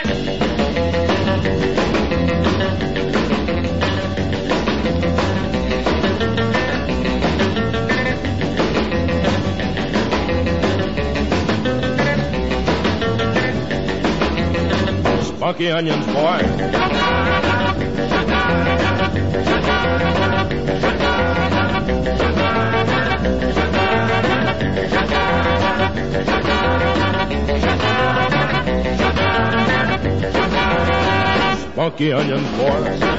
Spunky onions, boy. Spunky onions, boy.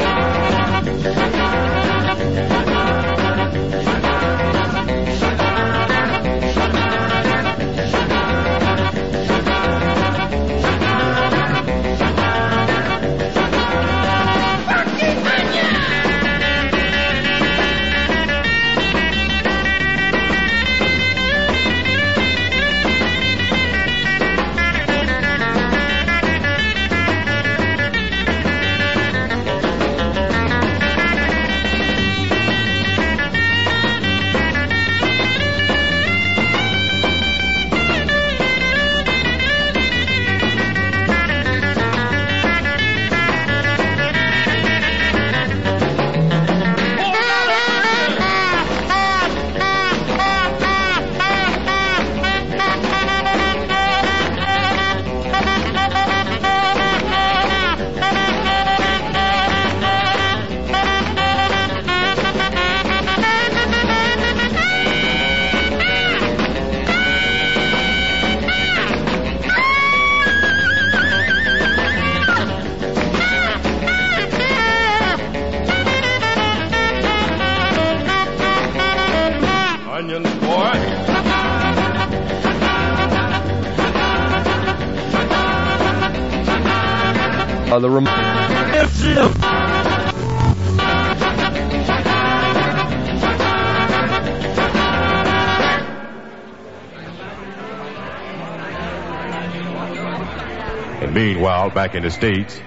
And meanwhile, back in the States.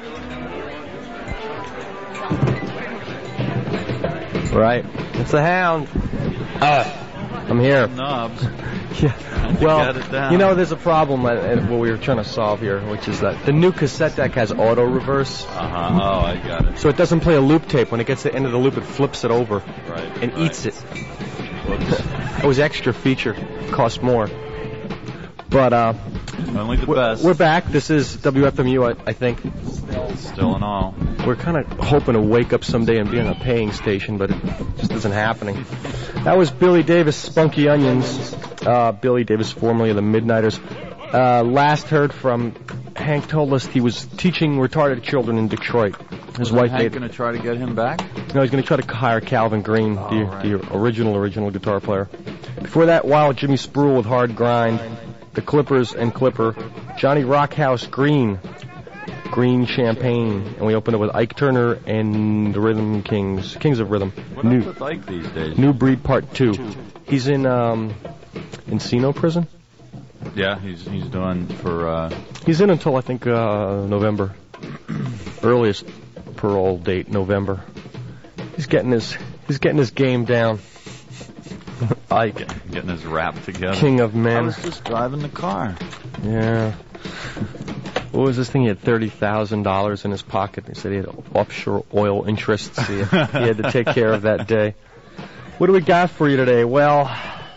Right. It's the Hound. I'm here. Knobs. Yeah. Well, you know, there's a problem what we were trying to solve here, which is that the new cassette deck has auto reverse. Oh, I got it. So it doesn't play a loop tape. When it gets to the end of the loop, it flips it over. Right. And eats it. Whoops. It was extra feature. Cost more. But, only the best. We're back. This is WFMU, I think. Still and all. We're kind of hoping to wake up someday and be on a paying station, but it just isn't happening. That was Billy Davis, Spunky Onions. Billy Davis, formerly of the Midnighters. Last heard from Hank told us he was teaching retarded children in Detroit. His wife Hank going to try to get him back? No, he's going to try to hire Calvin Green, the original guitar player. Before that, Wild Jimmy Spruill with Hard Grind, the Clippers and Clipper, Johnny Rockhouse Green Champagne, and we opened it with Ike Turner and the Rhythm Kings of Rhythm. What up with Ike these days? New Breed Part 2. He's in Encino prison. Yeah, he's doing for. He's in until I think November. Earliest parole date November. He's getting his game down. Ike. Getting his rap together. King of men. I was just driving the car. Yeah. What was this thing? He had $30,000 in his pocket. He said he had offshore oil interests he had to take care of that day. What do we got for you today? Well,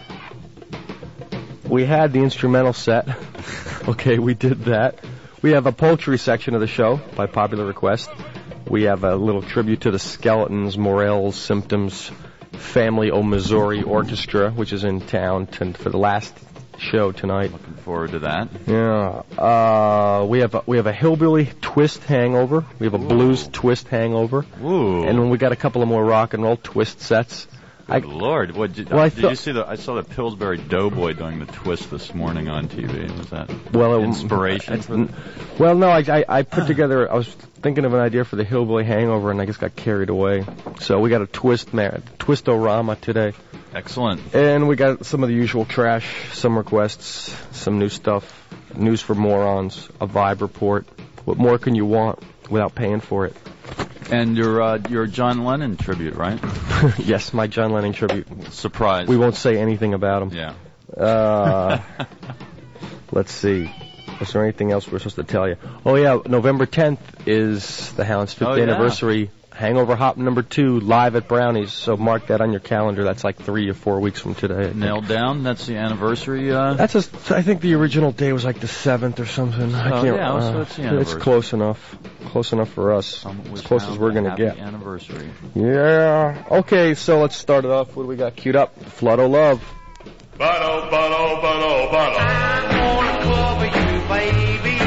we had the instrumental set. Okay, we did that. We have a poultry section of the show by popular request. We have a little tribute to the Skeletons, Morels, Symptoms, Family O' Missouri Orchestra, which is in town for the last show tonight. Looking forward to that. Yeah. We have a hillbilly twist hangover. We have a blues twist hangover. Ooh. And we got a couple of more rock and roll twist sets. Good Lord! What did you see? I saw the Pillsbury Doughboy doing the twist this morning on TV. Was that inspiration? Well, no. I put together. I was thinking of an idea for the hillbilly hangover, and I just got carried away. So we got a twist-o-rama today. Excellent. And we got some of the usual trash, some requests, some new stuff, news for morons, a vibe report. What more can you want without paying for it? And your John Lennon tribute, right? Yes, my John Lennon tribute. Surprise. We won't say anything about him. Yeah. Let's see. Was there anything else we're supposed to tell you? Oh, yeah, November 10th is the Hound's 5th anniversary. Hangover Hop number 2 live at Brownies, so mark that on your calendar. That's like 3 or 4 weeks from today. Nailed down? That's the anniversary? I think the original day was like the 7th or something. So it's the anniversary. It's close enough. Close enough for us. As close as we're going to get. Anniversary. Yeah. Okay, so let's start it off. What do we got queued up? Flood O' Love. Bottle, bottle, bottle, bottle. I'm gonna cover you, baby,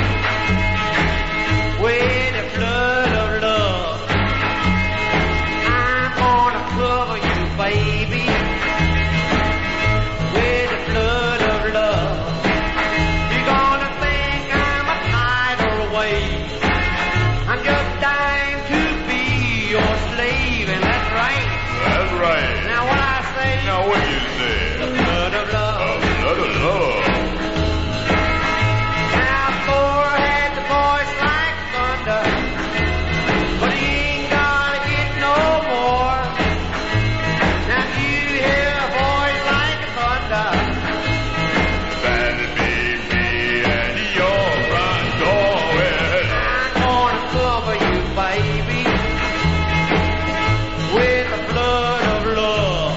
with a flood of love. I'm gonna cover you, baby, with a flood of love. You're gonna think I'm a tidal wave. I'm just dying to be your slave, and that's right. That's right. Now what I say? Now what you say? The flood of love. A flood of love. Now Thor had the voice like thunder, but he ain't gonna get no more. Now you hear a voice like thunder, that'll be me and your front door. I'm gonna cover you, baby, with a flood of love.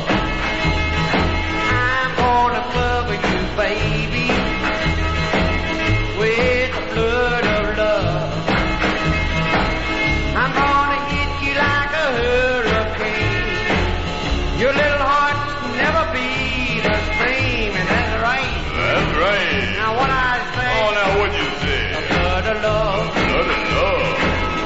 I'm gonna cover you, baby, with a flood of love. I'm gonna hit you like a hurricane. Your little heart will never be the same, and that's right. That's right. Now what I say? Oh, now what you say? A flood of love. A flood of love.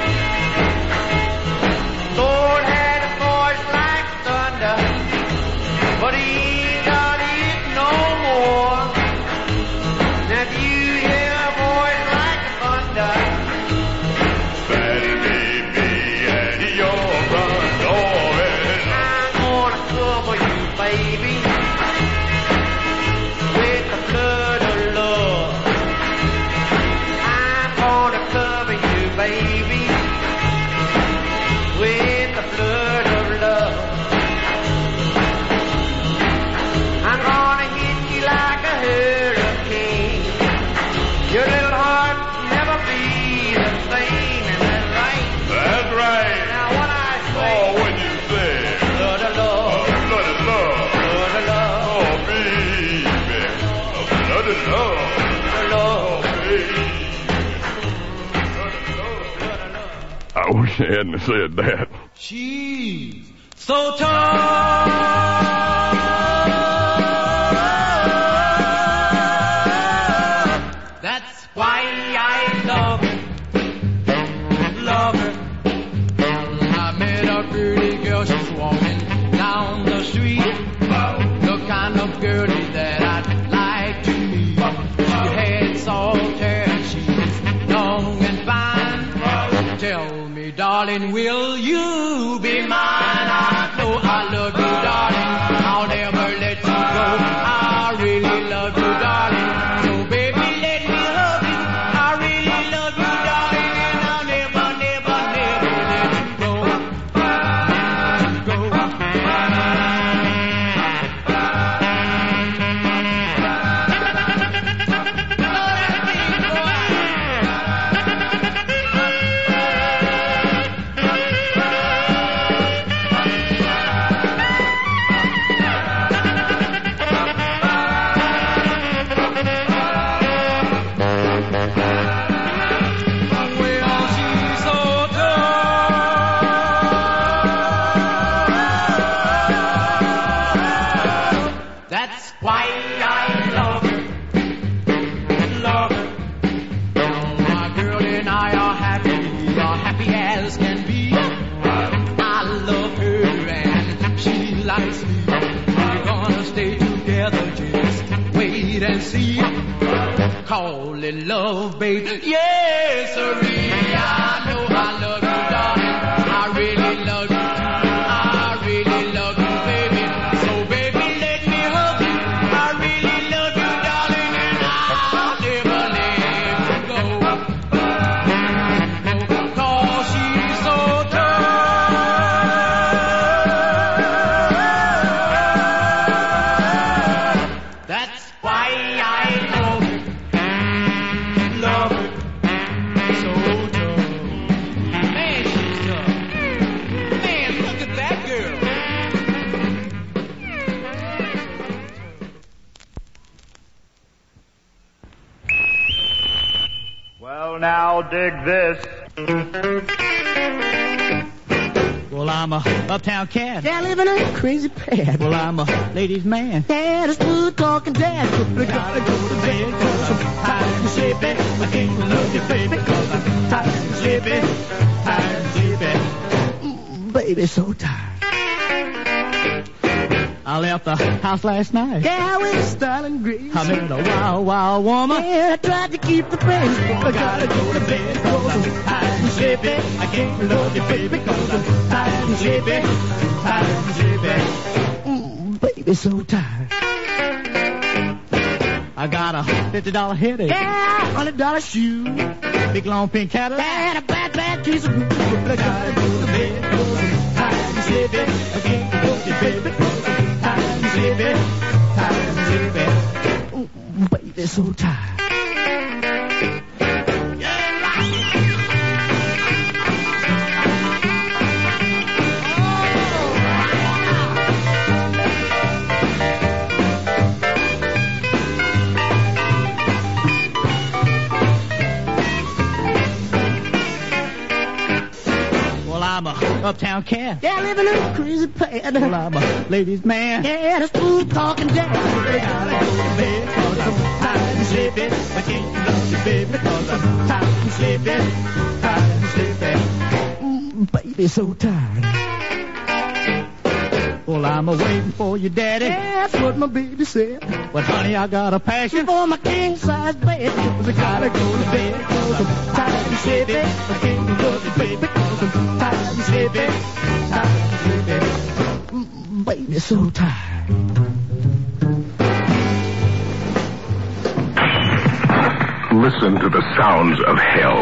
Lord had a voice like thunder, but he ain't got it no more. Now if you hear a voice like thunder, that'll be me and your front door. I'm gonna cover you, baby, with the flood of love. I'm gonna cover you, baby, with the flood of love. I'm gonna hit you like a hurricane. Your little heart will never be the same, and that's right. That's right. Now what I say? Oh, what you say? Flood of love. A flood of love. Flood of love. Oh, baby. A flood of love. Love. Baby. Flood of love. Flood of love. I wish I hadn't said that. She's so tall. That's why I love her. Love her. I met a pretty girl, she's walking down the street. The kind of girlie that I'd like to meet. She had salt hair and she's long and fine. Tell me, darling, will you be mine? I know I love you, darling. I'll never let you go. I really love you, darling. So baby, let me hug you. I really love you, darling, and I'll never, never, never let you go. That's why I love her, love her. My girl and I are happy as can be. I love her and she likes me. We're gonna stay together, just wait and see. Call it love, baby. Yes, sirree. I know I love you, darling. I really love you. I really love you, baby. So baby, let me hug you. I really love you, darling, and I'll never let you go. 'Cause she's so tall. That's why I love her. Well, now dig this. Well, I'm a uptown cat. Yeah, living in a crazy pad. Well, I'm a ladies' man. Yeah, the smooth talking dad. I gotta go to bed 'cause I'm tired and sleepy. I can't love you, baby, 'cause I'm tired and sleepy. Tired and sleepy. Baby, so tired. I left the house last night. Yeah, I went styling grease. I met a wild, wild woman. Yeah, I tried to keep the pace. I gotta go to bed 'cause I'm tired and sleepy. I can't love you, baby, 'cause I'm tired and sleepy. Tired and sleepy. Baby, so tired. I got a $50 headache. Yeah, $100 shoe. Big long pink Cadillac. And a bad, bad piece of wood. I gotta go to bed 'cause I'm tired and sleepy. I can't love you, baby, 'cause I'm tired and sleepy. Tired and sleepy. Baby, so tired. I'm a uptown cat. Yeah, living in a crazy pad. Well, I'm a ladies' man. Yeah, the smooth talking dad. I gotta go to bed 'cause I'm tired and sleepy. I can't love you, baby, 'cause I'm tired and sleepy. Tired and sleepy. Baby, so tired. Well, I'm waiting for you, daddy. Yeah, that's what my baby said. But honey, I got a passion for my king-size bed. I gotta go to bed 'cause I'm tired and sleepy. I can't love you, baby, 'cause I'm tired and sleepy. Tired and sleepy. Baby, so tired. Listen to the sounds of hell.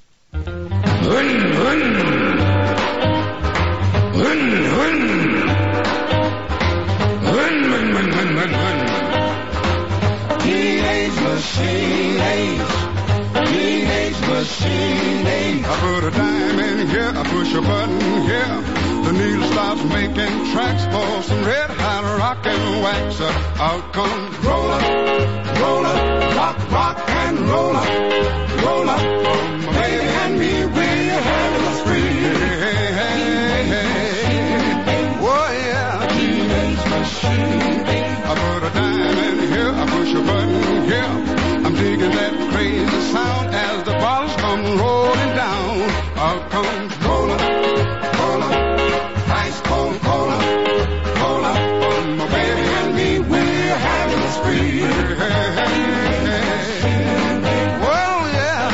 Teenage machine age. Teenage machine age. I put a dime in here, I push a button here. The needle stops making tracks for some red hot rock and wax. Out comes roller, roller, rock, rock and roller, roller. Baby and me, we're having a spree. Hey, hey, hey. Oh yeah, teenage machine. I put a dime in here, I push a button here. I'm digging that crazy sound as the bottles come rolling down. Out comes roller, roller, ice cold cola, cola. My baby and me, we're having a spree. Hey, hey, hey. Well, yeah.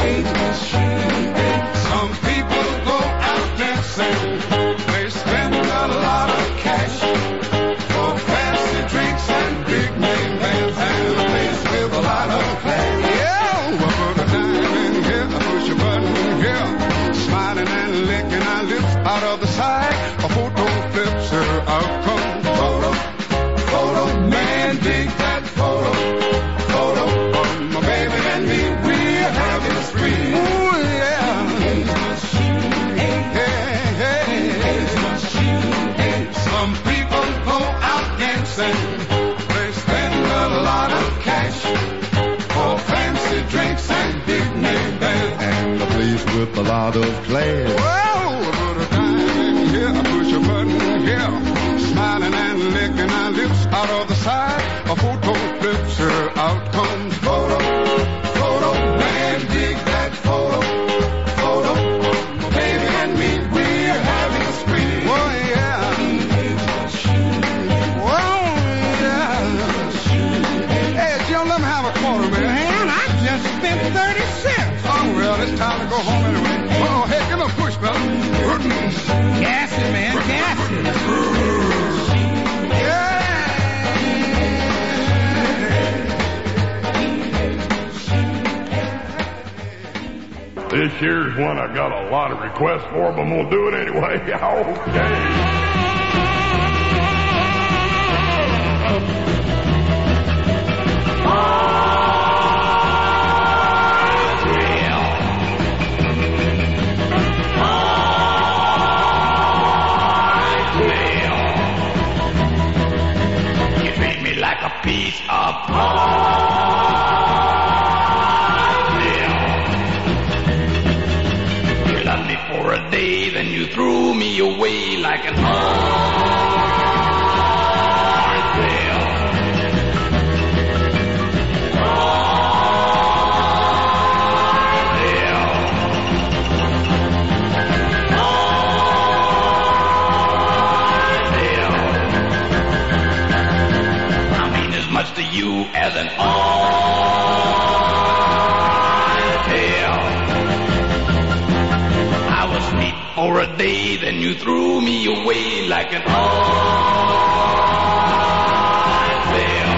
Some people go out dancing. They spend a lot of cash for fancy drinks and big name bands and a place with a lot of class. Yeah, I put a dime in here, I push a button here. Smiling and licking our lips out of the side. A photo flips her out comes photo, photo. Man, dig that photo, photo. My baby and me, we're having a spree. Ooh, yeah. Hey, hey. Some people go out dancing. They spend a lot of cash for fancy drinks and big name bands and a place with a lot of class. Whoa, I put a dime in here, I push a button here. Smiling and licking our lips out of the side. A photo flips her, out comes photo, photo. Man, dig that photo, photo. My baby and me, we're having a spree. Oh yeah. Whoa, yeah. Hey, Jim, let me have a quarter, man. Man, I just spent 30 cents. Oh, well, it's time to go home anyway. Oh, hey, give me a push, fella. Gassy, man, gassy. This year's one I got a lot of requests for, but I'm going to do it anyway. You treat me like a piece of you threw me away like an orange peel. To you as an orange peel. I was sweet for a day, then you threw me away like an orange peel.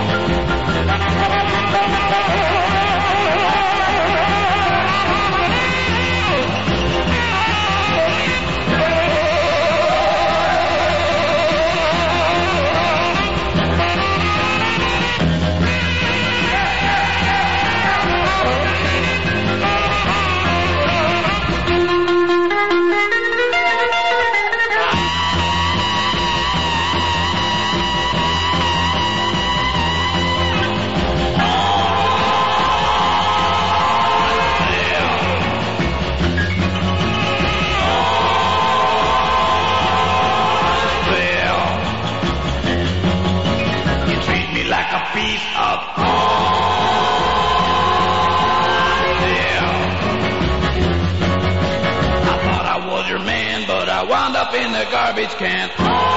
Wound up in the garbage can.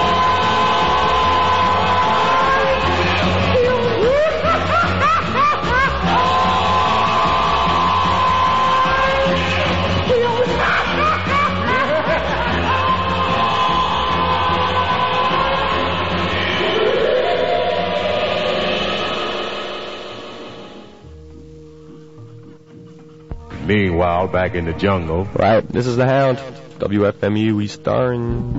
Meanwhile, back in the jungle. Right, this is the Hound. WFMU East Orange.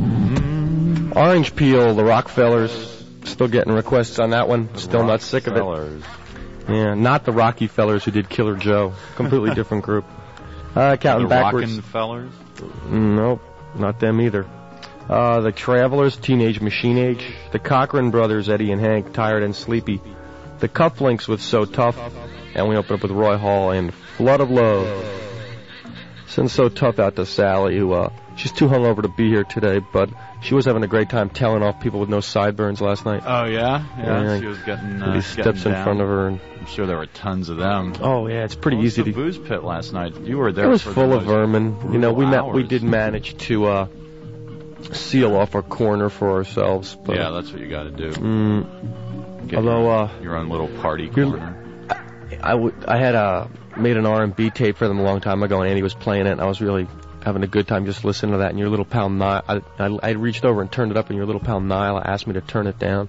Orange Peel, the Rockefellers. Still getting requests on that one. Still not sick of it. Yeah, not the Rocky Fellers who did Killer Joe. Completely different group. Counting backwards. Fellers? Nope, not them either. The Travelers, Teenage Machine Age. The Cochran Brothers, Eddie and Hank, Tired and Sleepy. The Cufflinks with So Tough. And we open up with Roy Hall and Flood of Love. Send So Tough out to Sally, who, she's too hungover to be here today, but she was having a great time telling off people with no sideburns last night. Oh, yeah? Yeah, she was getting he steps in front of her. And I'm sure there were tons of them. Oh, yeah, it's pretty easy to... the booze pit last night? You were there. It was full of vermin. You know, we did manage to, seal off our corner for ourselves. But, yeah, that's what you gotta do. Although, your own little party corner. I had made an R&B tape for them a long time ago, and Andy was playing it, and I was really having a good time just listening to that. And your little pal Nile, I reached over and turned it up, and your little pal Nile asked me to turn it down.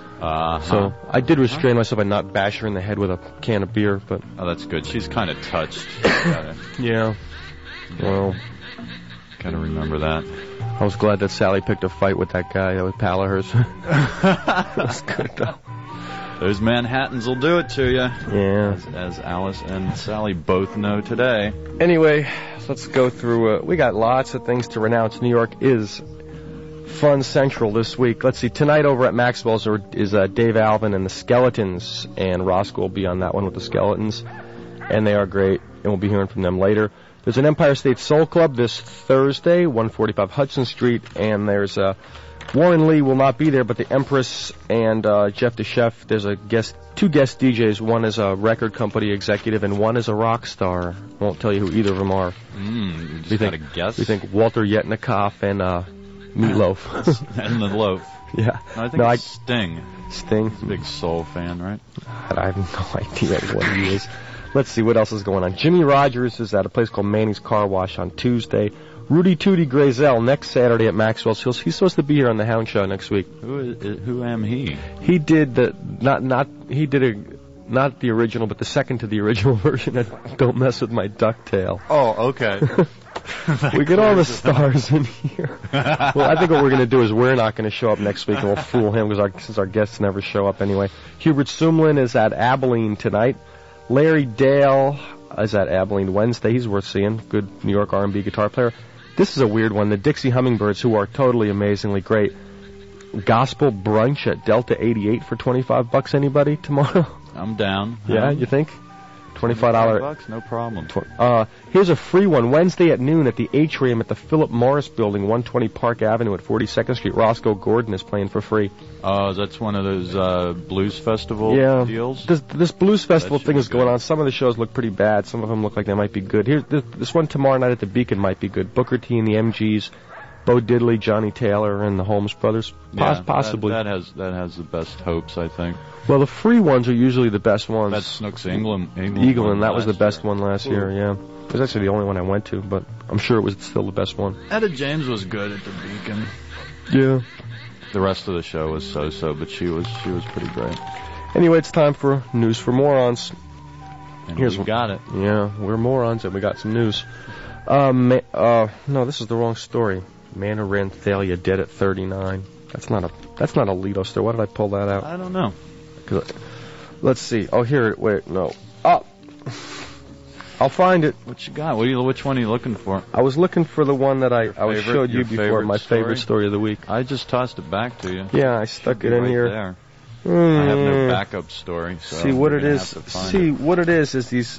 So I did restrain myself by not bash her in the head with a can of beer. But that's good. She's kind of touched. Yeah. Well, gotta remember that. I was glad that Sally picked a fight with that guy, that pal of hers. That's good though. Those Manhattans will do it to you. Yeah. As Alice and Sally both know today. Anyway, let's go through. We got lots of things to renounce. New York is Fun Central this week. Let's see. Tonight over at Maxwell's is Dave Alvin and the Skeletons. And Roscoe will be on that one with the Skeletons. And they are great. And we'll be hearing from them later. There's an Empire State Soul Club this Thursday, 145 Hudson Street. And there's Warren Lee will not be there, but the Empress and Jeff DeChef, there's two guest DJs. One is a record company executive, and one is a rock star. Won't tell you who either of them are. You just gotta guess. We think Walter Yetnikoff and Meatloaf. And the Loaf. Yeah. No, I think it's Sting. Sting? He's a big soul fan, right? I have no idea what he is. Let's see what else is going on. Jimmy Rogers is at a place called Manny's Car Wash on Tuesday. Rudy Tootie Grazel next Saturday at Maxwell's. He's supposed to be here on the Hound Show next week. Who am he? He did not the original, but the second to the original version of Don't Mess With My Ducktail. Oh, okay. We get all the stars in here. Well, I think what we're going to do is we're not going to show up next week, and we'll fool him since our guests never show up anyway. Hubert Sumlin is at Abilene tonight. Larry Dale is at Abilene Wednesday. He's worth seeing. Good New York R&B guitar player. This is a weird one. The Dixie Hummingbirds, who are totally amazingly great. Gospel brunch at Delta 88 for $25. Anybody tomorrow? I'm down. Yeah, you think? $25. No problem. Here's a free one. Wednesday at noon at the Atrium at the Philip Morris Building, 120 Park Avenue at 42nd Street. Roscoe Gordon is playing for free. Oh, that's one of those blues festival deals? This blues festival thing is going on. Some of the shows look pretty bad. Some of them look like they might be good. Here's this one tomorrow night at the Beacon might be good. Booker T and the MGs, Bo Diddley, Johnny Taylor, and the Holmes Brothers. Possibly. That has the best hopes, I think. Well, the free ones are usually the best ones. That's Snooks England. That was the best one last year, yeah. It was actually the only one I went to, but I'm sure it was still the best one. Etta James was good at the Beacon. Yeah. The rest of the show was so-so, but she was pretty great. Anyway, it's time for News for Morons. And we got it. Yeah, we're morons, and we got some news. No, this is the wrong story. Man who ran Thalia dead at 39. That's not a Lido story. Why did I pull that out? I don't know. Let's see. Oh, here. Wait, no. Oh, I'll find it. What you got? Which one are you looking for? I was looking for the one that I showed you before. My favorite story of the week. I just tossed it back to you. Yeah, I stuck it in right here. There. I have no backup story. So see what it is. What it is these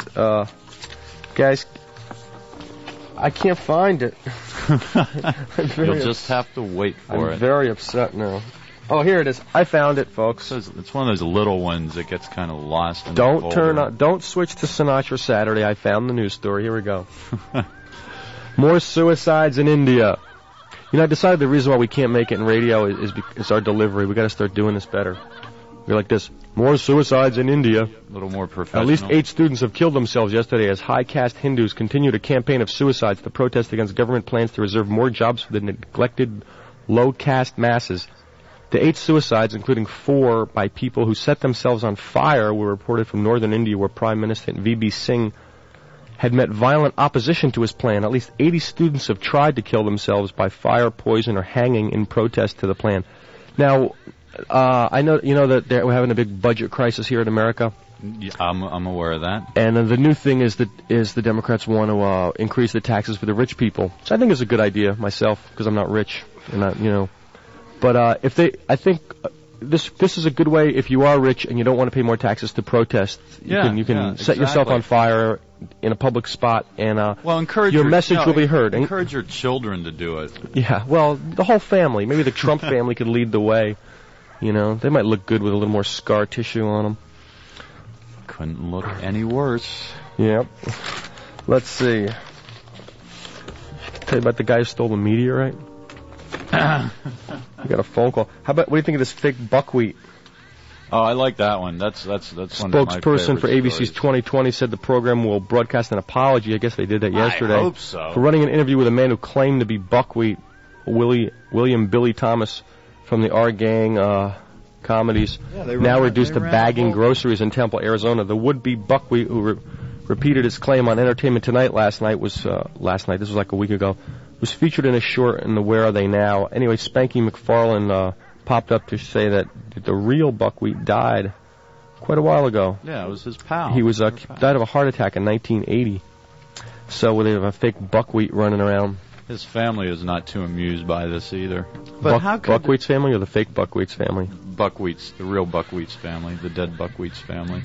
guys. I can't find it. You'll just have to wait for it. I'm very upset now. Oh, here it is. I found it, folks. It's one of those little ones that gets kind of lost in Don't turn on. Don't switch to Sinatra Saturday. I found the news story. Here we go. More suicides in India. You know, I decided the reason why we can't make it in radio is our delivery. We got to start doing this better. We're like this. More suicides in India. A little more professional. At least 8 students have killed themselves yesterday as high-caste Hindus continued a campaign of suicides to protest against government plans to reserve more jobs for the neglected low-caste masses. The 8 suicides, including 4 by people who set themselves on fire, were reported from northern India, where Prime Minister V.B. Singh had met violent opposition to his plan. At least 80 students have tried to kill themselves by fire, poison, or hanging in protest to the plan. Now, I know that we're having a big budget crisis here in America. Yeah, I'm aware of that. And the new thing is the Democrats want to increase the taxes for the rich people, which I think is a good idea myself because I'm not rich, and But I think this is a good way if you are rich and you don't want to pay more taxes to protest. You can set yourself on fire in a public spot, and your message will be heard. Encourage your children to do it. Yeah, well, the whole family. Maybe the Trump family could lead the way. They might look good with a little more scar tissue on them. Couldn't look any worse. Yep. Let's see. Tell you about the guy who stole the meteorite. We got a phone call. What do you think of this fake buckwheat? Oh, I like that one. That's one of my Spokesperson for ABC's 2020 said the program will broadcast an apology. I guess they did that yesterday. I hope so. For running an interview with a man who claimed to be buckwheat, William Billy Thomas from the Our Gang comedies, now reduced to bagging groceries in Temple, Arizona. The would-be buckwheat who repeated his claim on Entertainment Tonight last night. This was like a week ago. Was featured in a short in the Where Are They Now? Anyway, Spanky McFarlane popped up to say that the real buckwheat died quite a while ago. Yeah, it was his pal. He was died of a heart attack in 1980. So they have a fake buckwheat running around. His family is not too amused by this either. But how could Buckwheat's family or the fake Buckwheat's family? Buckwheat's, the real Buckwheat's family, the dead Buckwheat's family.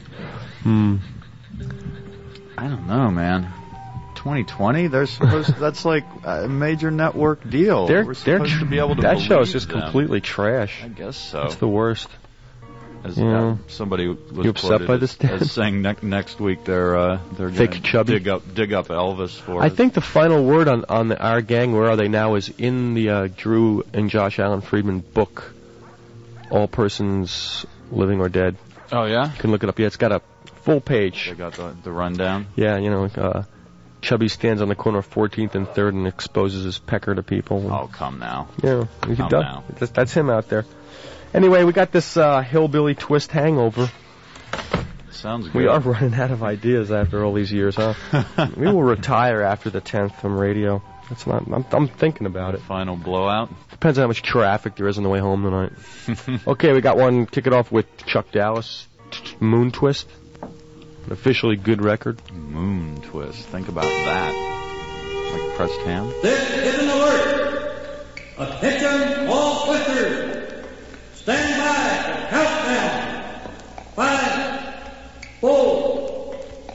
I don't know, man. 2020, they're supposed. That's like a major network deal. We're supposed to be able to. That show is just them. completely trash. I guess so. It's the worst. Somebody was upset by this as saying next week they're fake chubby dig up Elvis for I us. think the final word on Our Gang, Where Are They Now, is in the Drew and Josh Allen Friedman book, All Persons Living or Dead. Oh yeah, you can look it up. Yeah, it's got a full page. They got the rundown. Yeah, Chubby stands on the corner of 14th and 3rd and exposes his pecker to people. Oh, come now. Yeah, come now. That's him out there. Anyway, we got this hillbilly twist hangover. Sounds good. We are running out of ideas after all these years, huh? We will retire after the 10th from radio. That's not. I'm thinking about it. Final blowout. Depends on how much traffic there is on the way home tonight. Okay, we got one. Kick it off with Chuck Dallas, Moon Twist. An officially good record. Moon Twist. Think about that. Like pressed ham. This is an alert. Attention all twisters. Stand by for countdown. 5, 4,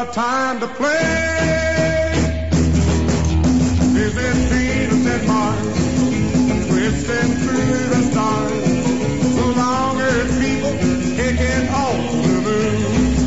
of time to play. Visit Venus and Mars, twisting through the stars, so long as people kicking off the moon.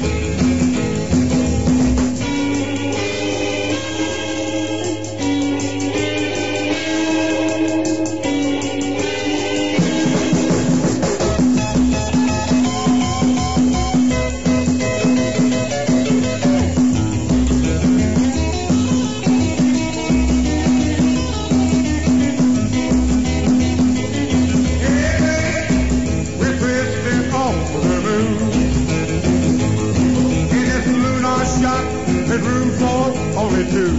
There's room for only two.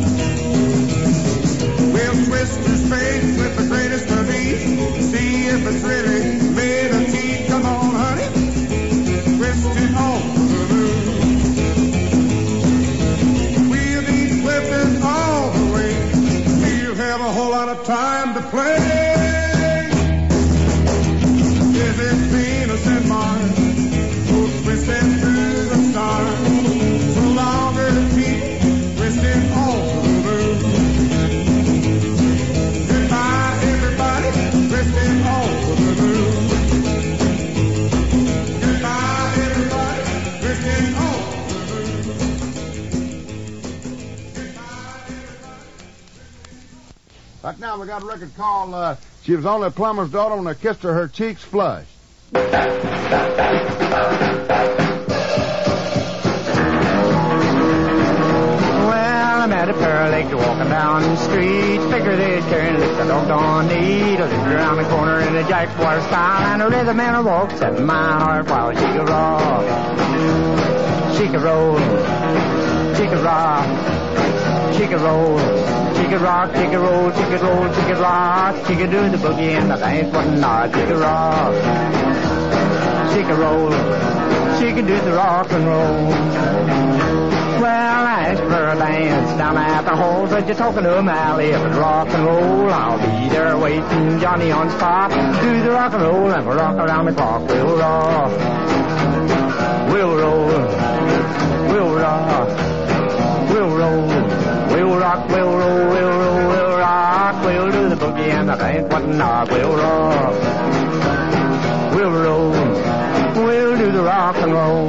We'll twist your space with the greatest of ease. See if it's really made of tea. Come on, honey. Twist it on the moon. We'll be flipping all the way. We'll have a whole lot of time to play. Is it Venus and Mars? We'll twist it through the stars. Right now we got a record called She Was Only a Plumber's Daughter When I Kissed Her Cheeks Flushed. Well, I met a pair of legs walking down the street. Figured they'd turn lick the doggone need. I lived around the corner in a jackwater style, and a rhythm and a walk set my heart while she could rock. She could roll, she could rock, she could roll. She could rock, she could roll, she could roll, she could rock. She could do the boogie and the dance whatnot. She could rock, she could roll, she could do the rock and roll. Well, I asked for a dance down at the hall. Said you're talking to O'Malley if it's rock and roll. I'll be there waiting, Johnny on spot. Do the rock and roll and we'll rock around the clock. We'll rock, we'll roll, we'll rock, we'll roll. We'll rock, we'll roll, we'll roll, we'll rock. We'll do the boogie and the dance whatnot. We'll rock, we'll roll, we'll do the rock and roll.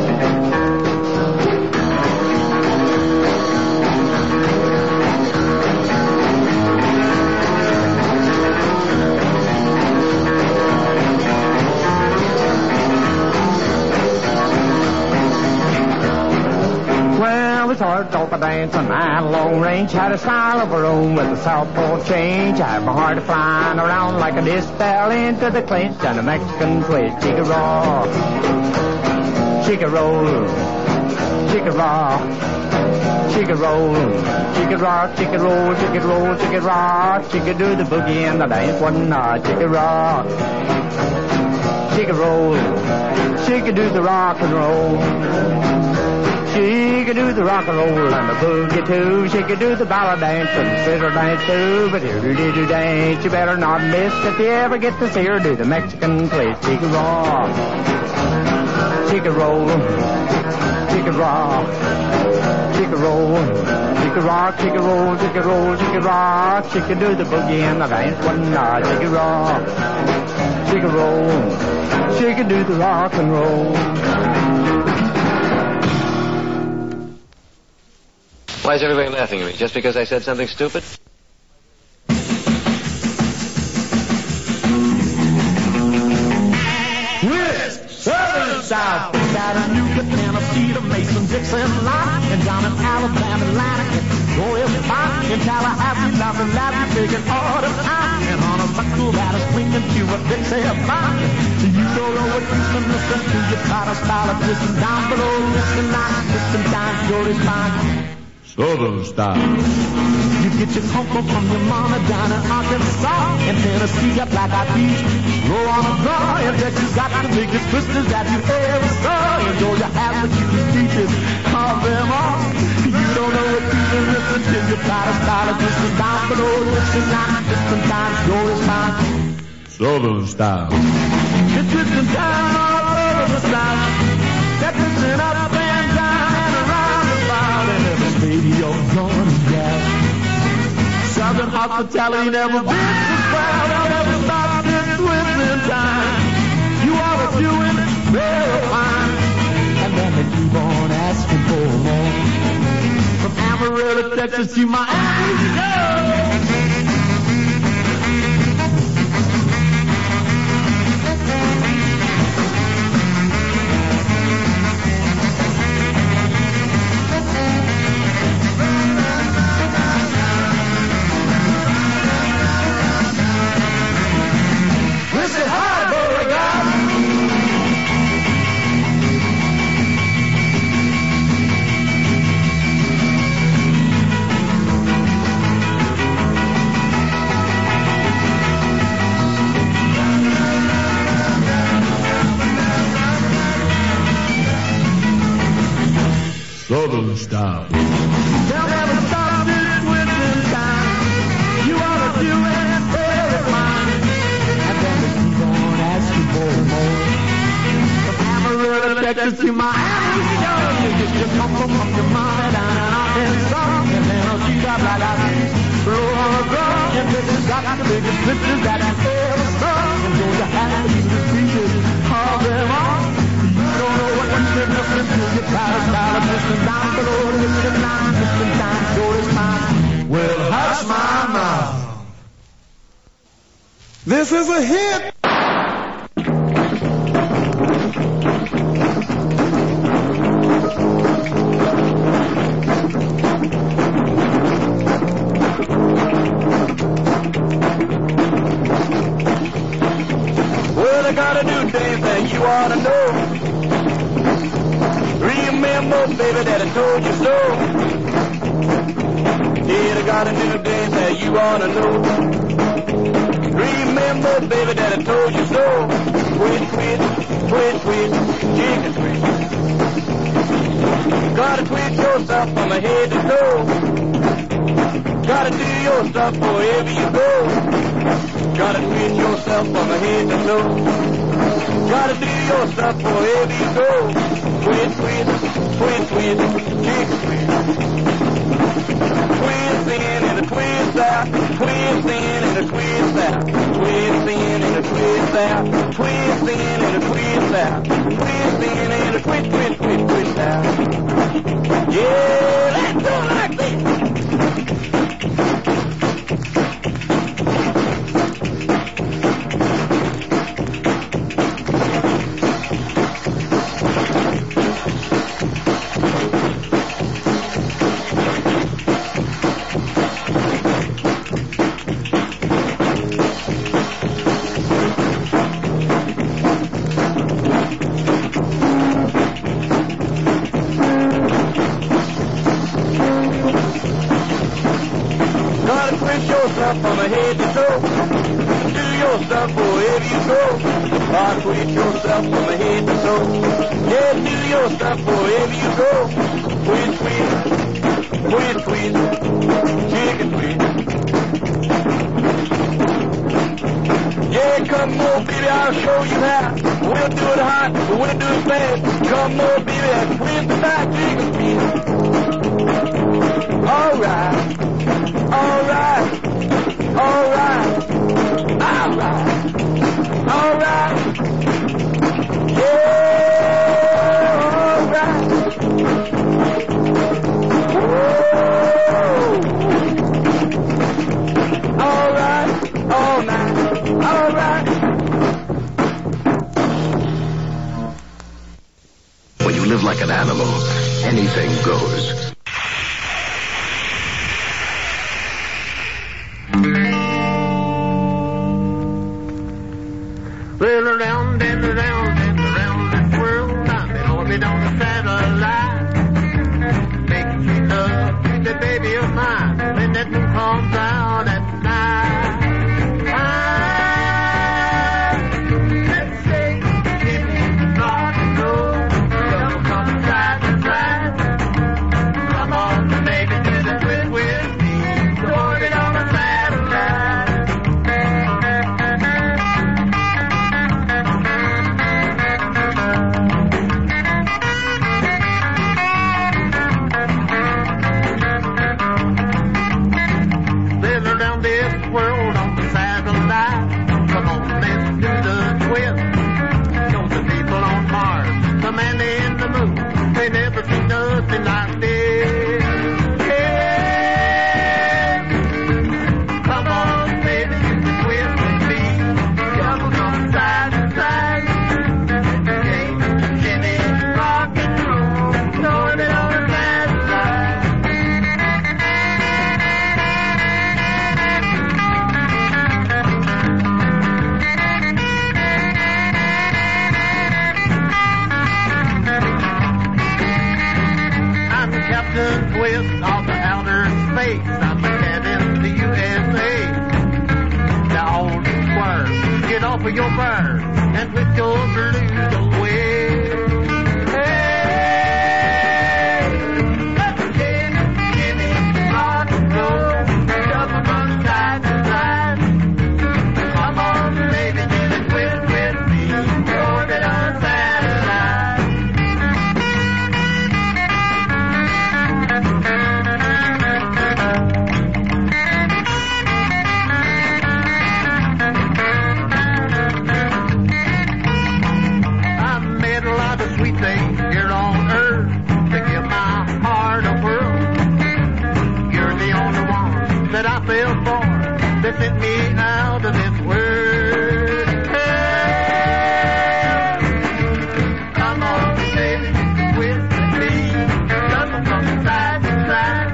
Well, we started talking dance and I had a long range. Had a style of her own with a southpaw change. I had my heart flying around like a disc. Fell into the clinch and a Mexican twist. She could rock, she could roll, she could rock, she could roll, she could rock, she could roll, she could roll, she could rock. She could do the boogie and the dance whatnot. She could rock, she could roll, she could do the rock and roll. She could do the rock and roll and the boogie too. She could do the ballad dance and the scissor dance too. But here do dance, you better not miss if you ever get to see her do the Mexican twist. She could rock, she could roll, she could rock, she could roll, she could rock, she could roll, she could roll, she could rock. She could do the boogie and the dance whatnot. She could rock, she could roll, she could do the rock and roll. Why is everybody laughing at me? Just because I said something stupid? West, Southern, South, Chattanooga, Tennessee, the Mason, Dixon line, and down in Alabama, Atlanta, Royal Park, in Tallahassee, London, Latin, taking all the time, and on a buckle that is swinging to a Dixie line. So you don't know what you've been listening to, you try to style it, listen down below, listen line, listen down, you're his mind. Southern style. You get your cocoa from your mama down in Arkansas, and Tennessee got black eyed peas. Roll on a draw, and Texas got the biggest twisters that you ever saw. And Georgia has the cutest peaches, call them all. You don't know what you've been listening to, you try to style it, listen down below, listen down, listen down, you're his mind. Southern style. You're twisting down all over the south, that twisting up and down and around. smiles and hospitality never been so proud. I'll never stop this twisting time. You ought to do it very fine. And then they keep on asking for more. From Amarillo, Texas to Miami, Southern style. they'll never stop this twisting time. You ought to do it very fine. And then they keep on asking for more. From Amarillo, Texas to Miami, you just come up your money down and out in song. And then I'll shoot up like I do. Blow on the drum. And this has got the biggest pictures that I've ever sung. And those are happy to see this all them on. You don't know what you've been listening to. You're tired of listening down below. Listening down, so is mine. Well, hush my mouth. This is a hit. Well, I got a new dance that you ought to know. Remember, baby, that I told you so. Yeah, I got a new dance that you ought to know. Remember, baby, that I told you so. Twist, twist, twist, twist, chicken twist. Gotta twist yourself from head to toe. Gotta do your stuff wherever you go. Gotta twist yourself from head to toe. Gotta do your stuff wherever you go. Twist, twist, twist, twist, chicken twist. Twist in and a twist out. Twist in and a twist out. Twist in and a twist out. Twist in and a twist out. Twist in and a twist, twist, twist, twist out. Yeah, let's go like this. From head to toe, do your stuff wherever you go. Twist yourself from head to toe. Yeah, do your stuff wherever you go. Twist, twist, twist, twist, chicken twist. Yeah, come on, baby, I'll show you how. We'll do it hot, we'll do it fast. Come on, baby, and twist the back chicken twist. All right, all right. All right, all right, all right, yeah, all right. Whoa. All right, all night, all right. When you live like an animal, anything goes. Well, around and around and around this world, I've been orbit on the satellite. Making sweet love to the baby of mine when that moon comes out at night. Let's say, if you not to go, don't come side to side. Come on, baby, do the twist with me. Orbit on the satellite. off your fire and with your blues away. They sent me out of this world. Hey, come on, baby, with me. Jump from side to side.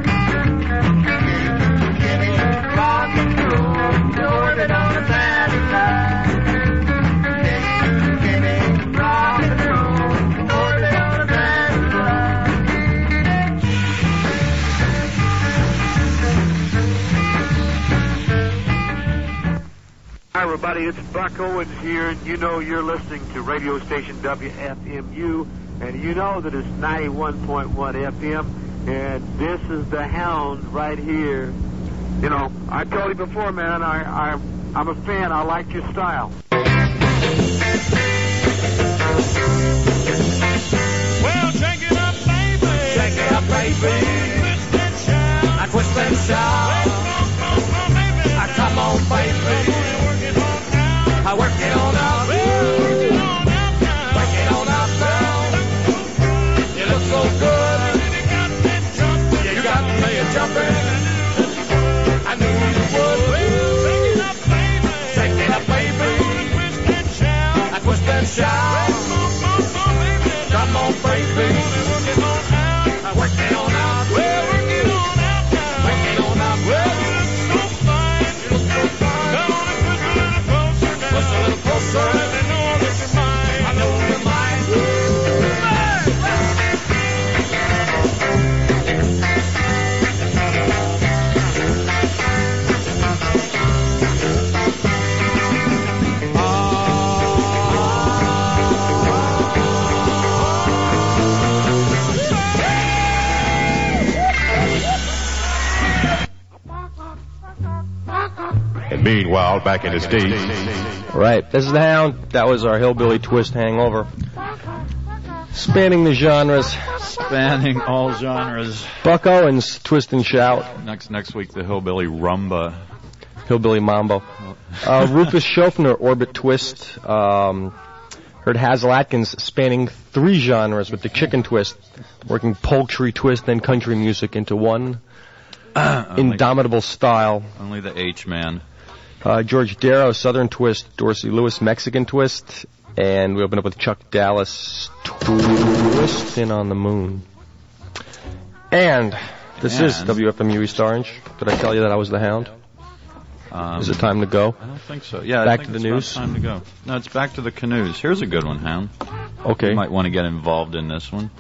Give me rock and roll, orbit on the satellite. Give me rock and roll, orbit on the satellite. Hi, everybody, it's Buck Owens here, and you know you're listening to radio station WFMU, and you know that it's 91.1 FM, and this is the Hound right here. You know, I told you before, man, I'm a fan. I like your style. Well, shake it up, baby. Shake it up, baby. I twist and shout. I come on, baby. I work it on out, work it on out now. You look so good, yeah, you got me a jumping. I knew you would. Shake it up, baby. I twist and shout. Come on, baby. I work it on out, work it on out, well. And meanwhile, back in the States. Right, this is the Hound. That was our Hillbilly Twist hangover. Spanning the genres. Spanning all genres. Buck Owens, Twist and Shout. Next week, the Hillbilly Rumba. Hillbilly Mambo. Rufus Schofner, Orbit Twist. Heard Hazel Atkins spanning 3 genres with the Chicken Twist, working poultry twist and country music into one indomitable style. Only the H-man. George Darrow, Southern Twist. Dorsey Lewis, Mexican Twist. And we open up with Chuck Dallas, Twistin' on the Moon. And this is WFMU East Orange. Did I tell you that I was the Hound? Is it time to go? I don't think so. Yeah, back I think to the news. Time to go. No, it's back to the canoes. Here's a good one, Hound. Okay. You might want to get involved in this one.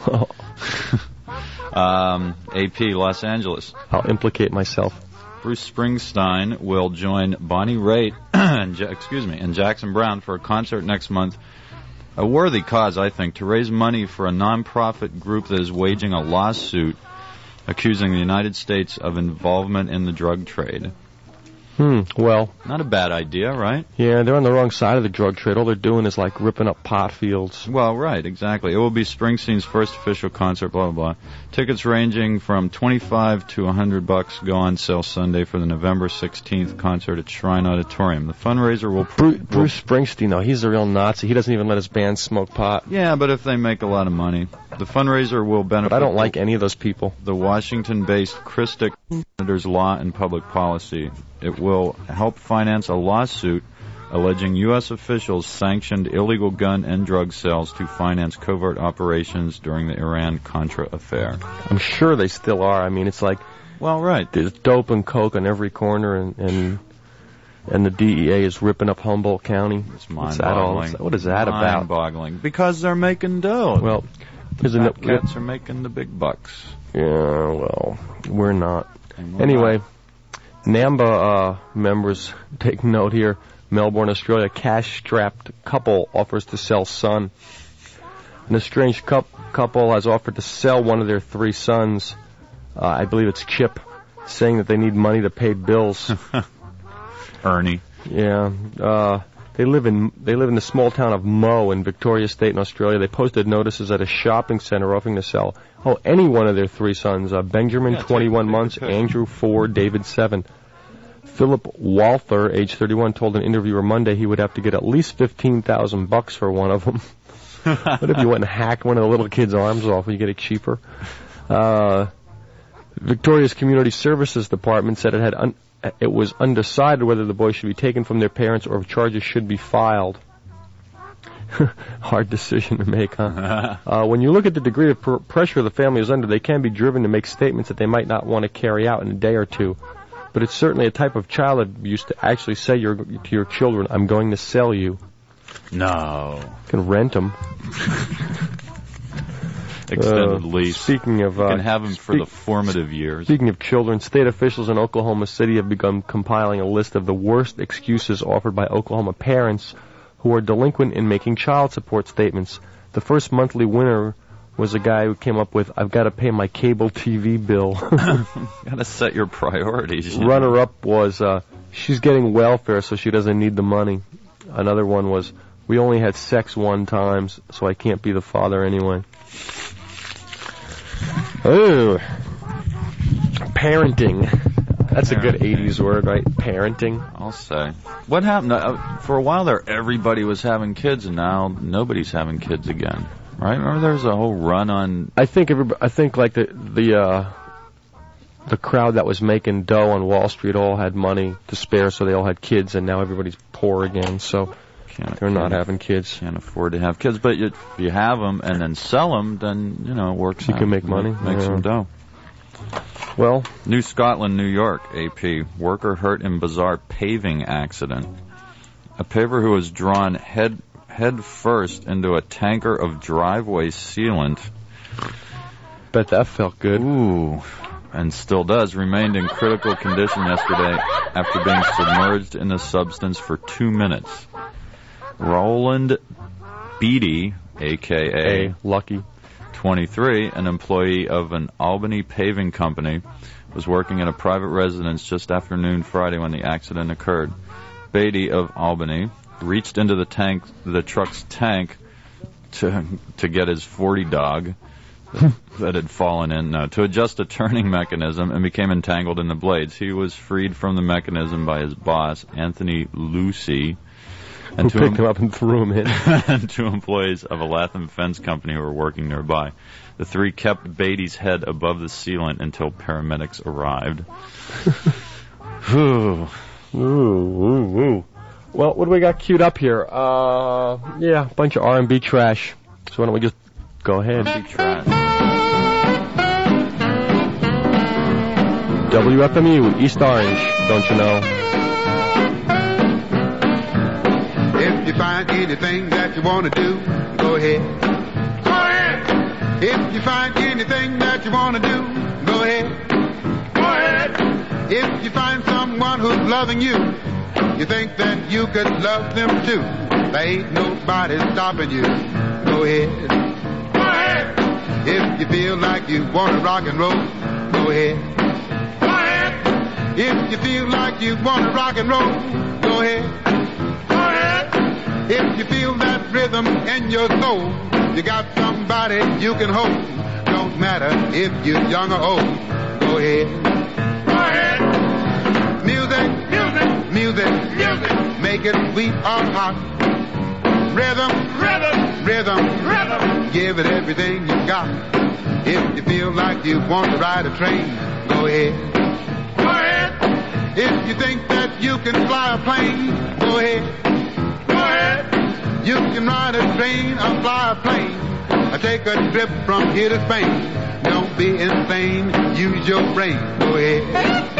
AP Los Angeles. I'll implicate myself. Bruce Springsteen will join Bonnie Raitt and Jackson Browne for a concert next month. A worthy cause, I think, to raise money for a non-profit group that is waging a lawsuit accusing the United States of involvement in the drug trade. Well. Not a bad idea, right? Yeah, they're on the wrong side of the drug trade. All they're doing is like ripping up pot fields. Well, right, exactly. It will be Springsteen's first official concert, blah, blah, blah. Tickets ranging from $25 to $100 go on sale Sunday for the November 16th concert at Shrine Auditorium. The fundraiser will... Bruce Springsteen, though, he's a real Nazi. He doesn't even let his band smoke pot. Yeah, but if they make a lot of money. The fundraiser will benefit... But I don't like any of those people. The Washington-based Christic Senators Law and Public Policy. It will help finance a lawsuit alleging U.S. officials sanctioned illegal gun and drug sales to finance covert operations during the Iran-Contra affair. I'm sure they still are. I mean, it's like... Well, right. There's dope and coke on every corner, and the DEA is ripping up Humboldt County. It's mind-boggling. What is that about? Mind-boggling. Because they're making dough. Well, cats are making the big bucks. Yeah, well, we're not. Anyway... NAMBA members, take note here. Melbourne, Australia. A cash-strapped couple offers to sell son. An estranged couple has offered to sell one of their 3 sons. I believe it's Chip, saying that they need money to pay bills. Ernie. Yeah. They live in the small town of Moe in Victoria State in Australia. They posted notices at a shopping center offering to sell any one of their 3 sons. Benjamin, 21 months, Andrew, 4, David, 7. Philip Walther, age 31, told an interviewer Monday he would have to get at least $15,000 for one of them. What if you went and hacked one of the little kid's arms off and you get it cheaper? Victoria's Community Services Department said it was undecided whether the boys should be taken from their parents or if charges should be filed. Hard decision to make, huh? When you look at the degree of pressure the family is under, they can be driven to make statements that they might not want to carry out in a day or two. But it's certainly a type of child abuse to actually say to your children, I'm going to sell you. No. You can rent them. Extended lease. Speaking of, you can have them for the formative years. Speaking of children, state officials in Oklahoma City have begun compiling a list of the worst excuses offered by Oklahoma parents who are delinquent in making child support statements. The first monthly winner was a guy who came up with, I've got to pay my cable TV bill. Got to set your priorities. Runner-up was, she's getting welfare so she doesn't need the money. Another one was, we only had sex 1 time, so I can't be the father anyway. Ooh. Parenting. That's a good 80s word, right? Parenting. I'll say. What happened? For a while there, everybody was having kids, and now nobody's having kids again. Right? Remember there was a whole run on... I think like the crowd that was making dough on Wall Street all had money to spare, so they all had kids, and now everybody's poor again, so they're not having kids. Can't afford to have kids, but if you have them and then sell them, then, it works out. You can make money. Make some dough. Well, New Scotland, New York, AP. Worker hurt in bizarre paving accident. A paver who was drawn head first into a tanker of driveway sealant. Bet that felt good. Ooh. And still does, remained in critical condition yesterday after being submerged in the substance for 2 minutes. Roland Beatty, a.k.a. Lucky, 23, an employee of an Albany paving company, was working in a private residence just after noon Friday when the accident occurred. Beatty of Albany reached into the truck's tank to get his 40 dog that had fallen in, to adjust a turning mechanism and became entangled in the blades. He was freed from the mechanism by his boss, Anthony Lucy, who picked him up and threw him in. And 2 employees of a Latham fence company who were working nearby. The 3 kept Beatty's head above the sealant until paramedics arrived. Ooh. Well, what do we got queued up here? A bunch of R&B trash. So why don't we just go ahead? R&B trash. WFMU, East Orange, don't you know? If you find anything that you want to do, go ahead. Go ahead. If you find anything that you want to do, go ahead. Go ahead. If you find someone who's loving you, you think that you could love them too. There ain't nobody stopping you. Go ahead. Go ahead. If you feel like you want to rock and roll, go ahead. Go ahead. If you feel like you want to rock and roll, go ahead. Go ahead. If you feel that rhythm in your soul, you got somebody you can hold. Don't matter if you're young or old. Go ahead. Go ahead. Music, music, music, music. Make it sweet or hot. Rhythm, rhythm, rhythm, rhythm. Give it everything you got. If you feel like you want to ride a train, go ahead. Go ahead. If you think that you can fly a plane, go ahead. Go ahead. You can ride a train or fly a plane. Or take a trip from here to Spain. Don't be insane. Use your brain. Go ahead.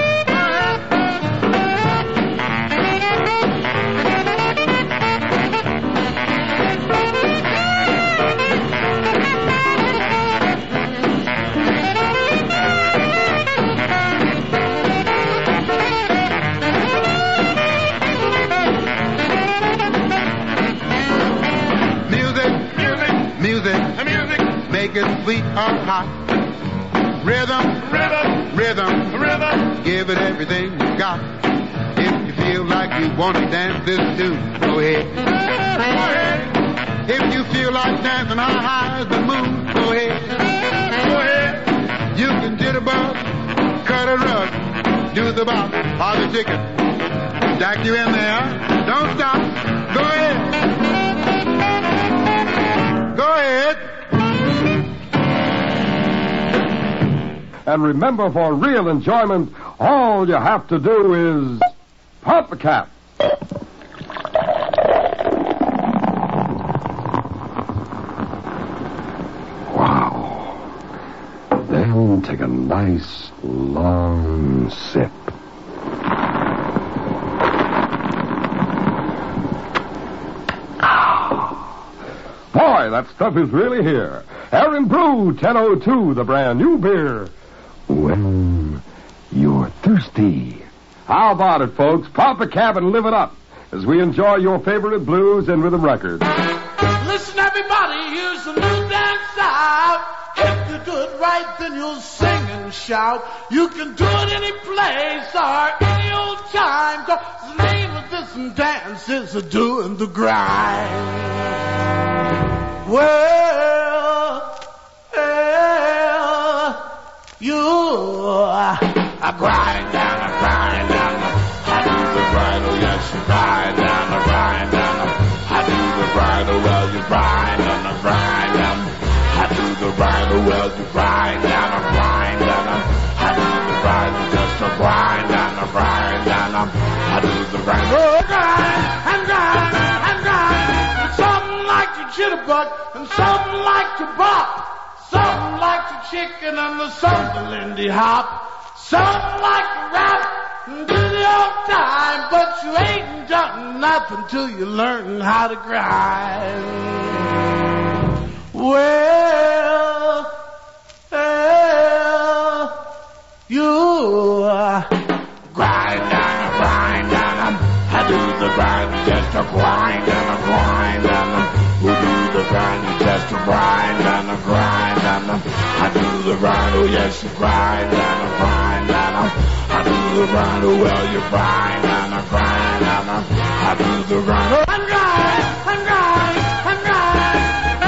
make it sweet or hot. Rhythm, rhythm, rhythm, rhythm. Give it everything you got. If you feel like you want to dance this tune, go ahead. Go ahead. If you feel like dancing high as the moon, go ahead. Go ahead. You can jitterbug, cut a rug, do the bop, hog a chicken. Jack you in there. Don't stop. Go ahead. Go ahead. And remember, for real enjoyment, all you have to do is pop a cap. Wow. Then take a nice long sip. Boy, that stuff is really here. Aaron Brew 1002, the brand new beer. When you're thirsty. How about it, folks? Pop a cap and live it up as we enjoy your favorite blues and rhythm records. Listen, everybody, here's a new dance out. If you do it right, then you'll sing and shout. You can do it any place or any old time. 'Cause the name of this dance is a doing the grind. Well, you grind down, grind down. I do the grind, oh yes, you grind down, grind down. I do the grind, oh well, you grind down, grind down. I do the grind, oh well, you grind down, grind down. I do the grind, just a grind down, grind down. I do the grind, oh grind and grind and grind. It's something like your jitterbug and something like your bop. Something like the chicken and the something Lindy Hop. Something like a rap and do the old time. But you ain't done nothing till you learn how to grind. Well, you grind down, grind down. I do the grind, just a grind and a grind and who do the grind, just a grind and a grind and I do the grind, oh yes, you grind and a grind and I do the grind, oh well, you grind and a grind and I do the grind, oh and grind and grind and grind.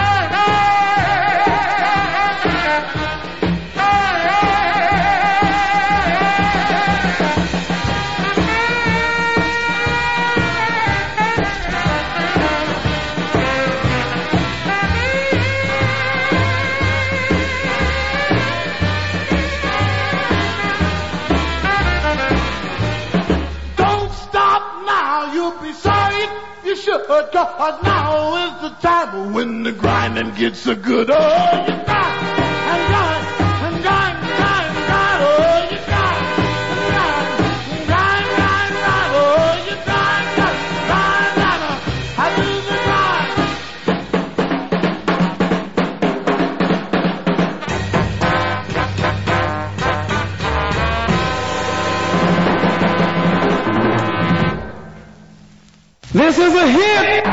Cause now is the time when the grinding gets so good. Oh, you grind and grind and grind and grind and grind. Oh, you grind and grind and grind and grind and grind. Oh, you grind and grind and I do the grind. This is a hit.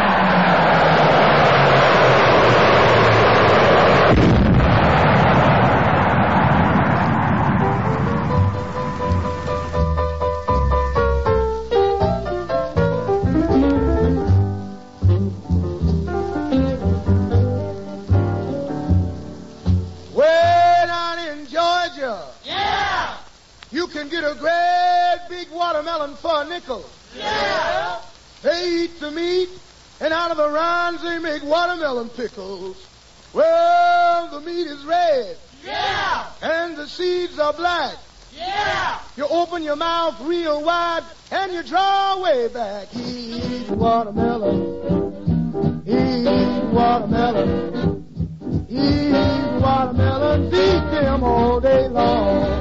For a nickel. Yeah. They eat the meat, and out of the rinds they make watermelon pickles. Well, the meat is red. Yeah. And the seeds are black. Yeah. You open your mouth real wide, and you draw way back. Eat watermelon. Eat watermelon. Eat watermelon. Feed them all day long.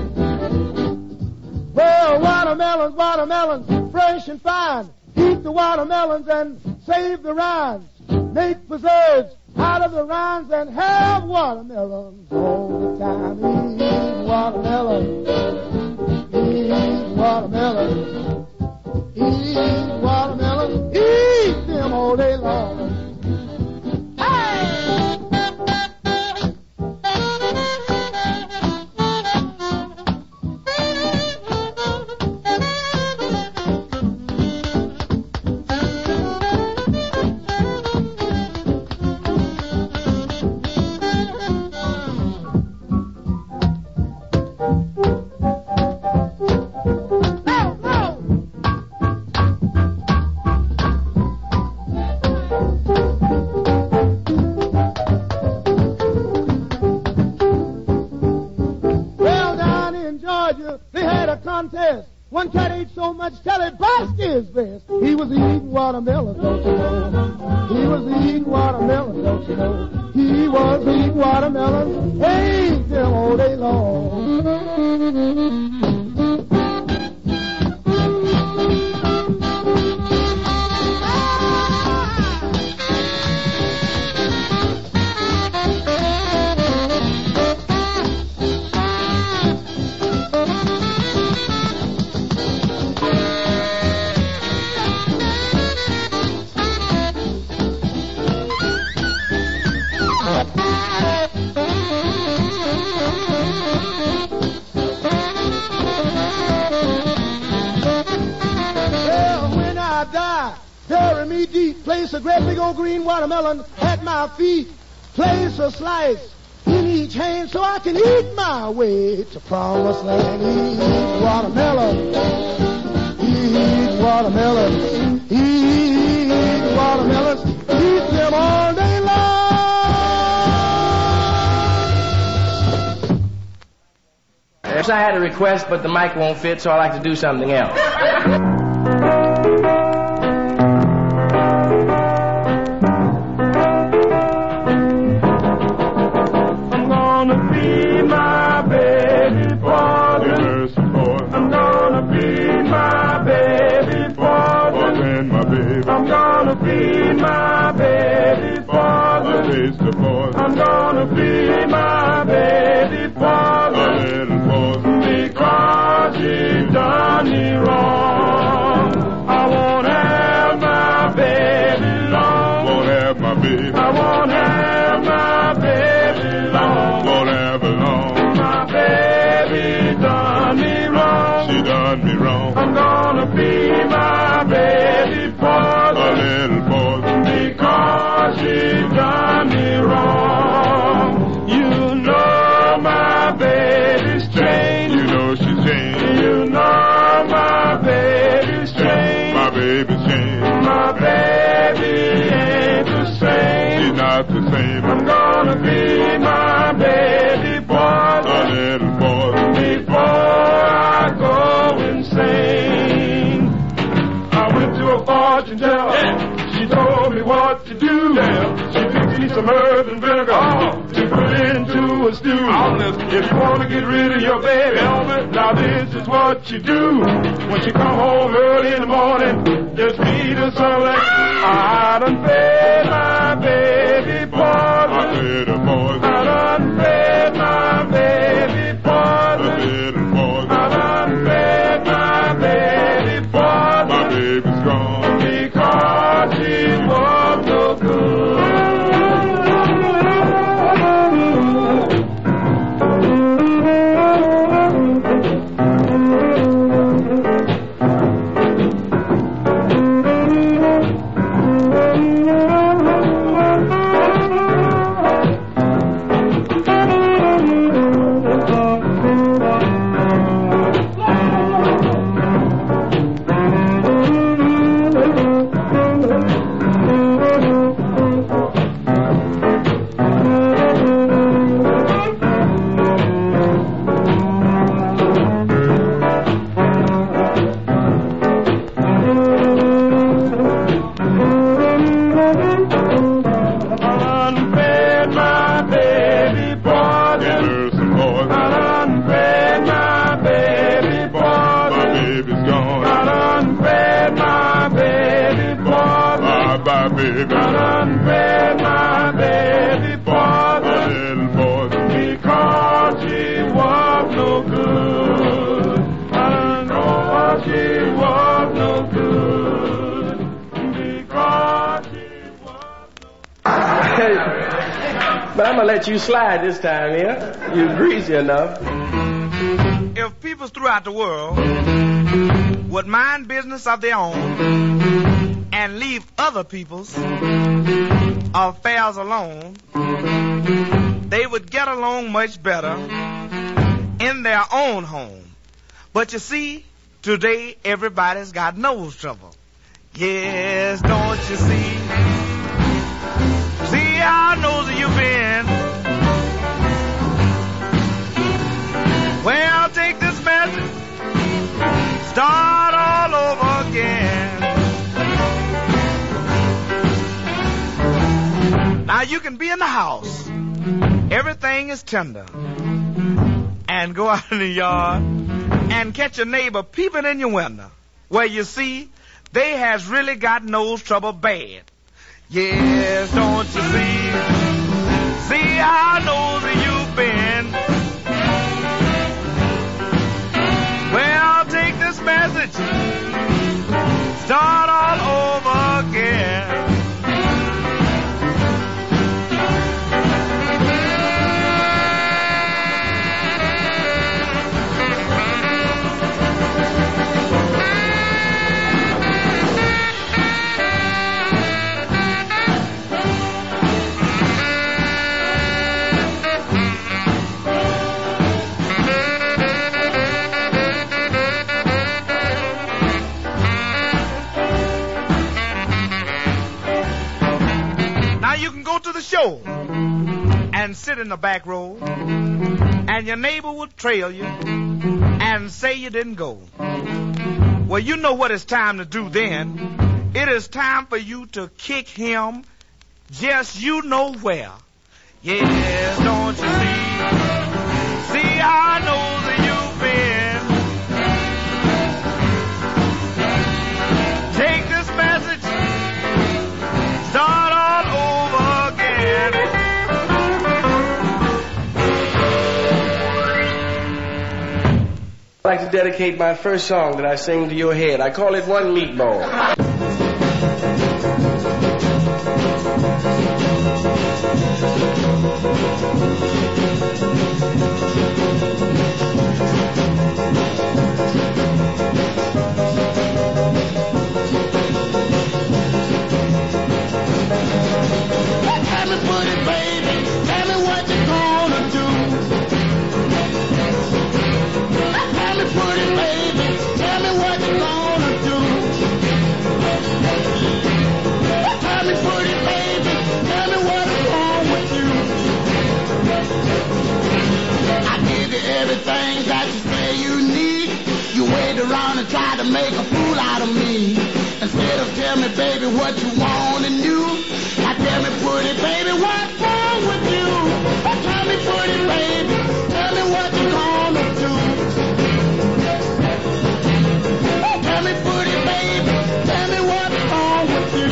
Well, watermelons, fresh and fine. Eat the watermelons and save the rinds. Make preserves out of the rinds and have watermelons all the time. Eat watermelons. Eat watermelons. Eat watermelons. Eat them all day long. Hey! much till it burst his vest. He was eating watermelon, don't you know? He was eating watermelon, don't you know? He was eating watermelon, ate them all day long. Bury me deep, place a great big old green watermelon at my feet, place a slice in each hand so I can eat my way to promised land. Eat watermelon, eat watermelon, eat watermelons, eat them all day long. Yes, I had a request, but the mic won't fit, so I like to do something else. I'm gonna be my baby father, little boy, because she done me wrong. I won't have my baby long. Won't have my baby. I won't have my baby long. Won't have her long. My baby done me wrong. She done me wrong. I'm gonna be my baby father, little boy, because she done me wrong. You know my baby's changed. You know she's changed. You know my baby's changed. My baby's changed. My baby ain't the same. She's not the same. I'm gonna be my baby boy, a little boy, before I go insane. I went to a fortune teller. Yeah. She told me what to do. Yeah. She fixed me some herbs and vinegar to put into a stew. If you want to get rid of your baby, now this is what you do. When she come home early in the morning, just feed her some like I done fed my baby boy. I little boy. I done fed my baby boy. A little boy. I done fed my baby boy. My baby's gone because she was no good. But I'm gonna let you slide this time here. You're greasy enough. If people throughout the world would mind business of their own and leave other people's affairs alone, they would get along much better in their own home. But you see, today everybody's got nose trouble. Yes, don't you see? See how nosy you've been. Well, take this message, start all Now you can be in the house, everything is tender, and go out in the yard and catch a neighbor peeping in your window. Well, you see, they has really got nose trouble bad. Yes, don't you see? See how nosy you've been. Well, take this message, start all over again. To the show and sit in the back row, and your neighbor will trail you and say you didn't go. Well, you know what it's time to do then. It is time for you to kick him just you know where. Yes, don't you see? See how nosy you've been. Take this message, start all over. I'd like to dedicate my first song that I sing to your head. I call it One Meatball. Tell me, put it, baby. Tell me what you're gonna do. Tell me, put it, baby. Tell me what you're gonna do. Tell me, put it, baby. Tell me what's wrong with you. I give you everything that you say you need. You wait around and try to make a fool out of me. Instead of tell me, baby, what you want and do. Tell me, pretty baby, what's wrong with you? Tell me, pretty baby, tell me what you're gonna do. Tell me, pretty baby, tell me what's wrong with you.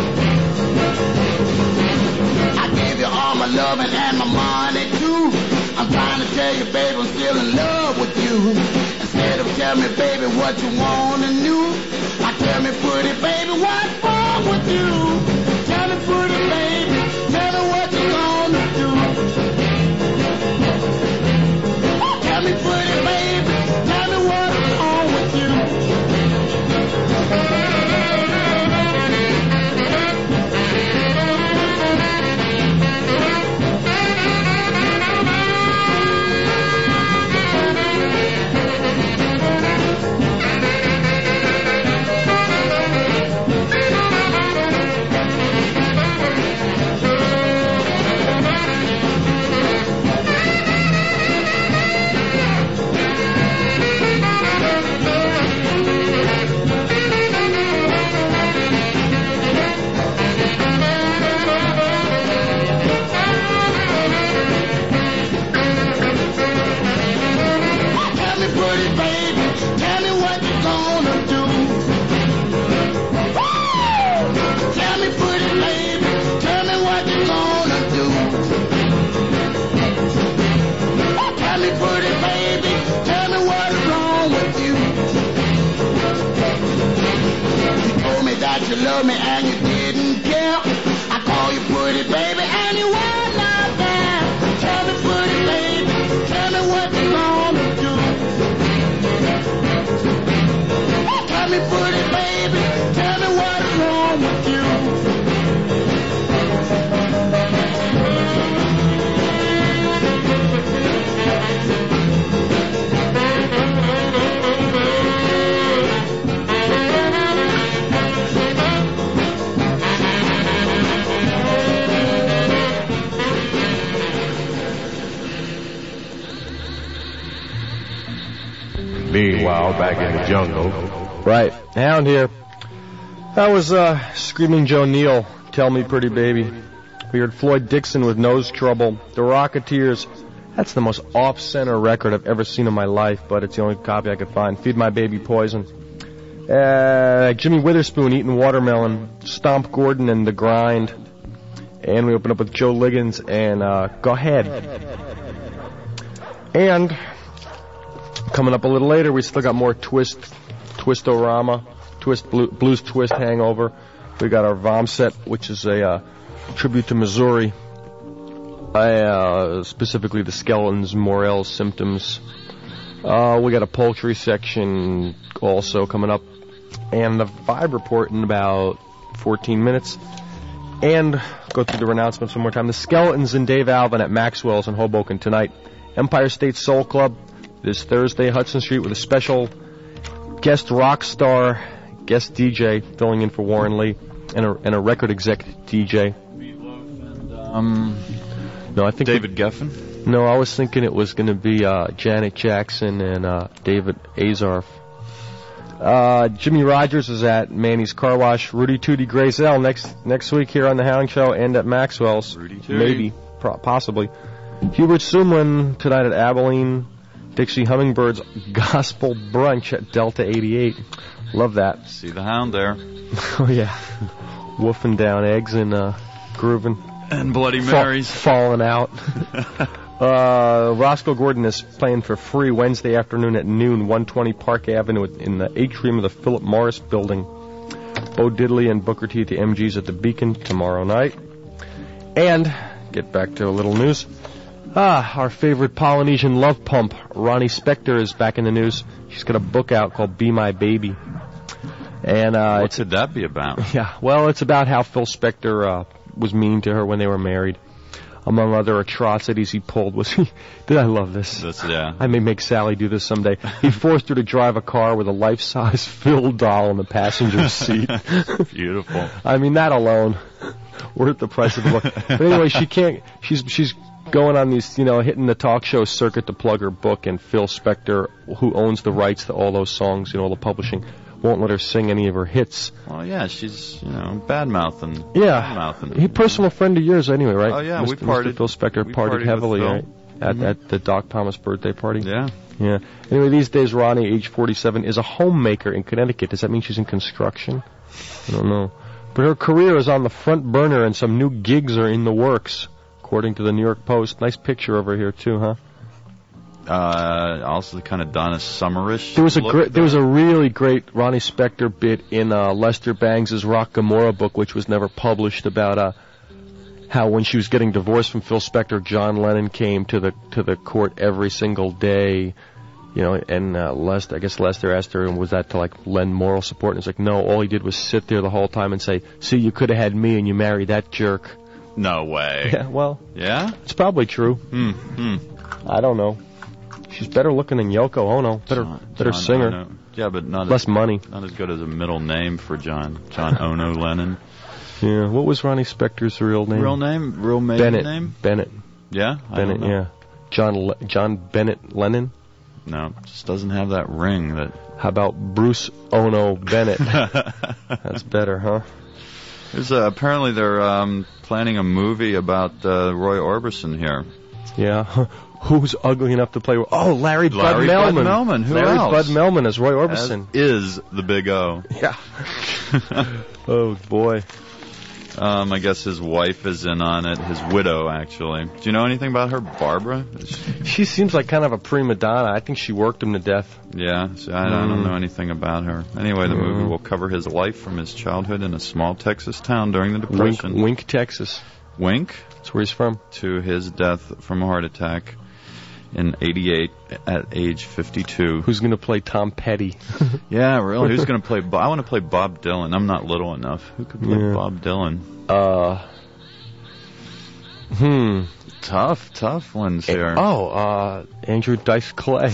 I gave you all my loving and my money too. I'm trying to tell you, baby, I'm still in love with you. Instead of tell me, baby, what you want and do. Tell me, pretty baby, what's wrong with you? Tell me, pretty baby, tell me what you're gonna do. Tell me, pretty baby, tell me what's wrong with you. You love me and you didn't care. I call you pretty baby and you were not there. Tell me, pretty baby, tell me what you're gonna do. Tell me, pretty baby, tell me what's wrong with you. Meanwhile, back in the jungle. Right, Hound here. That was Screaming Joe Neal, Tell Me Pretty Baby. We heard Floyd Dixon with Nose Trouble. The Rocketeers. That's the most off-center record I've ever seen in my life, but it's the only copy I could find. Feed My Baby Poison. Jimmy Witherspoon, Eating Watermelon. Stomp Gordon and The Grind. And we open up with Joe Liggins and Go Ahead. And coming up a little later, we still got more Twist-O-Rama, Blues Twist Hangover. We got our Vom set, which is a tribute to Missouri. Specifically the Skeletons, Morels, Symptoms. We got a poultry section also coming up. And the Vibe Report in about 14 minutes. And go through the announcements one more time. The Skeletons and Dave Alvin at Maxwell's in Hoboken tonight. Empire State Soul Club this Thursday, Hudson Street, with a special guest rock star, guest DJ filling in for Warren Lee, and a record exec DJ. No, I think David Geffen? No, I was thinking it was going to be Janet Jackson and David Azarf. Jimmy Rogers is at Manny's Car Wash. Rudy Tootie Grazel next week here on the Hound Show and at Maxwell's. Rudy Tootie. Maybe, possibly. Hubert Sumlin tonight at Abilene. Dixie Hummingbirds Gospel Brunch at Delta 88. Love that. See the Hound there. Oh, yeah. Woofing down eggs and grooving. And Bloody Marys. Falling out. Roscoe Gordon is playing for free Wednesday afternoon at noon, 120 Park Avenue in the atrium of the Philip Morris Building. Bo Diddley and Booker T at the MGs at the Beacon tomorrow night. And, get back to a little news. Our favorite Polynesian love pump, Ronnie Spector, is back in the news. She's got a book out called Be My Baby. And what could that be about? Yeah, well, it's about how Phil Spector was mean to her when they were married. Among other atrocities he pulled was I love this. Yeah. I may make Sally do this someday. He forced her to drive a car with a life-size Phil doll in the passenger seat. Beautiful. I mean, that alone, worth the price of the book. But anyway, she's going on these, hitting the talk show circuit to plug her book, and Phil Spector, who owns the rights to all those songs, all the publishing, won't let her sing any of her hits. Well, yeah, she's, bad-mouthing. Yeah. Bad-mouthing. He personal friend of yours anyway, right? Oh, yeah, Mr. we partied. Mr. Phil Spector partied heavily, right? At the Doc Thomas birthday party? Yeah. Yeah. Anyway, these days, Ronnie, age 47, is a homemaker in Connecticut. Does that mean she's in construction? I don't know. But her career is on the front burner, and some new gigs are in the works, according to the New York Post. Nice picture over here, too, huh? Also kind of Donna Summerish. There was a really great Ronnie Spector bit in Lester Bangs' Rock Gomorrah book, which was never published, about how when she was getting divorced from Phil Spector, John Lennon came to the court every single day, and Lester asked her, and was that to lend moral support? And it's like, no, all he did was sit there the whole time and say, see, you could have had me and you married that jerk. No way. Yeah, well. Yeah? It's probably true. I don't know. She's better looking than Yoko Ono. Better singer. Ono. Yeah, but less money. Not as good as a middle name for John Ono Lennon. Yeah. What was Ronnie Spector's real name? Real maiden name? Bennett. Yeah. Bennett. Yeah. John Bennett Lennon. No, just doesn't have that ring. How about Bruce Ono Bennett? That's better, huh? There's apparently they're planning a movie about Roy Orbison here. Yeah. Who's ugly enough to play? Oh, Larry Bud Melman. Who Larry else? Bud Melman as Roy Orbison. Is the Big O. Yeah. Oh, boy. I guess his wife is in on it. His widow, actually. Do you know anything about her, Barbara? She seems like kind of a prima donna. I think she worked him to death. Yeah, so I don't know anything about her. Anyway, the movie will cover his life from his childhood in a small Texas town during the Depression. Wink, Texas. Wink? That's where he's from. To his death from a heart attack in '88 at age 52. Who's going to play Tom Petty? Yeah, really. Who's going to play? I want to play Bob Dylan. I'm not little enough. Who could play Bob Dylan? Tough ones here. Andrew Dice Clay.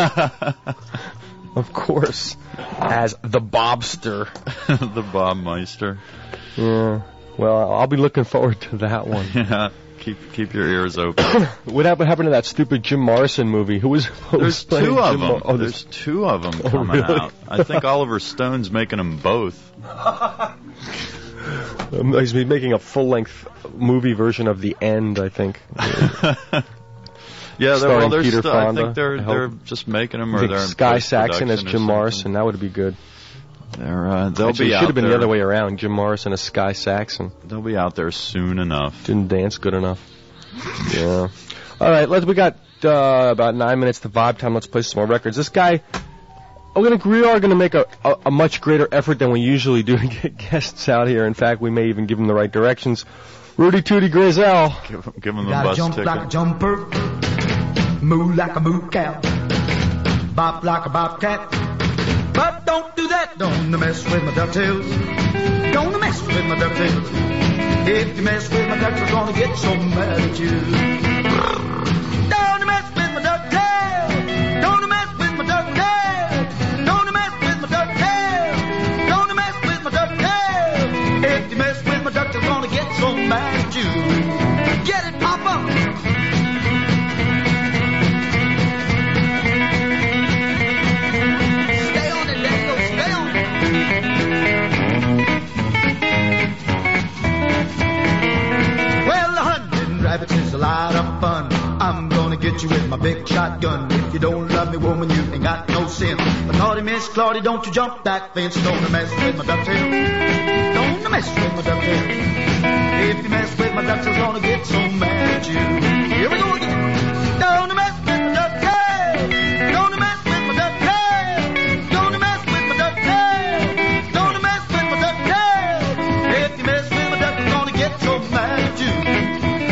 Of course, as the Bobster. The Bobmeister. Yeah. Well, I'll be looking forward to that one. Yeah. Keep your ears open. What happened to that stupid Jim Morrison movie? There's two of them. There's two of them coming out. I think Oliver Stone's making them both. He's making a full-length movie version of The End, I think. Yeah, Starring they're Peter I Fonda. think they're just making them, I or think they're in Sky Saxon as post-production or Jim something. Morrison. That would be good. They'll Actually, be it out should have been there. the other way around. Jim Morrison as Sky Saxon. They'll be out there soon enough. Didn't dance good enough. Yeah. All right, we got about 9 minutes to vibe time. Let's play some more records. This guy, we are going to make a much greater effort than we usually do to get guests out here. In fact, we may even give them the right directions. Rudy Tooty Grizel. Give them the Gotta bus jump ticket. like a jumper, move like a moo cow, bop like a bobcat. But don't do that, don't mess with my ducktails. Don't mess with my ducktails. If you mess with my ducks, I'm gonna get so mad at you. Don't mess with my ducktails. Don't mess with my ducktails. Don't mess with my ducktails. Don't mess with my ducktails. If you mess with my ducks, I'm gonna get so mad at you. Get it, Papa? Rabbits is a lot of fun. I'm gonna get you with my big shotgun. If you don't love me, woman, you ain't got no sense. But naughty Miss Claudia, don't you jump that fence. Don't mess with my ducktails. Don't mess with my ducktails. If you mess with my ducks, I'm gonna get so mad at you. Here we go again. Don't mess with my ducktails. Don't mess with my ducktails. Don't mess with my ducktails. Don't mess with my ducktails. If you mess with my ducks, I'm gonna get so mad at you.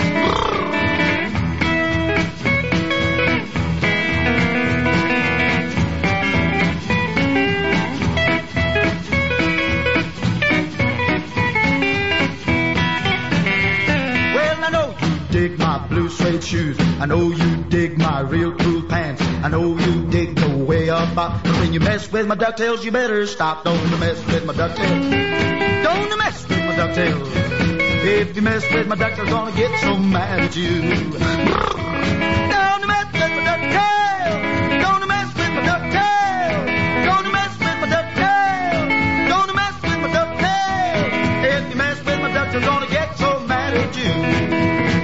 Dig my blue suede shoes. I know you dig my real cool pants. I know you dig the way up. But when you mess with my ducktails, you better stop. Don't mess with my ducktails. Don't mess with my ducktails. If you mess with my ducks, I'm gonna get so mad at you. Don't mess with my ducktails. Don't mess with my ducktails. Don't mess with my ducktails. Don't mess with my ducktails. If you mess with my ducks, I'm gonna get so mad at you.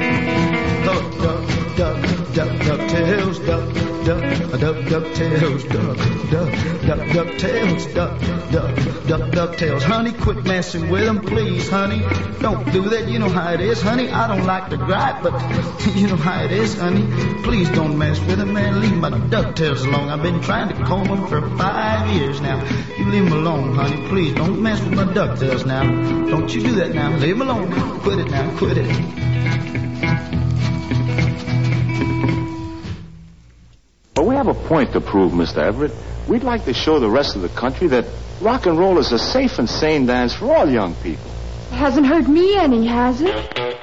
DuckTales, DuckTales. Honey, quit messing with them, please, honey. Don't do that, you know how it is, honey. I don't like to gripe, but you know how it is, honey. Please don't mess with them, man. Leave my DuckTales alone. I've been trying to comb them for 5 years now. You leave them alone, honey. Please don't mess with my DuckTales now. Don't you do that now. Leave them alone now. Quit it now. Quit it. But we have a point to prove, Mr. Everett. We'd like to show the rest of the country that rock and roll is a safe and sane dance for all young people. It hasn't hurt me any, has it?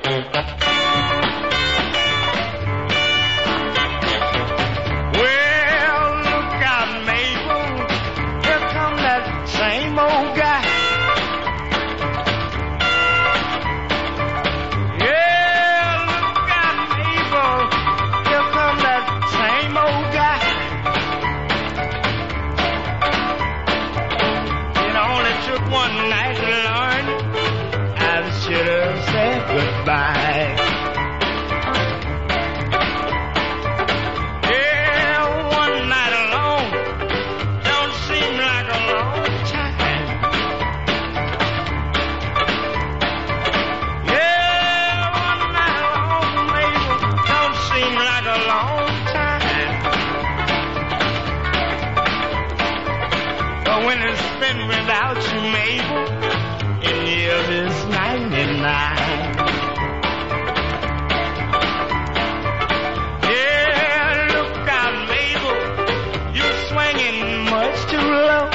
Well, look out, Mabel. Here come that same old guy. Yeah, look out, Mabel. Here come that same old guy. It only took one night to learn. I should have said goodbye. Yeah, one night alone don't seem like a long time. Yeah, one night alone, Mabel, don't seem like a long time. But when it's spent without you, Mabel, in years it's 99. Yeah, look out, Mabel, you're swinging much too low.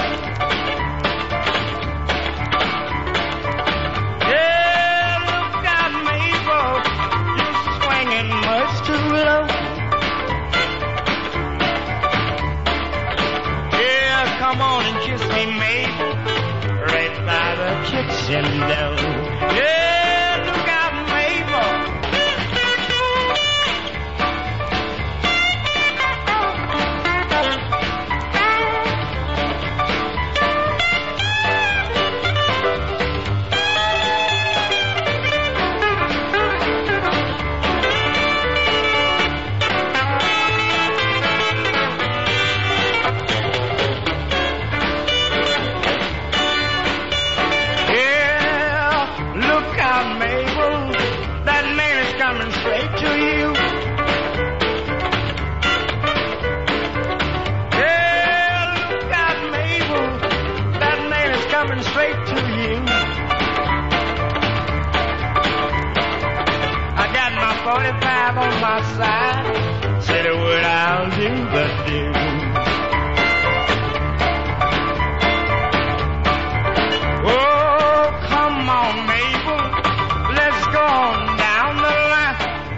Yeah, look out, Mabel, you're swinging much too low. Yeah, come on and kiss me, Mabel, right by the kitchen door. Yeah, look out, Mabel, that man is coming straight to you. Yeah, look out, Mabel, that man is coming straight to you. I got my 45 on my side, said a word I'll do but do. Oh, come on, Mabel, let's go on down the line.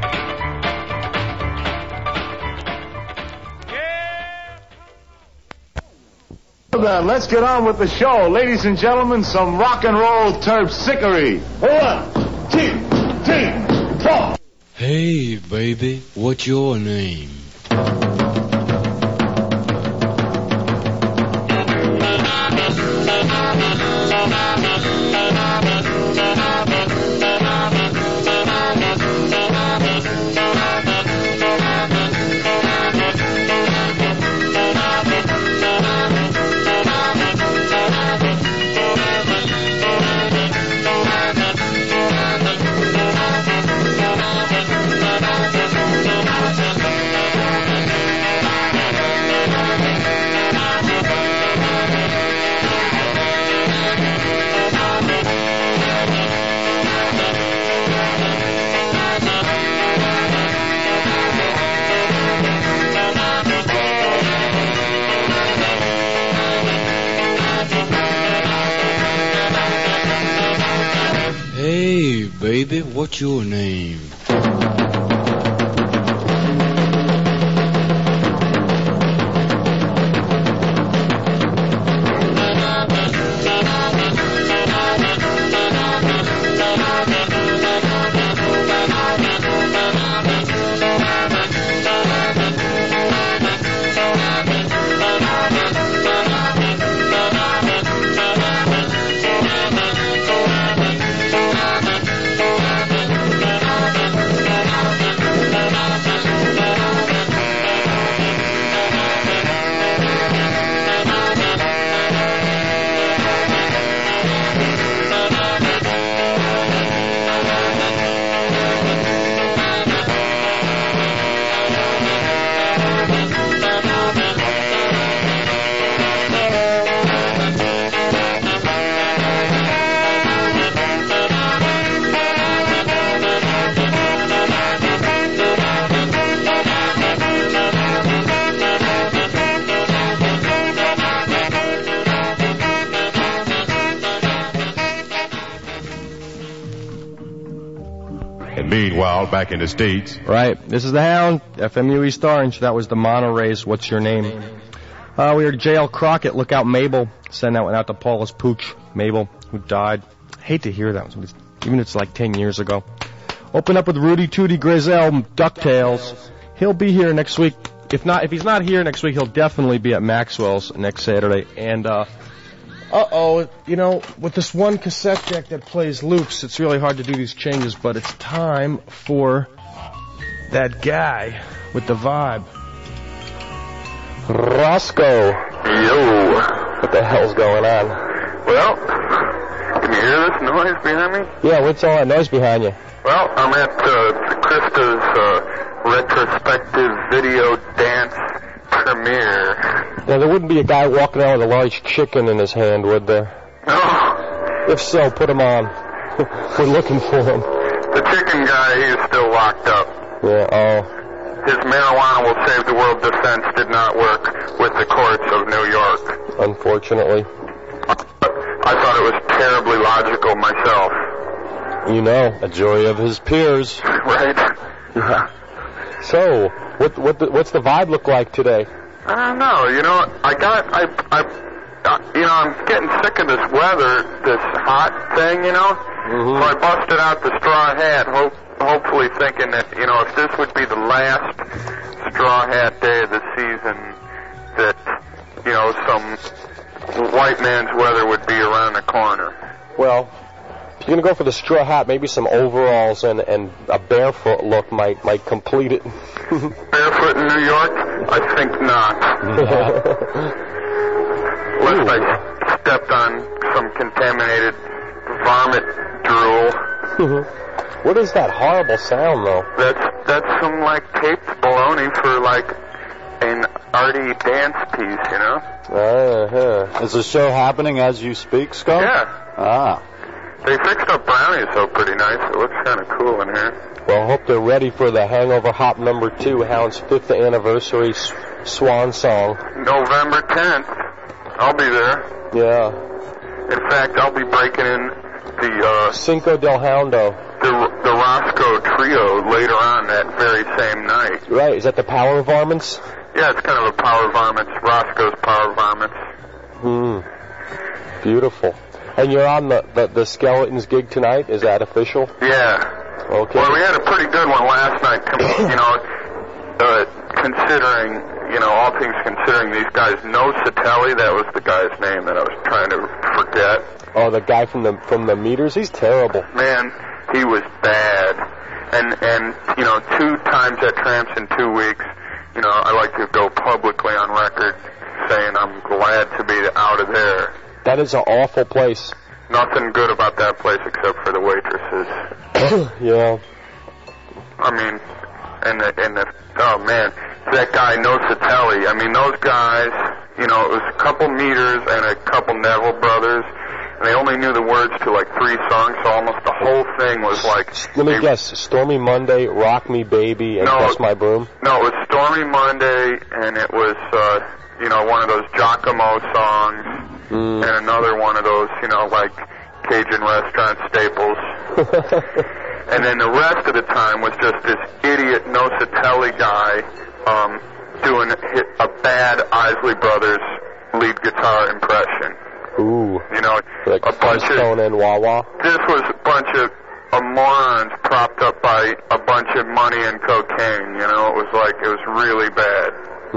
Well then, let's get on with the show. Ladies and gentlemen, some rock and roll terpsichore. 1, 2, 3, 4. Hey, baby, what's your name? Hey, baby, what's your name? Meanwhile, back in the States. Right. This is the Hound, FMU East Orange. That was the Monterey's What's Your Name? We heard J.L. Crockett, Look Out Mabel. Send that one out to Paulus Pooch, Mabel, who died. Hate to hear that, even if it's like 10 years ago. Open up with Rudy Tooty Grizel, DuckTales. He'll be here next week. If he's not here next week, he'll definitely be at Maxwell's next Saturday. And, with this one cassette deck that plays loops, it's really hard to do these changes, but it's time for that guy with the vibe. Roscoe. Yo. What the hell's going on? Well, can you hear this noise behind me? Yeah, what's all that noise behind you? Well, I'm at Krista's retrospective video dance premiere. Now, there wouldn't be a guy walking around with a large chicken in his hand, would there? No. If so, put him on. We're looking for him. The chicken guy, he's still locked up. Yeah, His marijuana will save the world defense did not work with the courts of New York. Unfortunately. I thought it was terribly logical myself. You know, a joy of his peers. Right? Yeah. So, what's the vibe look like today? I don't know. I'm getting sick of this weather, this hot thing, Mm-hmm. So I busted out the straw hat, hopefully thinking that, if this would be the last straw hat day of the season, that, some white man's weather would be around the corner. Well, if you're going to go for the straw hat, maybe some overalls and a barefoot look might complete it. Barefoot in New York? I think not. Unless I stepped on some contaminated varmint drool. What is that horrible sound, though? That's some like taped baloney for like an arty dance piece, you know? Is the show happening as you speak, Skunk? Yeah. Ah. They fixed up brownies though pretty nice. It looks kind of cool in here. Well, I hope they're ready for the Hangover Hop number 2, Hound's 5th anniversary swan song. November 10th. I'll be there. Yeah. In fact, I'll be breaking in the Cinco del Houndo. The Roscoe Trio later on that very same night. Right. Is that the Power Varmints? Yeah, it's kind of a Power Varmints. Roscoe's Power Varmints. Beautiful. And you're on the Skeletons gig tonight? Is that official? Yeah. Okay. Well, we had a pretty good one last night, considering, all things considering, these guys, No Satelli, that was the guy's name that I was trying to forget. Oh, the guy from the Meters? He's terrible. Man, he was bad. And 2 times at Tramps in 2 weeks, I like to go publicly on record saying I'm glad to be out of there. That is an awful place. Nothing good about that place except for the waitresses. Yeah. I mean, oh man, that guy No Satelli. I mean, those guys, it was a couple Meters and a couple Neville brothers, and they only knew the words to like 3 songs, so almost the whole thing was like... Let me guess, Stormy Monday, Rock Me Baby, and Kiss My Broom? No, it was Stormy Monday, and it was, one of those Giacomo songs, and another one of those, like Cajun restaurant staples. And then the rest of the time was just this idiot No Satelli guy doing a bad Isley Brothers lead guitar impression. Ooh. A Like bunch of... and Wah-Wah? This was a bunch of morons propped up by a bunch of money and cocaine, It was really bad.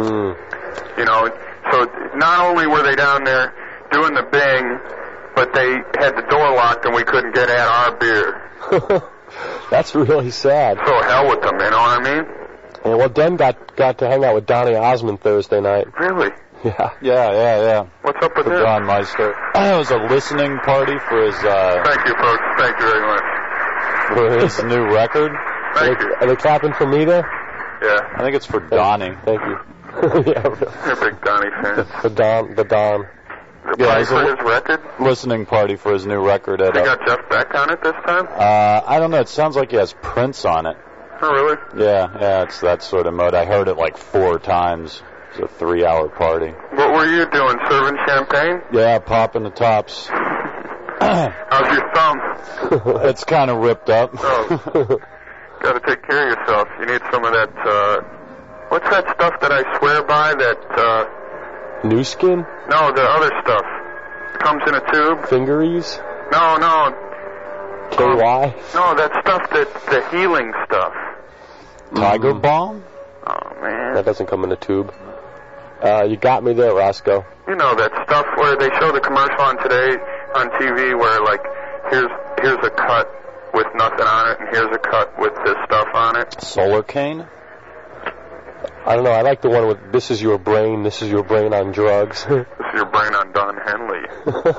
So not only were they down there doing the Bing, but they had the door locked and we couldn't get at our beer. That's really sad. So hell with them, you know what I mean? Yeah, well, Den got to hang out with Donny Osmond Thursday night. Really? Yeah. What's up with that? John Meister. It was a listening party for his... Thank you, folks. Thank you very much. For his new record. Thank you. Are they clapping for me there? Yeah. I think it's for Donnie. Thank you. You're a big Donnie fan. The Don. Yeah, for his record? Listening party for his new record. They got Jeff Beck on it this time? I don't know. It sounds like he has Prince on it. Oh, really? Yeah, it's that sort of mode. I heard it like 4 times. It was a 3-hour party. What were you doing, serving champagne? Yeah, popping the tops. How's your thumb? It's kind of ripped up. Oh. Gotta take care of yourself. You need some of that, what's that stuff that I swear by, that, New Skin? No, the other stuff. Comes in a tube. Fingeries? No. KY? No, that stuff, the healing stuff. Tiger Balm? Oh, man. That doesn't come in a tube. You got me there, Roscoe. You know that stuff where they show the commercial on today on TV where, like, here's a cut with nothing on it, and here's a cut with this stuff on it. Solar Cane? I don't know. I like the one with this is your brain on drugs. This is your brain on Don Henley.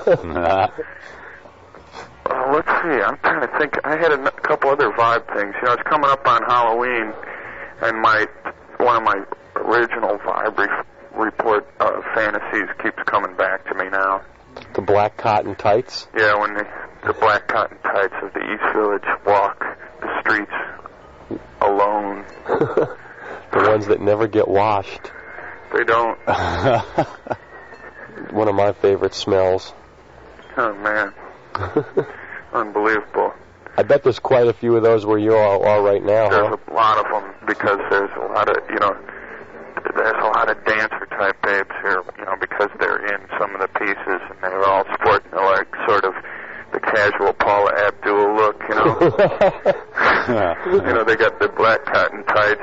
Let's see. I'm trying to think. I had a couple other vibe things. It's coming up on Halloween, and one of my original vibe report fantasies keeps coming back to me now. The black cotton tights? Yeah, when the black cotton tights of the East Village walk the streets alone. The ones that never get washed. They don't. One of my favorite smells. Oh, man. Unbelievable. I bet there's quite a few of those where you all are right now, There's a lot of them because there's a lot of, there's a lot of dancer-type babes here, because they're in some of the pieces and they're all sporting, like, sort of the casual Paula Abdul look, They got the black cotton tights,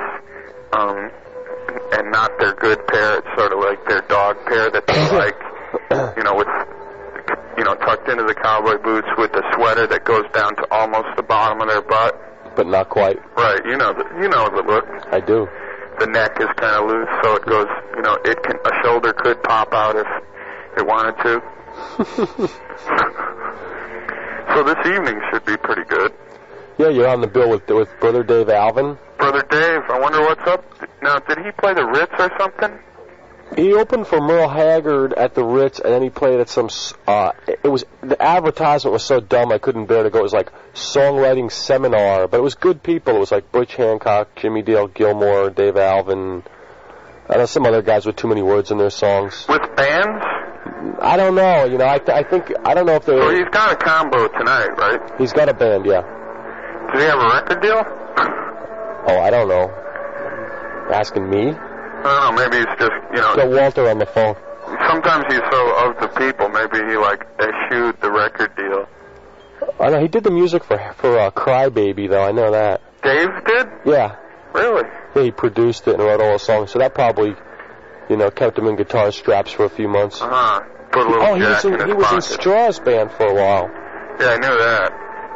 and not their good pair. It's sort of like their dog pair that they like, with, tucked into the cowboy boots with the sweater that goes down to almost the bottom of their butt. But not quite. Right, you know the look. I do. The neck is kind of loose, so it goes, a shoulder could pop out if it wanted to. So this evening should be pretty good. Yeah, you're on the bill with Brother Dave Alvin. Brother Dave, I wonder what's up. Now, did he play the Ritz or something? He opened for Merle Haggard at the Ritz, and then he played at some. It was the advertisement was so dumb I couldn't bear to go. It was like songwriting seminar, but it was good people. It was like Butch Hancock, Jimmy Dale Gilmore, Dave Alvin. I know some other guys with too many words in their songs. With bands? I don't know. You know, I think I don't know if they. So he's got a combo tonight, right? He's got a band, yeah. Does he have a record deal? Oh, I don't know. Asking me? I don't know, maybe he's just, you know... Got Walter on the phone. Sometimes he's so of the people, maybe he, like, eschewed the record deal. I know, he did the music for Cry Baby, though, I know that. Dave did? Yeah. Really? Yeah, he produced it and wrote all the songs, so that probably, you know, kept him in guitar straps for a few months. Uh-huh. Put a little jack in his he was in pocket. Straw's band for a while. Yeah, I knew that.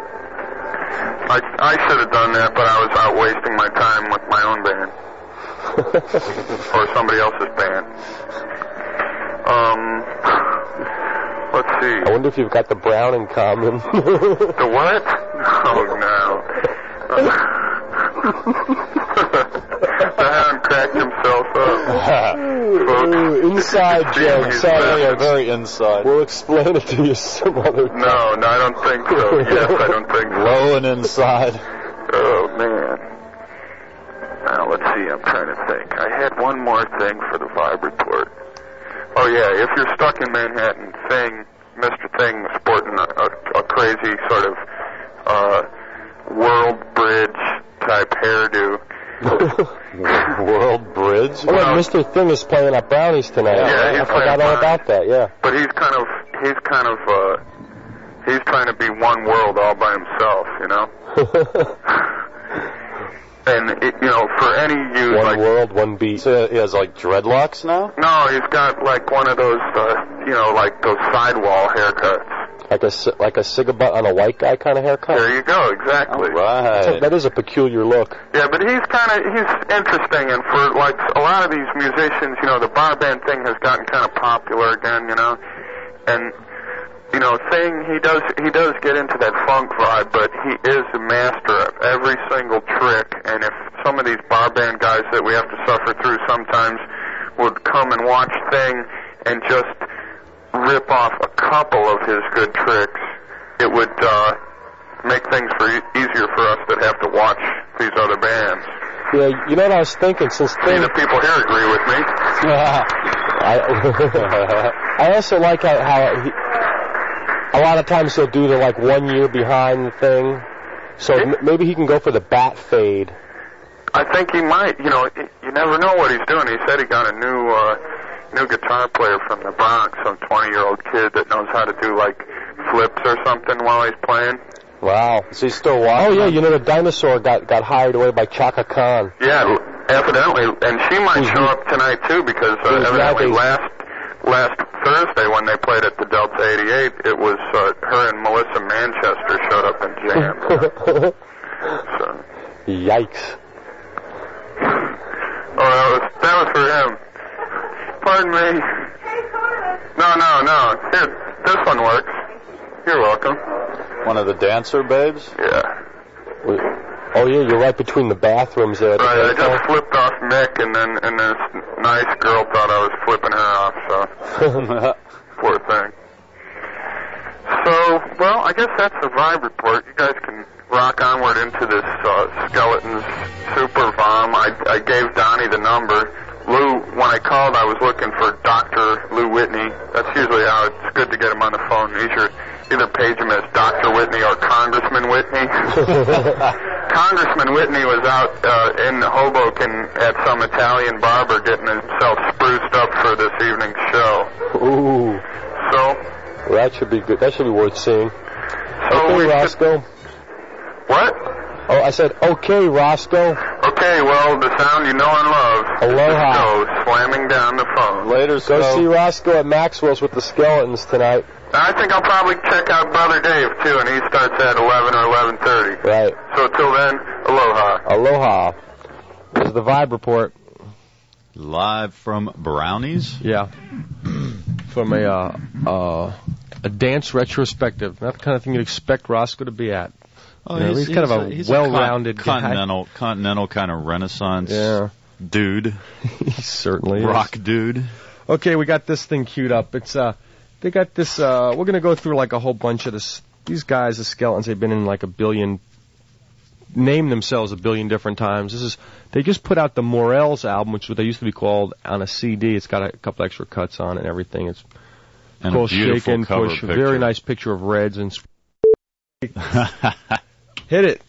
I should have done that, but I was out wasting my time with my own band. Or somebody else's band. Let's see. I wonder if you've got the Brown in common. The what? Oh, no. The hound cracked himself up. Inside joke. Sorry, very inside. We'll explain it to you some other time. No, I don't think so. Yes, I don't think so. Low and inside. Oh, man. Now, let's see, I'm trying to think. I had one more thing for the Vibe Report. Oh, yeah, if you're stuck in Manhattan, Mr. Thing sporting a crazy sort of World Bridge type hairdo. World Bridge? Oh, well, Mr. Thing is playing at Brownies tonight. Yeah, I forgot all about that, yeah. But he's trying to be one world all by himself, you know? And, you know, for any you... One world, one beat. So he has, like, dreadlocks now? No, he's got, like, one of those, you know, like those sidewall haircuts. Like a cigarette on a white guy kind of haircut? There you go, exactly. Right. That is a peculiar look. Yeah, but he's interesting, and for, like, a lot of these musicians, you know, the bar band thing has gotten kind of popular again, you know? And... You know, he does get into that funk vibe, but he is a master of every single trick, and if some of these bar band guys that we have to suffer through sometimes would come and watch Thing and just rip off a couple of his good tricks, it would make things easier for us that have to watch these other bands. Yeah, you know what I was thinking? Since See, the people here agree with me. I also like how a lot of times he'll do the, like, 1 year behind thing. So maybe he can go for the bat fade. I think he might. You know, you never know what he's doing. He said he got a new guitar player from the Bronx, some 20-year-old kid that knows how to do, like, flips or something while he's playing. Wow. Is he still walking? Oh, yeah, you know, the dinosaur got hired away by Chaka Khan. Yeah, evidently. And she might show up tonight, too, because evidently last Thursday when they played at the Delta 88, it was her and Melissa Manchester showed up and jammed. So. Yikes. Oh, that was for him. Pardon me. No. Here, this one works. You're welcome. One of the dancer babes? Yeah. Oh, yeah, you're right between the bathrooms there. Right, I just flipped off Mick, and this nice girl thought I was flipping her off, so... Poor thing. So, well, I guess that's the Vibe Report. You guys can rock onward into this Skeletons Super Vom. I gave Donnie the number. Lou, when I called, I was looking for Dr. Lou Whitney. That's usually how it's good to get him on the phone. Either page him as Dr. Whitney or Congressman Whitney. Congressman Whitney was out in Hoboken at some Italian barber getting himself spruced up for this evening's show. Ooh. So? Well, that should be good. That should be worth seeing. So okay, Roscoe. What? Oh, I said, okay, Roscoe. Okay, well, the sound you know and love. Aloha. Go slamming down the phone. Later, Go see Roscoe at Maxwell's with the Skeletons tonight. I think I'll probably check out Brother Dave, too, and he starts at 11 or 11:30. Right. So till then, aloha. Aloha. This is the Vibe Report. Live from Brownies? Yeah. From a dance retrospective. Not the kind of thing you'd expect Roscoe to be at. Oh, You know, he's kind of a he's well-rounded guy. continental kind of Renaissance dude. He certainly rock is. dude. Okay, we got this thing queued up. It's they got this. We're gonna go through like a whole bunch of this. These guys, the Skeletons, they've been in like named themselves a billion different times. They just put out the Morels album, which is what they used to be called, on a CD. It's got a couple extra cuts on it and everything. It's and called a beautiful Shake and cover Push. picture. Very nice picture of Reds and. Hit it.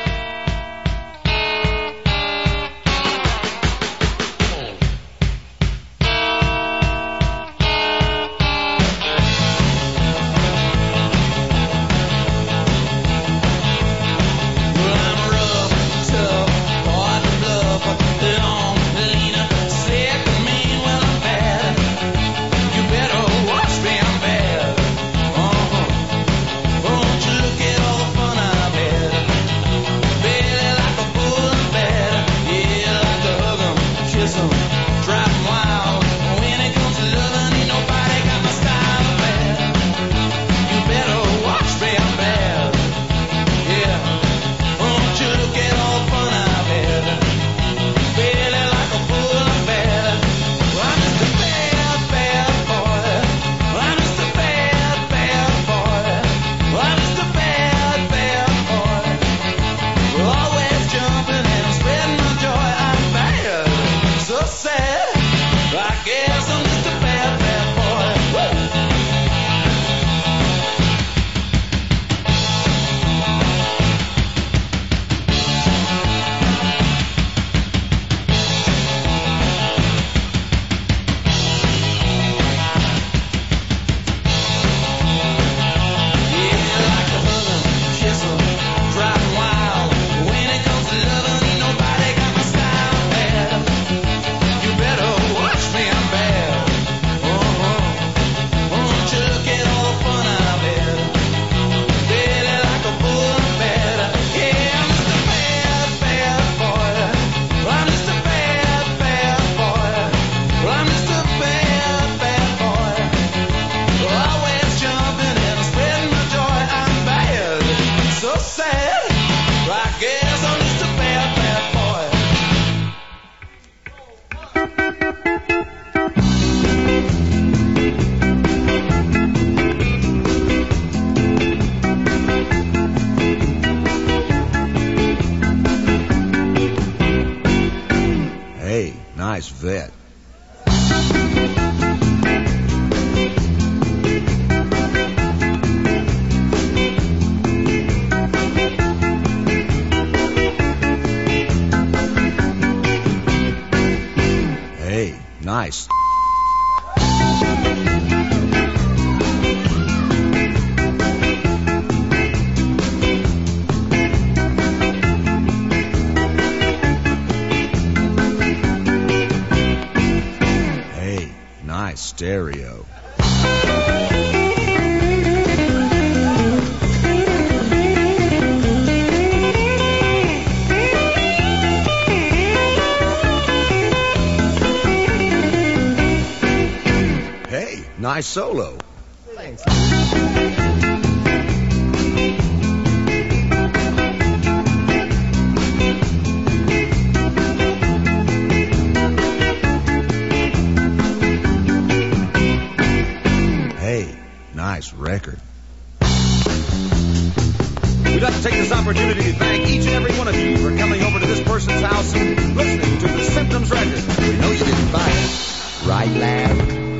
Nice vet. Hey, nice. Nice stereo. Hey, nice solo. Thanks. Nice record. We'd like to take this opportunity to thank each and every one of you for coming over to this person's house and listening to the Symptoms record. We know you didn't buy it. Right, lad?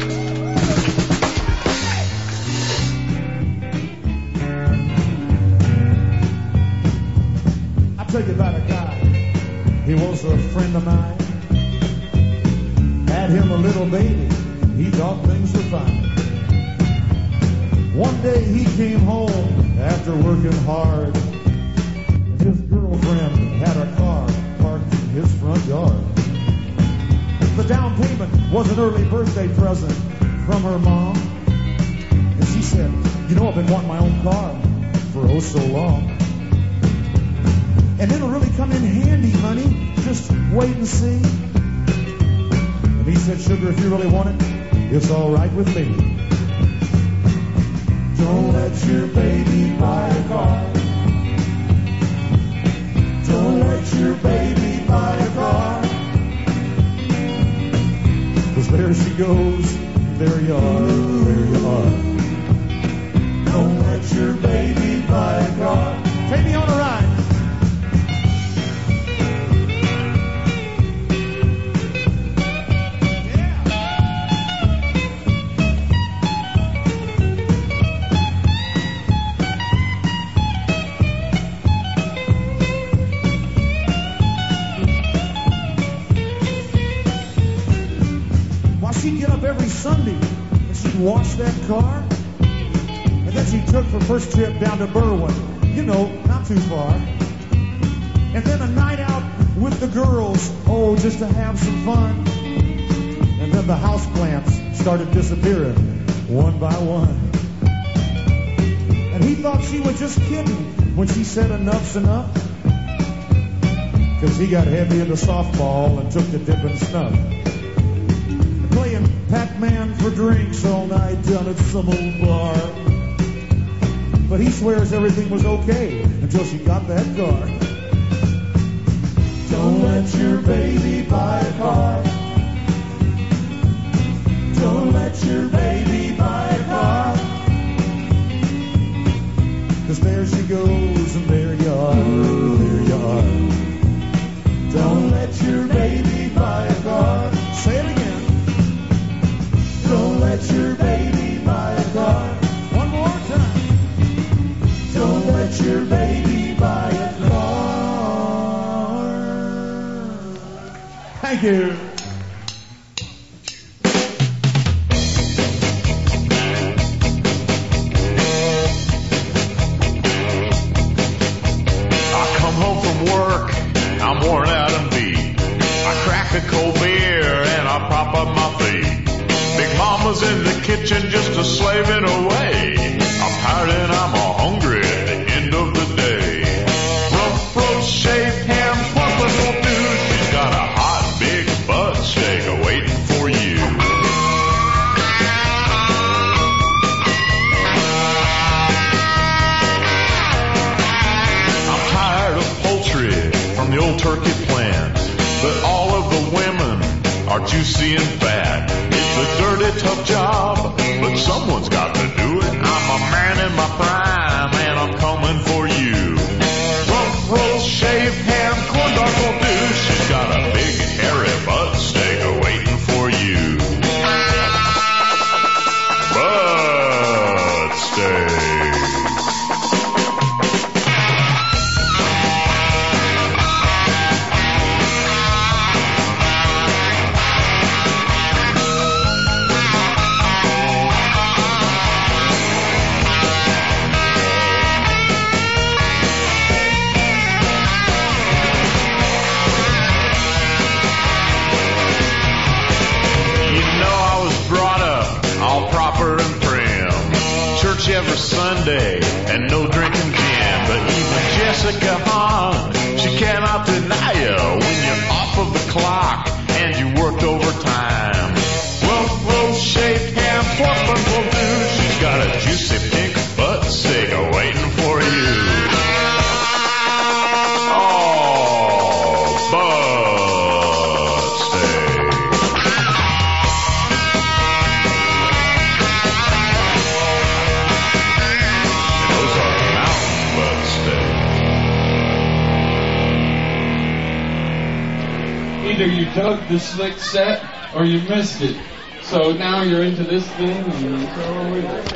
I'll tell you about a guy. He was a friend of mine. Had him a little baby. He thought things were fine. One day he came home after working hard, and his girlfriend had a car parked in his front yard. The down payment was an early birthday present from her mom, and she said, "You know, I've been wanting my own car for oh so long, and it'll really come in handy, honey. Just wait and see." And he said, "Sugar, if you really want it, it's all right with me. Don't let your baby buy a car. she goes. There you are, there you are. Don't let your baby buy a car. Take me on a ride. She'd get up every Sunday and she'd wash that car. And then she took her first trip down to Berwyn. You know, not too far. And then a night out with the girls, oh, just to have some fun. And then the houseplants started disappearing one by one. And he thought she was just kidding when she said enough's enough. Because he got heavy into softball and took to dipping snuff. Playing Pac-Man for drinks all night down at some old bar. But he swears everything was okay until she got that car. Don't let your baby buy a car. Don't let your baby buy a car. 'Cause there she goes and there you are, there you are. Don't let your baby buy a car. Say it again. Don't let your baby buy a car. One more time. Don't let your baby buy a car. Thank you. I come home from work, I'm worn out and beat. I crack a cold beer and I prop up my feet. Big Mama's in the kitchen just a slaving away. I'm tired and I'm all hungry at the end of the day. Rump roast, shaved ham, what will do? She's got a hot big butt steak waiting for you. I'm tired of poultry from the old turkey plant, but all of the women are juicy and fat. It's a dirty, tough job, but someone's got to do it. I'm a man in my prime, and I'm coming for you. Rump roast, shaved ham, corn dog will do. She's got a big, hairy butt steak waiting for you. Butt steak. Every Sunday and no drinking gin, but even Jessica Hahn, she cannot deny you when you're off of the clock and you worked overtime. Rump roast, shaved ham, pork butt will do. She's got a juicy pink butt steak waiting for you. Oh, butt steak. Either you dug the slick set or you missed it. So now you're into this thing and you go with it.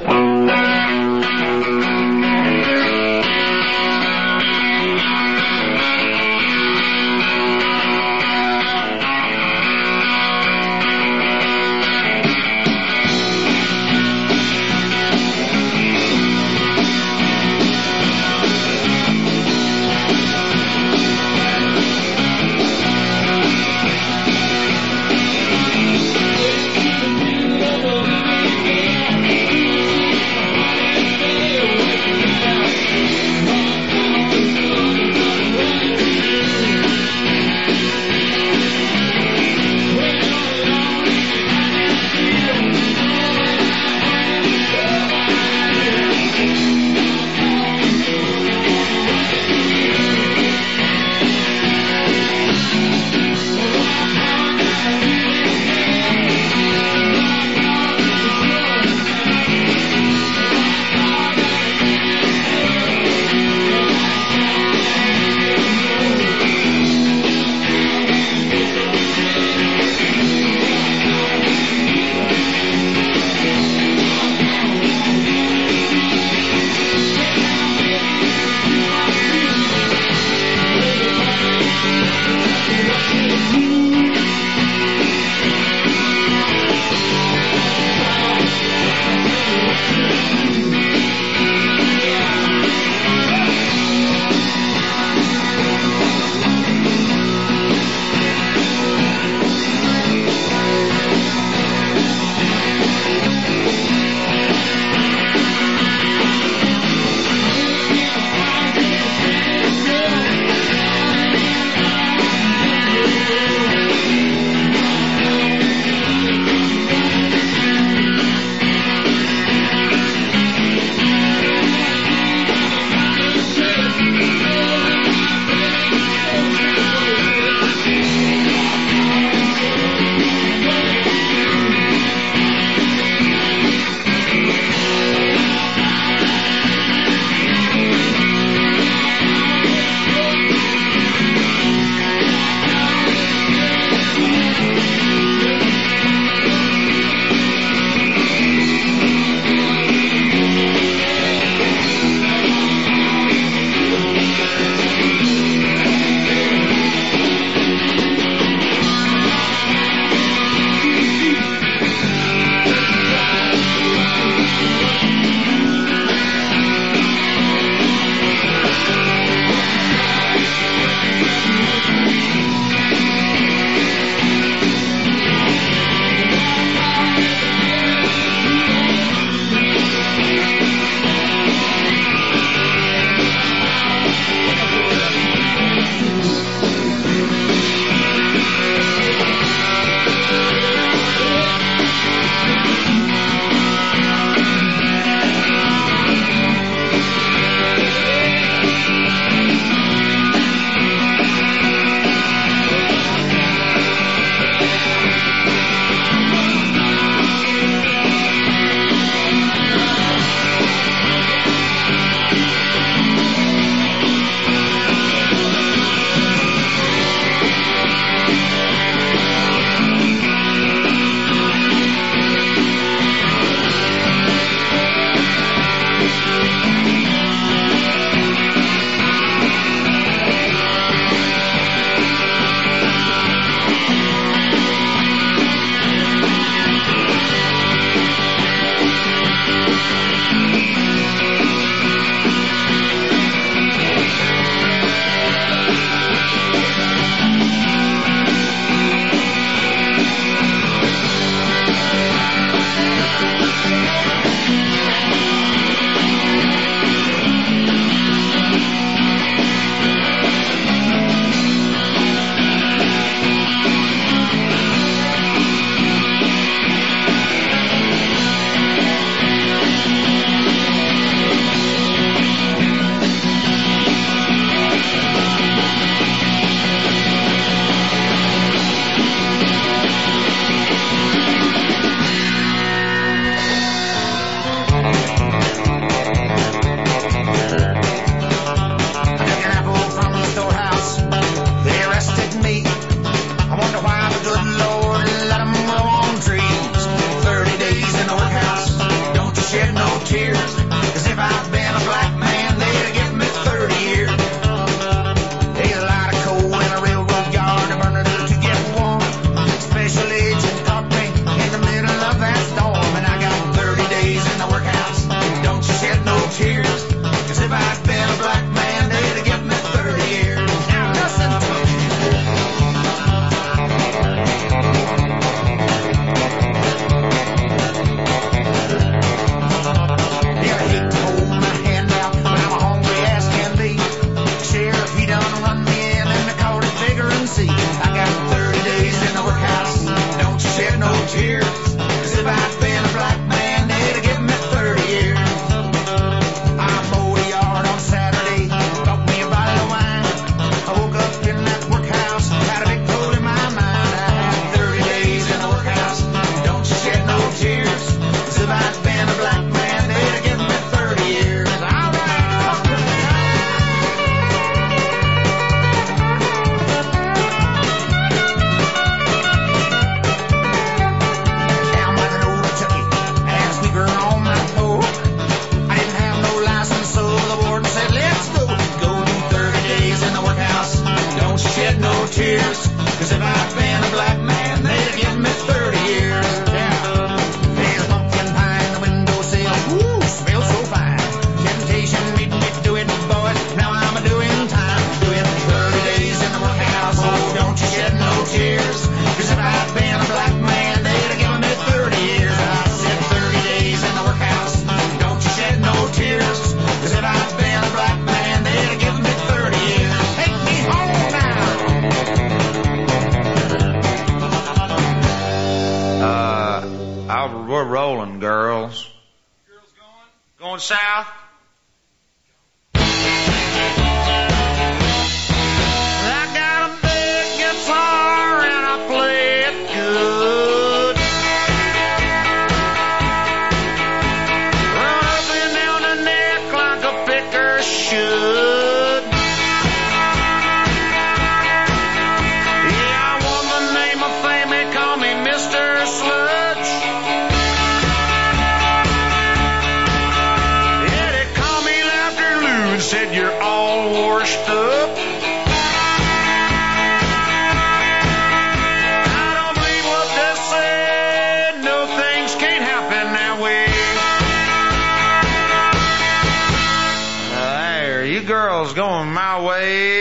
tears. 'Cause if I'd been a black man, they'd have given me 30 years. There's a pumpkin pie in the windowsill. Ooh, smells so fine. Temptation made me do it, boys. Now I'm a doing time. Doing 30 days in the workhouse. Oh, don't you shed no tears. 'Cause if I'd been a black man, they'd have given me 30 years. I said 30 days in the workhouse. Don't you shed no tears. 'Cause if I'd been a black man, they'd have given me 30 years. Take me home now. We're rolling, girls. Going south? I got a big guitar and I play it good. Run up and down the neck like a picker should. Yeah, I won the name of fame, they call me Mr. Sludge. Yeah, they call me Laughter Lou and said you're all washed up. I don't believe what they said. No, things can't happen that way. There, you girls going my way.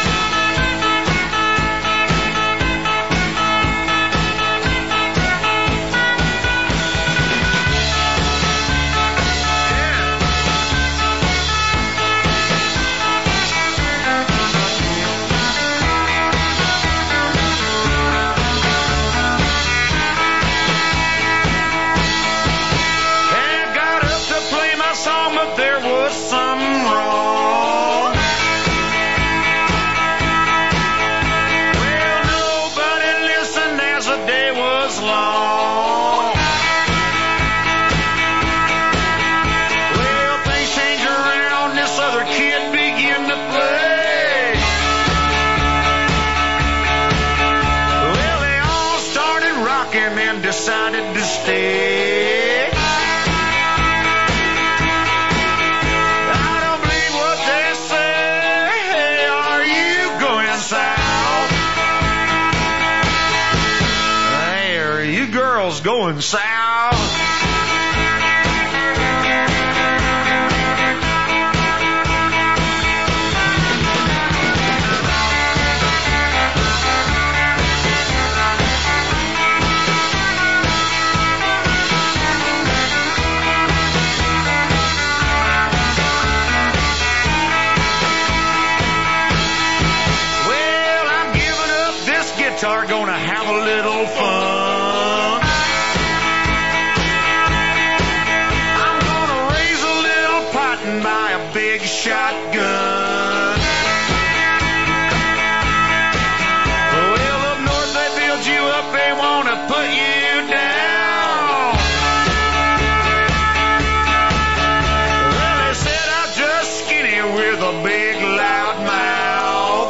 I got up to play my song, but there was something wrong. Well, nobody listened as the day was long. Well, things changed around. This other kid began to play. Well, they all started rocking and decided to stay. I don't believe what they say. Are you going south? Hey, are you girls going south? Well, I'm giving up this guitar, gonna have a little fun. I'm gonna raise a little pot and buy a big shotgun. Well, up north they build you up, they wanna put you down. Well, they said I'm just skinny with a big loud mouth.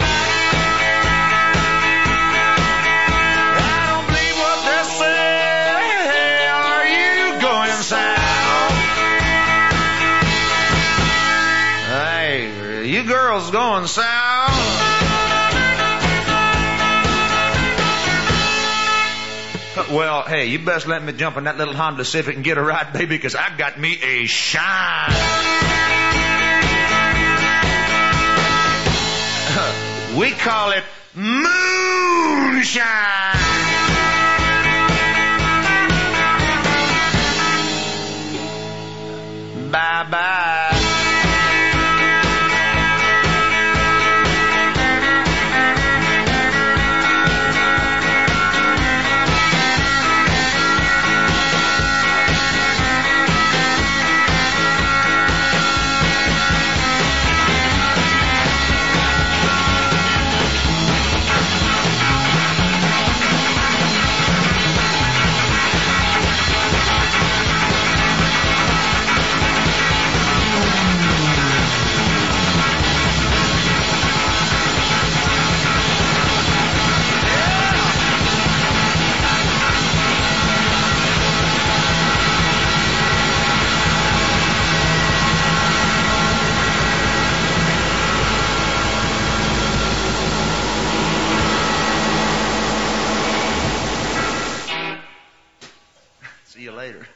I don't believe what they say. Are you going south? Hey, are you girls going south? Well, hey, you best let me jump in that little Honda Civic and get a ride, baby, because I got me a shine. We call it moonshine. Bye-bye. later.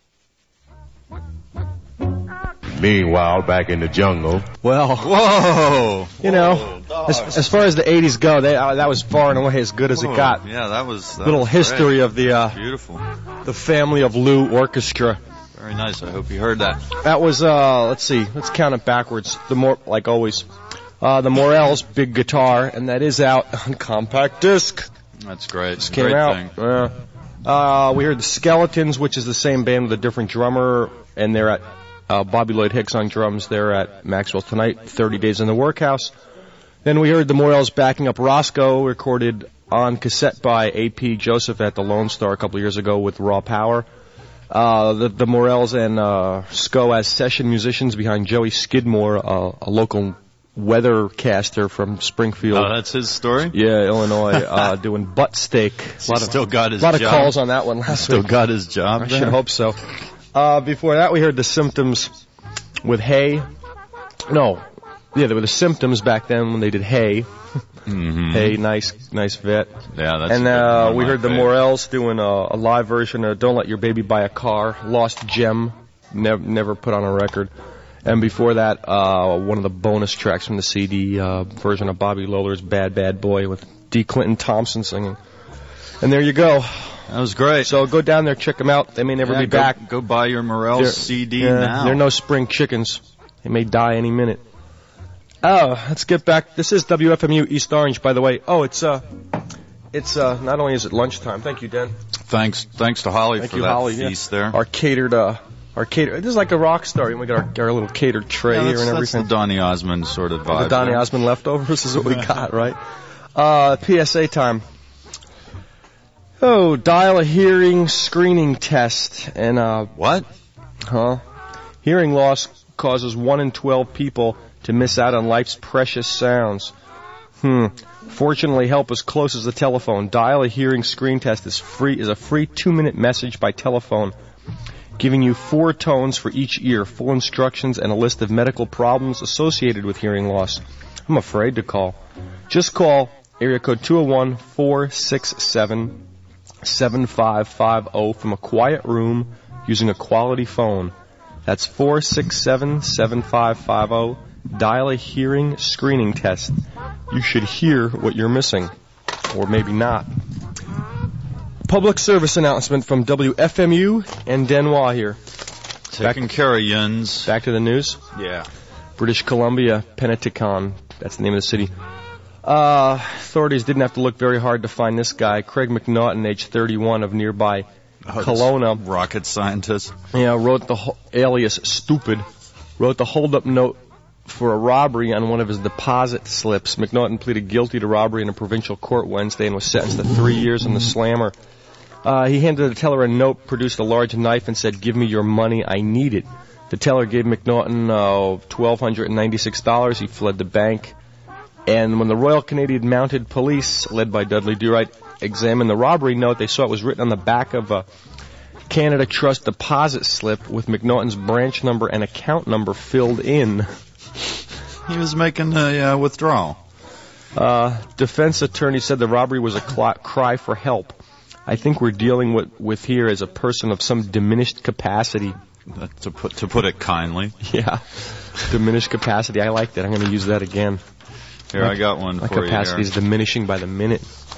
Meanwhile, back in the jungle. Well, whoa, you know, as far as the 80s go, that was far and away as good as it got. Yeah, that was little history great. of the Beautiful. the Family of Lou Orchestra. Very nice. I hope you heard that. That was let's see, let's count it backwards. Like always, the Morels, big guitar, and that is out on compact disc. That's great. This great came out. thing. We heard the Skeletons, which is the same band with a different drummer, and they're at Bobby Lloyd Hicks on drums. They're at Maxwell tonight, 30 Days in the Workhouse. Then we heard the Morels backing up Roscoe, recorded on cassette by A.P. Joseph at the Lone Star a couple of years ago with Raw Power. The Morels and Sco as session musicians behind Joey Skidmore, a local weathercaster from Springfield. Oh, that's his story? Yeah, Illinois, doing butt steak. Still got his job. A lot of calls on that one last week. Still got his job I there? should hope so. Before that, we heard the Symptoms with Hey. No. Yeah, they were the Symptoms back then when they did Hey. Mm-hmm. Hey, nice vet. Yeah, that's And we heard the Morels doing a live version of Don't Let Your Baby Buy a Car, Lost Gem, never put on a record. And before that, one of the bonus tracks from the CD version of Bobby Lowler's Bad Bad Boy with D. Clinton Thompson singing. And there you go. That was great. So go down there, check them out. They may never be back. Go buy your Morels CD now. They're no spring chickens. They may die any minute. Oh, let's get back. This is WFMU East Orange, by the way. Oh, it's not only is it lunchtime. Thank you, Den. Thanks to Holly for that feast there. Our catered. This is like a rock star. We got our little catered tray here and everything. That's the Donny Osmond sort of vibe. The Donny Osmond leftovers is what we got, right? PSA time. Oh, dial a hearing screening test. And, what? Hearing loss causes 1 in 12 people to miss out on life's precious sounds. Fortunately, help as close as the telephone. Dial a hearing screen test is a free 2-minute message by telephone, giving you 4 tones for each ear, full instructions, and a list of medical problems associated with hearing loss. I'm afraid to call. Just call area code 201-467-7550 from a quiet room using a quality phone. That's 467-7550. Dial a hearing screening test. You should hear what you're missing. Or maybe not. Public service announcement from WFMU and Denois here. Taking care of Yuns. Back to the news. Yeah. British Columbia, Penticton. That's the name of the city. Authorities didn't have to look very hard to find this guy, Craig McNaughton, age 31, of nearby Kelowna. Rocket scientist. Yeah, wrote the alias Stupid. Wrote the hold-up note for a robbery on one of his deposit slips. McNaughton pleaded guilty to robbery in a provincial court Wednesday and was sentenced to 3 years in the slammer. He handed the teller a note, produced a large knife, and said, "Give me your money, I need it." The teller gave McNaughton $1,296. He fled the bank. And when the Royal Canadian Mounted Police, led by Dudley Do-Right, examined the robbery note, they saw it was written on the back of a Canada Trust deposit slip with McNaughton's branch number and account number filled in. He was making a withdrawal. Defense attorney said the robbery was a cry for help. I think we're dealing with here as a person of some diminished capacity. To put it kindly. Yeah. Diminished capacity. I like that. I'm going to use that again. Here, I got one for you. My capacity is diminishing by the minute.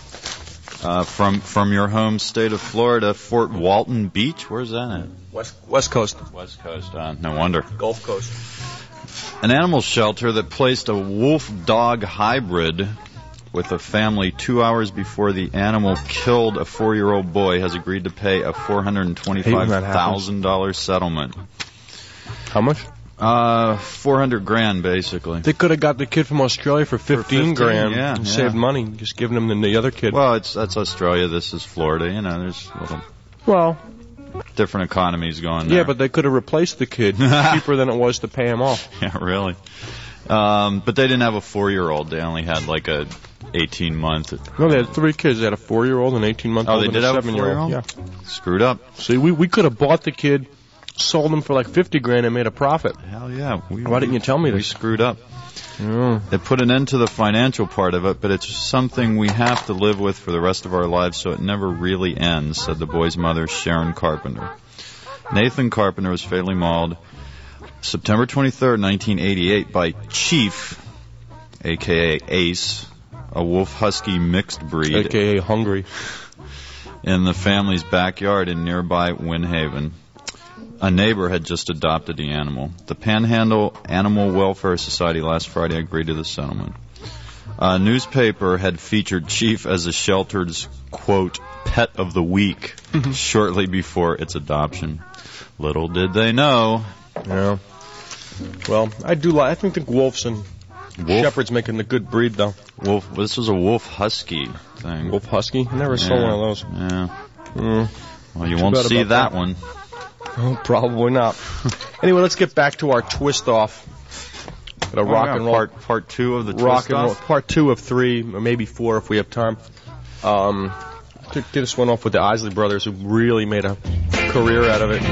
From your home state of Florida, Fort Walton Beach. Where's that at? West Coast. West Coast. No wonder. Gulf Coast. An animal shelter that placed a wolf-dog hybrid with a family 2 hours before the animal killed a 4-year-old boy has agreed to pay a $425,000 settlement. How much? $400,000 basically. They could have got the kid from Australia for 15 grand and saved money, just giving him the other kid. Well, that's Australia. This is Florida. You know, there's little different economies going there. Yeah, but they could have replaced the kid cheaper than it was to pay him off. Yeah, really. But they didn't have a 4-year-old. They only had like a 18-month. No, they had 3 kids. They had a 4-year-old, an 18-month-old, and a 7-year-old. Yeah. Screwed up. See, we could have bought the kid, sold him for like 50 grand and made a profit. Hell yeah. Why didn't you tell me this? We screwed up. It put an end to the financial part of it, but it's something we have to live with for the rest of our lives, so it never really ends, said the boy's mother, Sharon Carpenter. Nathan Carpenter was fatally mauled September 23rd, 1988 by Chief, a.k.a. Ace, a wolf husky mixed breed. A.k.a. Hungry. In the family's backyard in nearby Windhaven. A neighbor had just adopted the animal. The Panhandle Animal Welfare Society last Friday agreed to the settlement. A newspaper had featured Chief as the shelter's, quote, pet of the week shortly before its adoption. Little did they know. Yeah. Well, I think wolves and shepherds making a good breed, though. Wolf. This was a wolf husky thing. Wolf husky? I never saw one of those. Yeah. Well, you won't see that one. Oh, probably not. Anyway, let's get back to our twist off. Rock and roll part 2 of the twist off. Part 2 of 3, or maybe 4 if we have time. Get this one off with the Isley Brothers, who really made a career out of it.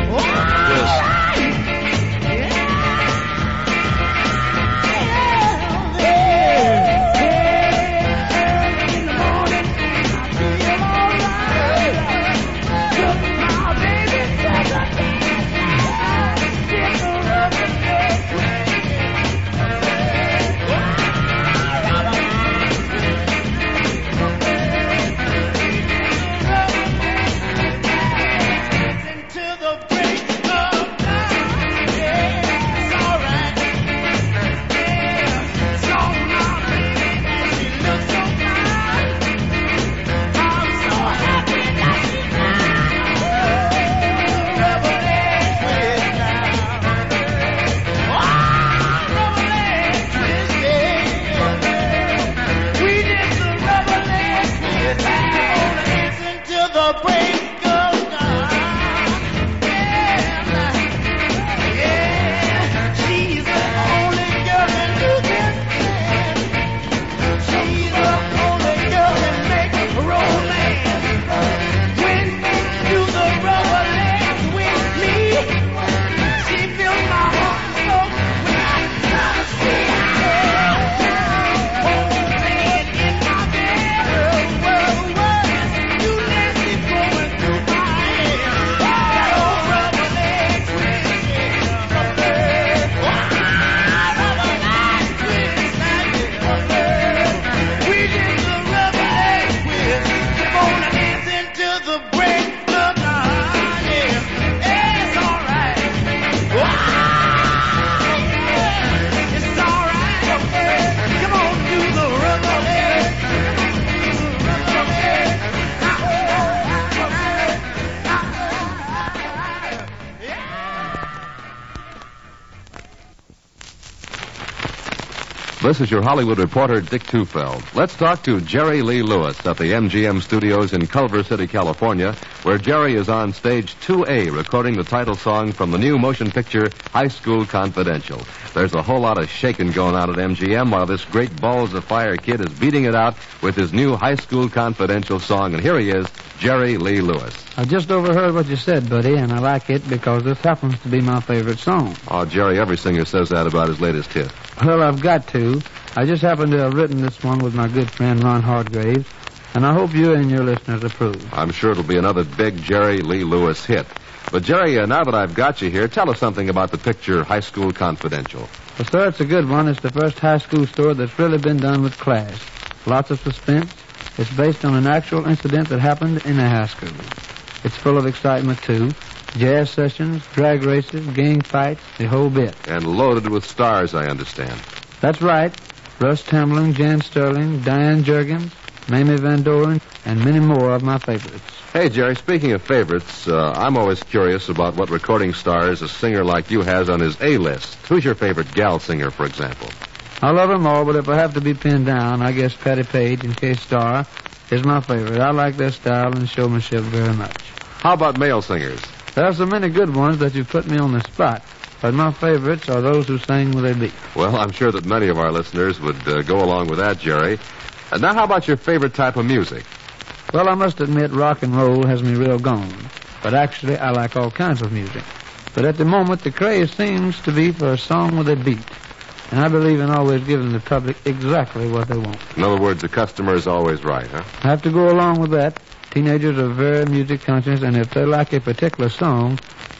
This is your Hollywood reporter, Dick Tufeld. Let's talk to Jerry Lee Lewis at the MGM studios in Culver City, California, where Jerry is on stage 2A recording the title song from the new motion picture High School Confidential. There's a whole lot of shaking going on at MGM while this great balls of fire kid is beating it out with his new High School Confidential song. And here he is, Jerry Lee Lewis. I just overheard what you said, buddy, and I like it because this happens to be my favorite song. Oh, Jerry, every singer says that about his latest hit. Well, I've got to. I just happen to have written this one with my good friend Ron Hargraves, and I hope you and your listeners approve. I'm sure it'll be another big Jerry Lee Lewis hit. But, Jerry, now that I've got you here, tell us something about the picture High School Confidential. Well, sir, it's a good one. It's the first high school story that's really been done with class. Lots of suspense. It's based on an actual incident that happened in a high school. It's full of excitement, too. Jazz sessions, drag races, gang fights, the whole bit. And loaded with stars, I understand. That's right. Russ Tamblyn, Jan Sterling, Diane Jurgens, Mamie Van Doren, and many more of my favorites. Hey, Jerry, speaking of favorites, I'm always curious about what recording stars a singer like you has on his A-list. Who's your favorite gal singer, for example? I love them all, but if I have to be pinned down, I guess Patti Page and Kay Starr is my favorite. I like their style and showmanship very much. How about male singers? There are so many good ones that you put me on the spot, but my favorites are those who sing with a beat. Well, I'm sure that many of our listeners would go along with that, Jerry. And now how about your favorite type of music? Well, I must admit rock and roll has me real gone, but actually I like all kinds of music. But at the moment, the craze seems to be for a song with a beat. And I believe in always giving the public exactly what they want. In other words, the customer is always right, huh? I have to go along with that. Teenagers are very music conscious, and if they like a particular song,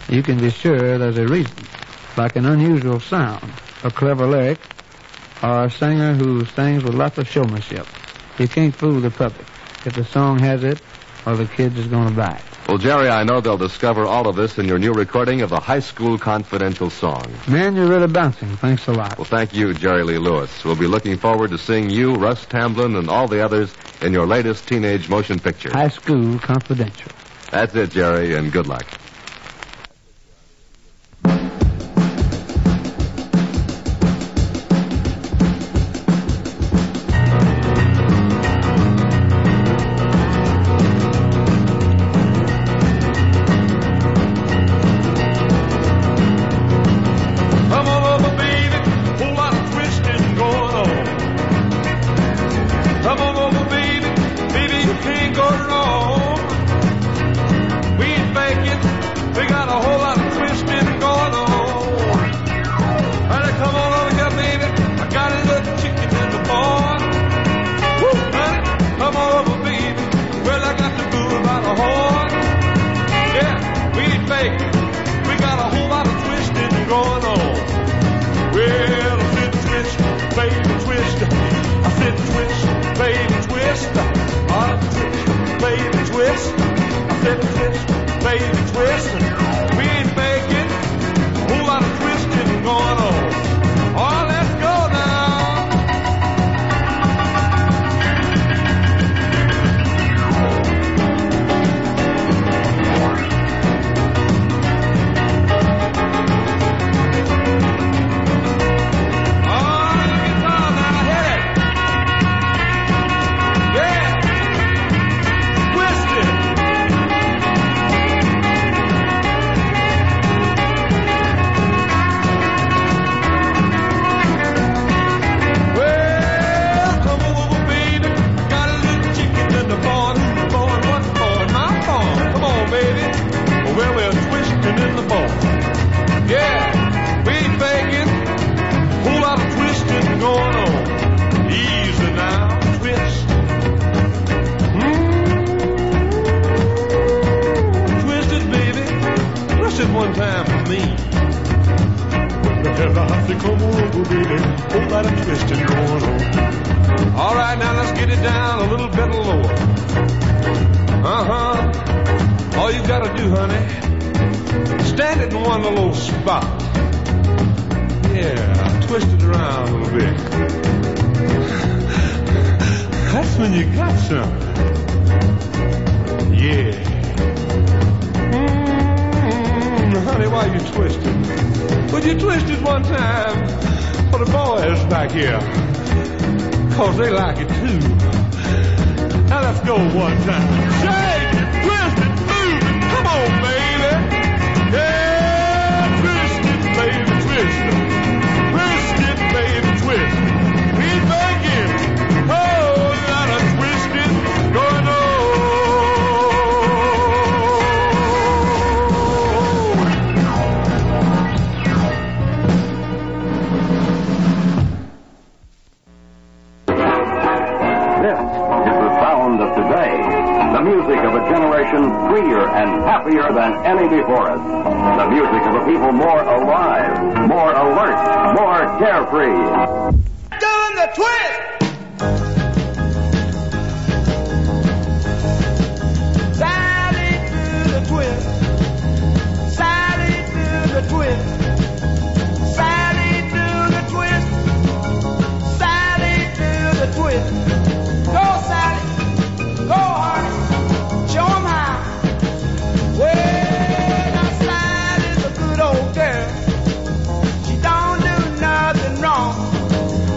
you can be sure there's a reason, like an unusual sound, a clever lyric, or a singer who sings with lots of showmanship. You can't fool the public. If the song has it, or the kids is going to buy it. Well, Jerry, I know they'll discover all of this in your new recording of the High School Confidential song. Man, you're really bouncing. Thanks a lot. Well, thank you, Jerry Lee Lewis. We'll be looking forward to seeing you, Russ Tamblyn, and all the others in your latest teenage motion picture. High School Confidential. That's it, Jerry, and good luck. All right, now let's get it down a little bit lower. All you gotta do, honey, stand it in one little spot. Yeah, twist it around a little bit. That's when you got something. Yeah. Honey, why you twisting? Would you twist it one time for the boys back here? 'Cause they like it too. Now let's go one time. Shake it, twist it, move it. Come on, baby. Yeah, twist it, baby, twist it. Twist it, baby, twist it. We making a whole lot of twisting going on. Of today, the music of a generation freer and happier than any before it. The music of a people more alive, more alert, more carefree. Doing the twist! Sally do the twist. Sally do the twist. Sally do the twist. Sally do the twist. Go, Sally. Go, honey. Show 'em how. Well, now Sally's a good old girl. She don't do nothing wrong.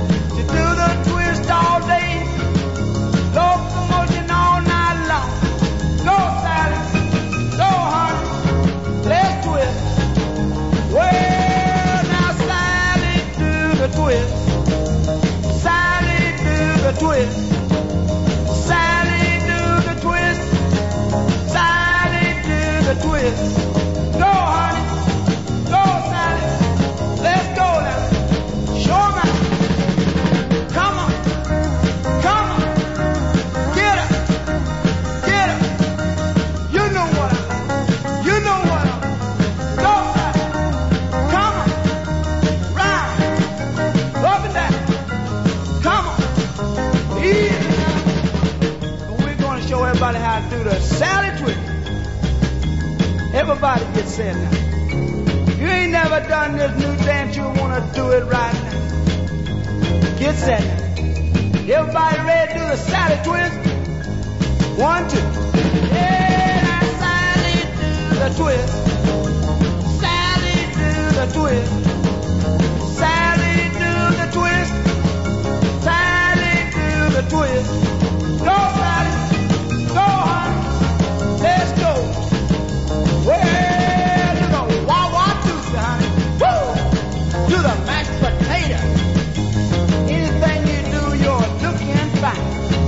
show everybody how to do the Sally twist. Everybody get set now. You ain't never done this new dance, you want to do it right now. Get set now. Everybody ready to do the Sally twist? 1, 2. Yeah, now Sally do the twist. Sally do the twist. Sally do the twist. Sally do the twist. Go, Sally. Go, honey. Let's go. Well, you know, wah-wah Tuesday, honey. Woo! Do the mashed potato. Anything you do, you're looking fine.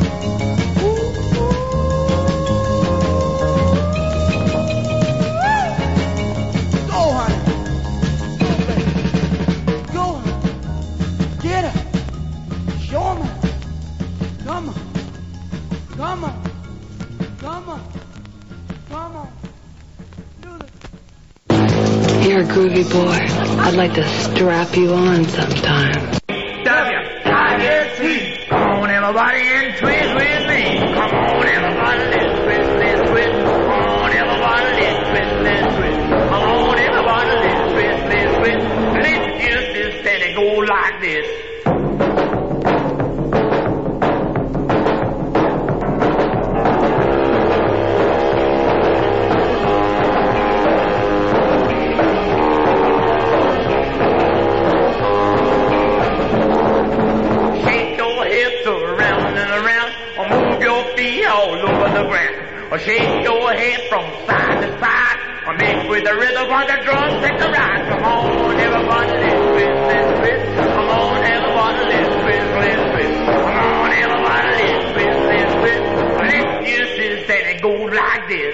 Go, honey. Go, honey. Get her. Show me. Come on. Come on. Come on. Come on. You're a groovy boy. I'd like to strap you on sometime. W-I-S-E. Come on, everybody, and twist with me. Come on, everybody, let's twist, let's twist. Come on, everybody, let's twist, let's twist. Come on, everybody, let's twist, let's twist. Let's just this steady go like this. Or shake your head from side to side, or mix with the rhythm on the drums, take the ride. Come on, everybody, let's twist, let's twist. Come on, everybody, let's twist, let's twist. Come on, everybody, let's twist, let's twist. Let's use this that it goes like this.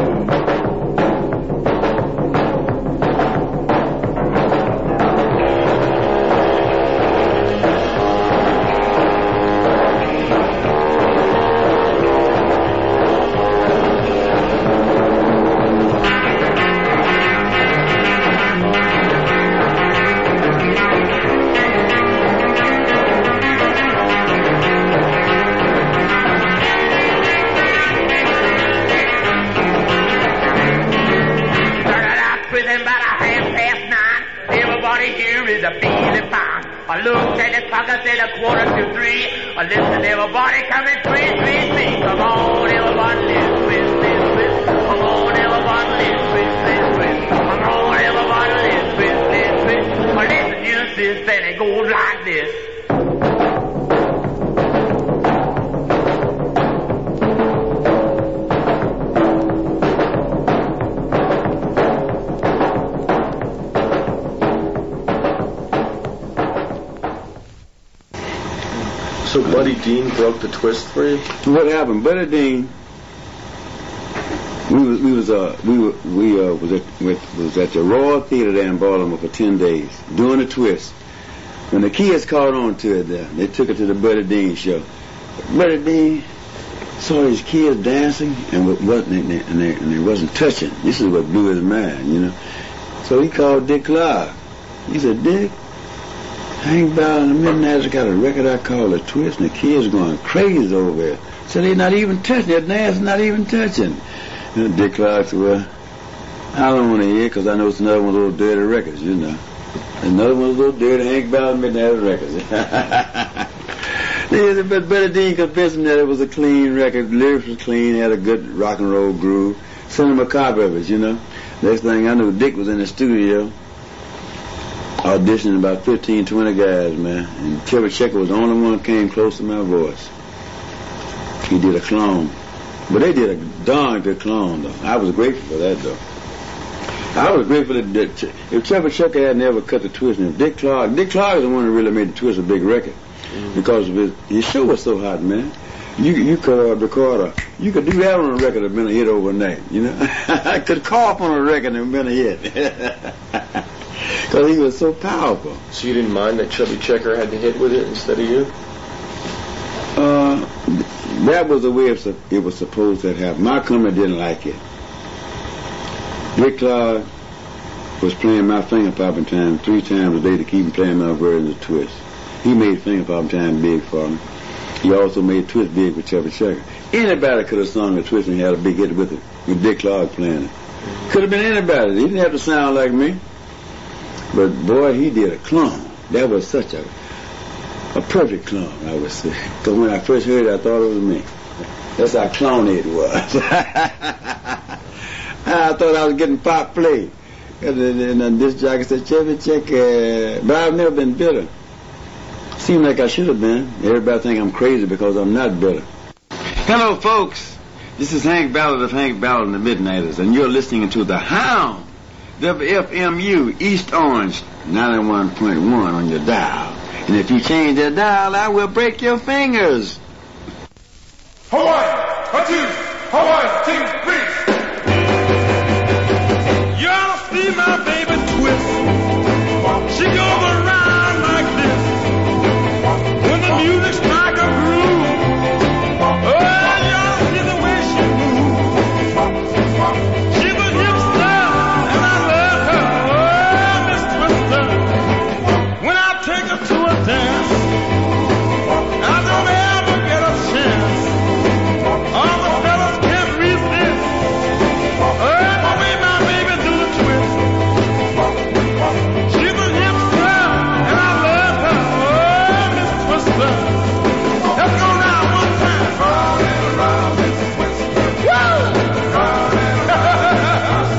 I looked at the clock, I said 2:45. I listened, everybody come and twist, twist me. Come on, everybody, let's twist, let's twist. Come on, everybody, let's twist, let's twist. Come on, everybody, let's twist, let's twist. Listen, use this, then it goes like this. So Buddy Dean broke the twist for you? What happened? Buddy Dean, we was at the Royal Theater there in Baltimore for 10 days doing the twist. When the kids caught on to it there, they took it to the Buddy Dean show. Buddy Dean saw these kids dancing and they wasn't touching. This is what blew his mind, you know. So he called Dick Clark. He said, Dick, Hank Bowell and the Midnighters got a record I call The Twist, and the kids going crazy over there. So they're not even touching, their dance not even touching. And Dick Clark said, well, I don't want to hear it because I know it's another one of those dirty records, you know. Another one of those dirty Hank Bowell and Midnighters records. But Buddy Dean convinced him that it was a clean record, lyrics was clean, had a good rock and roll groove. Sent him a copy of it, you know. Next thing I knew, Dick was in the studio auditioning about 15, 20 guys, man. And Chubby Checker was the only one who came close to my voice. He did a clone. But they did a darn good clone, though. I was grateful for that, though. I was grateful that if Chubby Checker had never cut the twist, and if Dick Clark is the one who really made the twist a big record. Because of his show was so hot, man. You could record you could do that on a record and been a hit overnight, you know. I could cough on a record and been a hit. Because he was so powerful. So you didn't mind that Chubby Checker had to hit with it instead of you? That was the way it was supposed to happen. My company didn't like it. Dick Clark was playing my finger popping time 3 times a day to keep him playing my version of the twist. He made finger popping time big for me. He also made Twist big with Chubby Checker. Anybody could have sung a twist and had a big hit with it, with Dick Clark playing it. Could have been anybody. He didn't have to sound like me. But boy, he did a clone. That was such a perfect clone, I would say. Because when I first heard it, I thought it was me. That's how clone it was. I thought I was getting pop play. And this jockey said, Chubby Checker, but I've never been bitter. Seemed like I should have been. Everybody think I'm crazy because I'm not bitter. Hello, folks. This is Hank Ballard of Hank Ballard and the Midnighters, and you're listening to The Hound, WFMU, East Orange, 91.1 on your dial. And if you change that dial, I will break your fingers. Hawaii, 1, 2, Hawaii, 2, 3. You ought to see my baby twist. She goes around like this. When the music strikes a groove, oh, you ought to see the way she moves. She's a hipster, and I love her, oh, Miss Twister. When I take her to a dance, I don't ever get a chance. All the fellas can't resist. Oh, the way my baby do the twist. She's a hipster, and I love her, oh, Miss Twister. Let's go now one time. Round and around, Miss Twister. Woo! Round and around.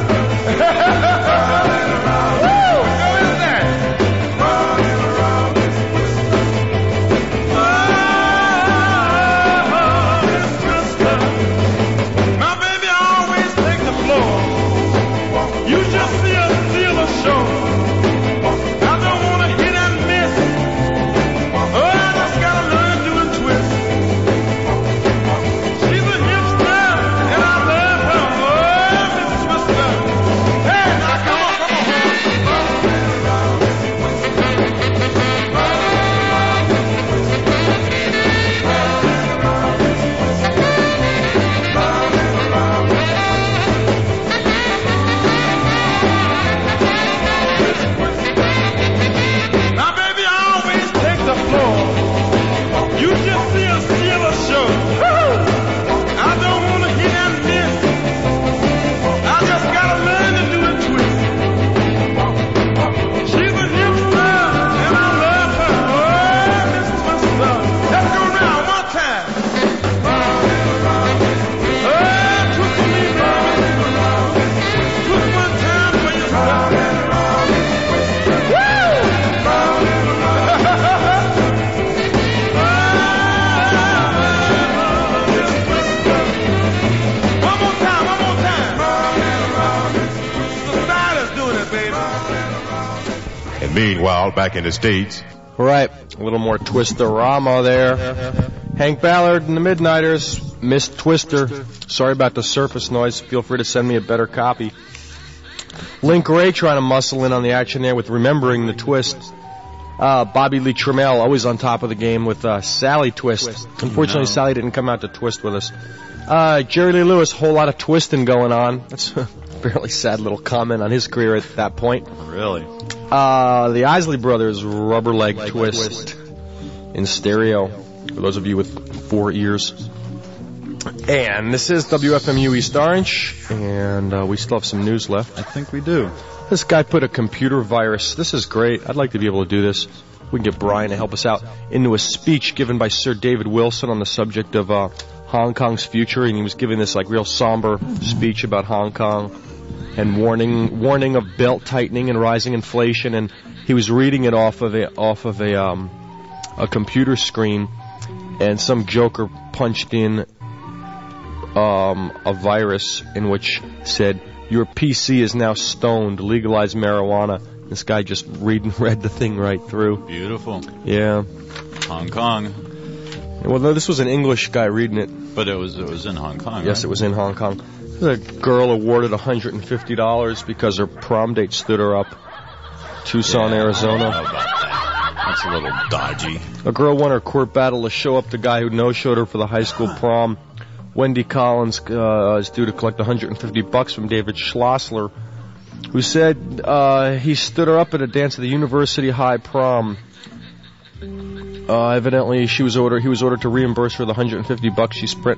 Woo! Go in there. Round and around, Miss Twister. Oh, Miss Twister. My baby always take the floor. You just see her steal a show. I don't want to hit and miss. Oh, I just gotta learn to do a twist. She's a hipster, and I love her. Oh, Miss Twister. Hey, now come on, come on. My baby always take the floor. You just see her steal a show. I don't want to hit and miss. I just gotta learn to do a twist. She's a hipster, and I love her. Oh, Miss Twister. Let's go round one time. Oh, twist for me, baby. Twist one time for yourself. Woo! One more time. The style is doing it, baby. And meanwhile, back in the States, All right, a little more Twister-rama there. Hank Ballard and the Midnighters, Miss Twister. Sorry about the surface noise. Feel free to send me a better copy. Link Ray trying to muscle in on the action there with Remembering the Twist. Bobby Lee Trammell always on top of the game with Sally Twist. Unfortunately, Sally didn't come out to twist with us. Jerry Lee Lewis, whole lot of twisting going on. That's a fairly sad little comment on his career at that point. Really? The Isley Brothers, Rubber Leg Twist in stereo, for those of you with 4 ears. And this is WFMU East Orange, and we still have some news left. I think we do. This guy put a computer virus. This is great. I'd like to be able to do this. We can get Brian to help us out. Into a speech given by Sir David Wilson on the subject of Hong Kong's future, and he was giving this like real somber speech about Hong Kong and warning of belt tightening and rising inflation. And he was reading it off of a computer screen, and some joker punched in a virus in which said, "Your PC is now stoned. Legalize marijuana." This guy just read the thing right through. Beautiful. Yeah. Hong Kong. Well, no, this was an English guy reading it. But it was in Hong Kong, Yes, right? it was in Hong Kong. A girl awarded $150 because her prom date stood her up. Tucson, Arizona. How about that? That's a little dodgy. A girl won her court battle to show up the guy who no-showed her for the high school prom. Wendy Collins is due to collect $150 from David Schlossler, who said he stood her up at a dance at the University High prom. Evidently, he was ordered to reimburse her the $150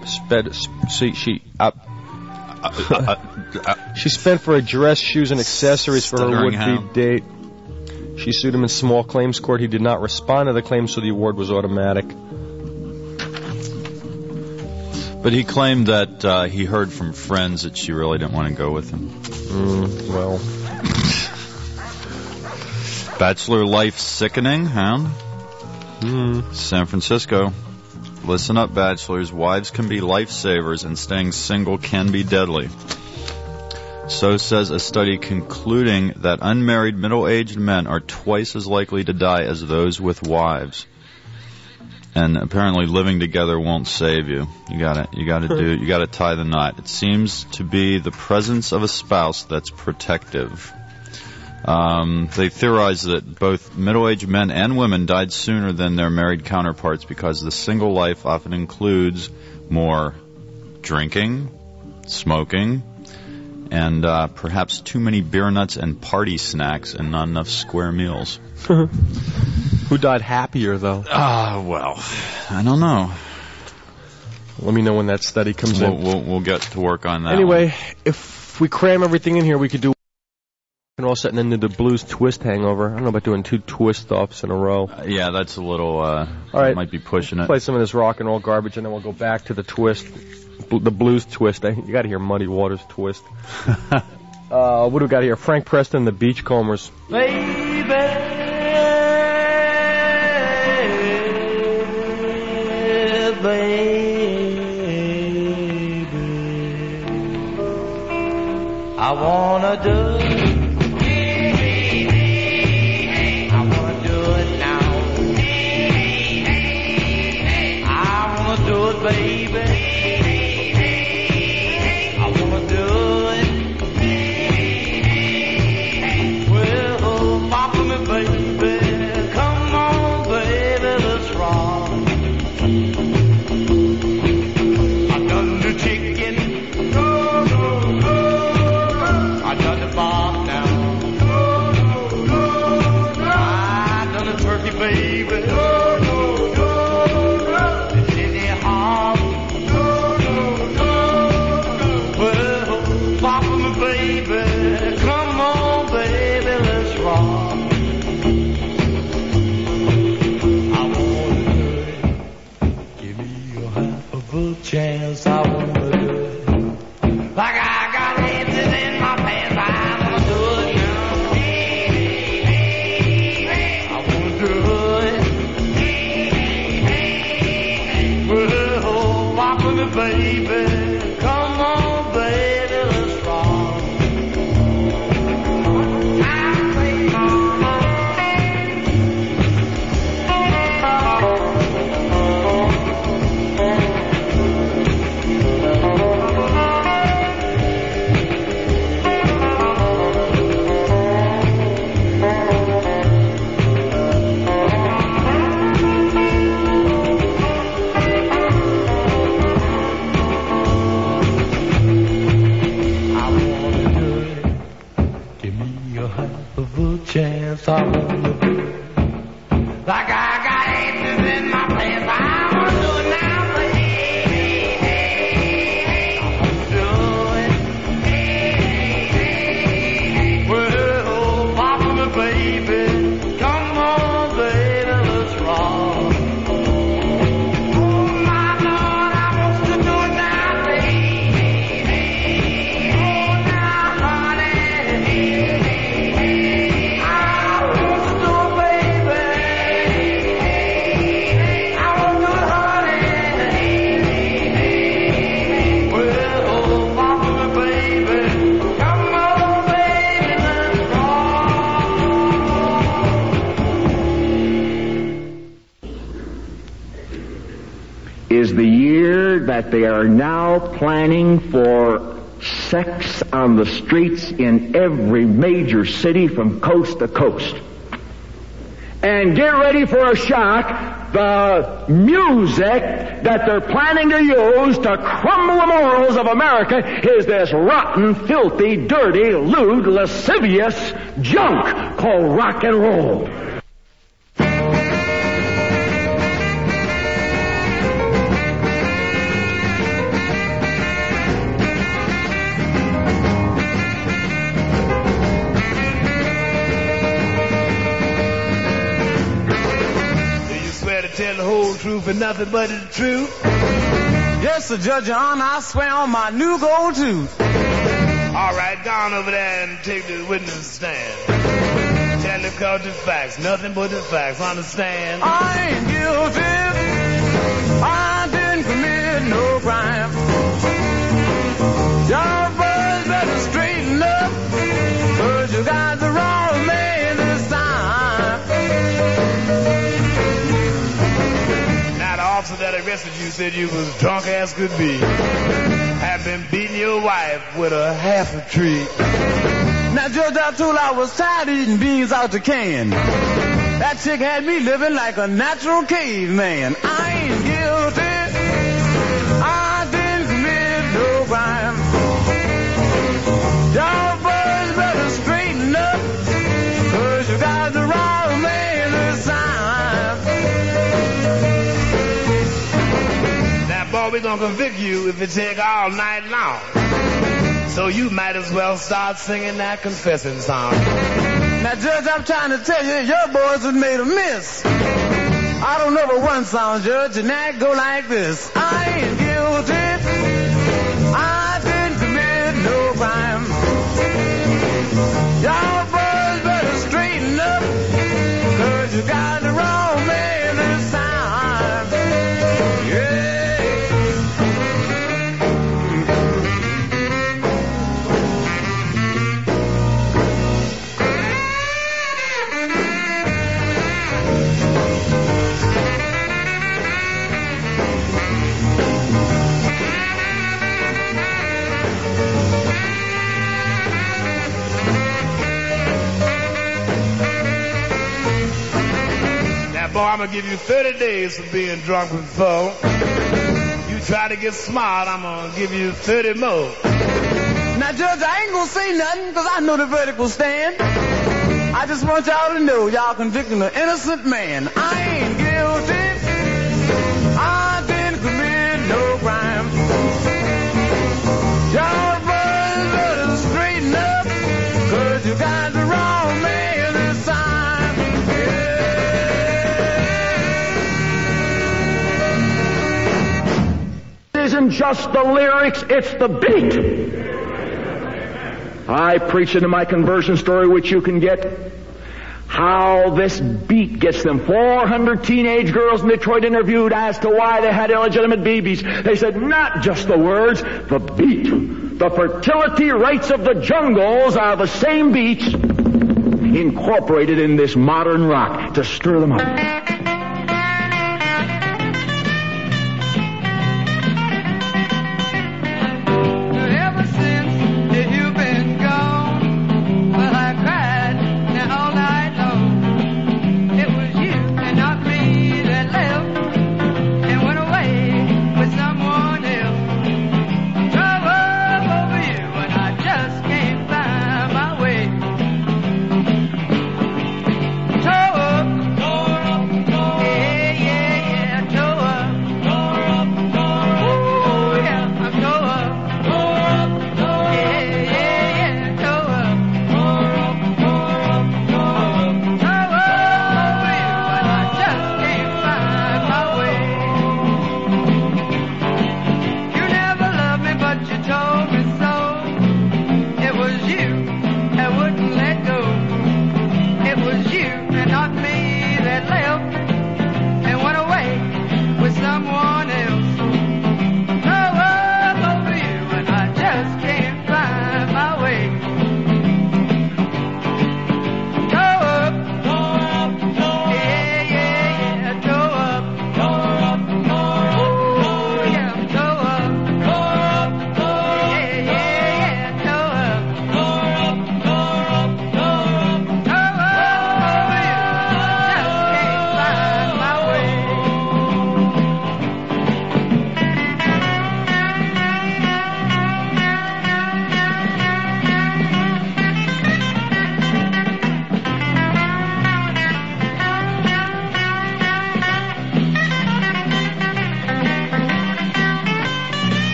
she spent for a dress, shoes, and accessories for her would-be date. She sued him in small claims court. He did not respond to the claim, so the award was automatic. But he claimed that he heard from friends that she really didn't want to go with him. Well. Bachelor life sickening, huh? San Francisco. Listen up, bachelors. Wives can be lifesavers, and staying single can be deadly. So says a study concluding that unmarried middle-aged men are twice as likely to die as those with wives. And apparently living together won't save you. You gotta tie the knot. It seems to be the presence of a spouse that's protective. They theorize that both middle-aged men and women died sooner than their married counterparts because the single life often includes more drinking, smoking, and perhaps too many beer nuts and party snacks and not enough square meals. Who died happier, though? Well, I don't know. Let me know when that study comes in. We'll get to work on that. Anyway, if we cram everything in here, we could do and all setting into the blues twist hangover. I don't know about doing 2 twist-offs in a row. Yeah, that's a little, all right. Might be pushing it. Play some of this rock and roll garbage, and then we'll go back to the twist, the blues twist. You got to hear Muddy Waters twist. What do we got here? Frank Preston, the Beachcombers. Baby, I wanna do it. Baby, I wanna do it. Well, papa me, baby, come on, baby, let's rock. I done the chicken, I done the bob now, I done the turkey, baby. Chance I wanna do it. Like I got hands in my pants, I wanna do it now. I wanna do it. Well, walk with me, baby. Come on, baby, let's rock. Chance I wanna do it. Like I got aces in my pants, I wanna do it now, baby. I wanna do it. Well, papa me, baby, come on, baby, let's rock. Oh my Lord, I want to do it now, baby. Oh now, honey. Is the year that they are now planning for sex on the streets in every major city from coast to coast. And get ready for a shock. The music that they're planning to use to crumble the morals of America is this rotten, filthy, dirty, lewd, lascivious junk called rock and roll. the whole truth and nothing but the truth. Yes, sir, Judge, Your Honor, I swear on my new gold tooth. All right, go on over there and take the witness stand. Tell the court the facts, nothing but the facts, understand? I ain't guilty. I didn't commit no crime. Y'all boys better straighten up, 'cause you got the wrong man this time. Now the officer that arrested you said you was drunk as could be. Had been beating your wife with a half a tree. Now Judge, I told I was tired of eating beans out the can. That chick had me living like a natural caveman. I ain't guilty. I didn't commit no crime. Y'all boys better straighten up, 'cause you got the wrong man this time. Now, boy, we gonna convict you if it take all night long. So you might as well start singing that confessing song. Now, Judge, I'm trying to tell you, your boys have made a miss. I don't know but one song, Judge, and that go like this. I ain't guilty. I didn't commit no crime. Y'all boys better straighten up, 'cause you got the wrong man this time. Yeah. Boy, I'm gonna give you 30 days for being drunk before. You try to get smart, I'm gonna give you 30 more. Now, Judge, I ain't gonna say nothing, 'cause I know the verdict will stand. I just want y'all to know y'all convicting an innocent man. I ain't guilty. I didn't commit no crime. Y'all boys better straighten up, 'cause you got the wrong man this time. Isn't just the lyrics, it's the beat. I preach into my conversion story, which you can get, how this beat gets them 400 teenage girls in Detroit interviewed as to why they had illegitimate babies. They said not just the words, the beat. The fertility rates of the jungles are the same beats incorporated in this modern rock to stir them up. Tore up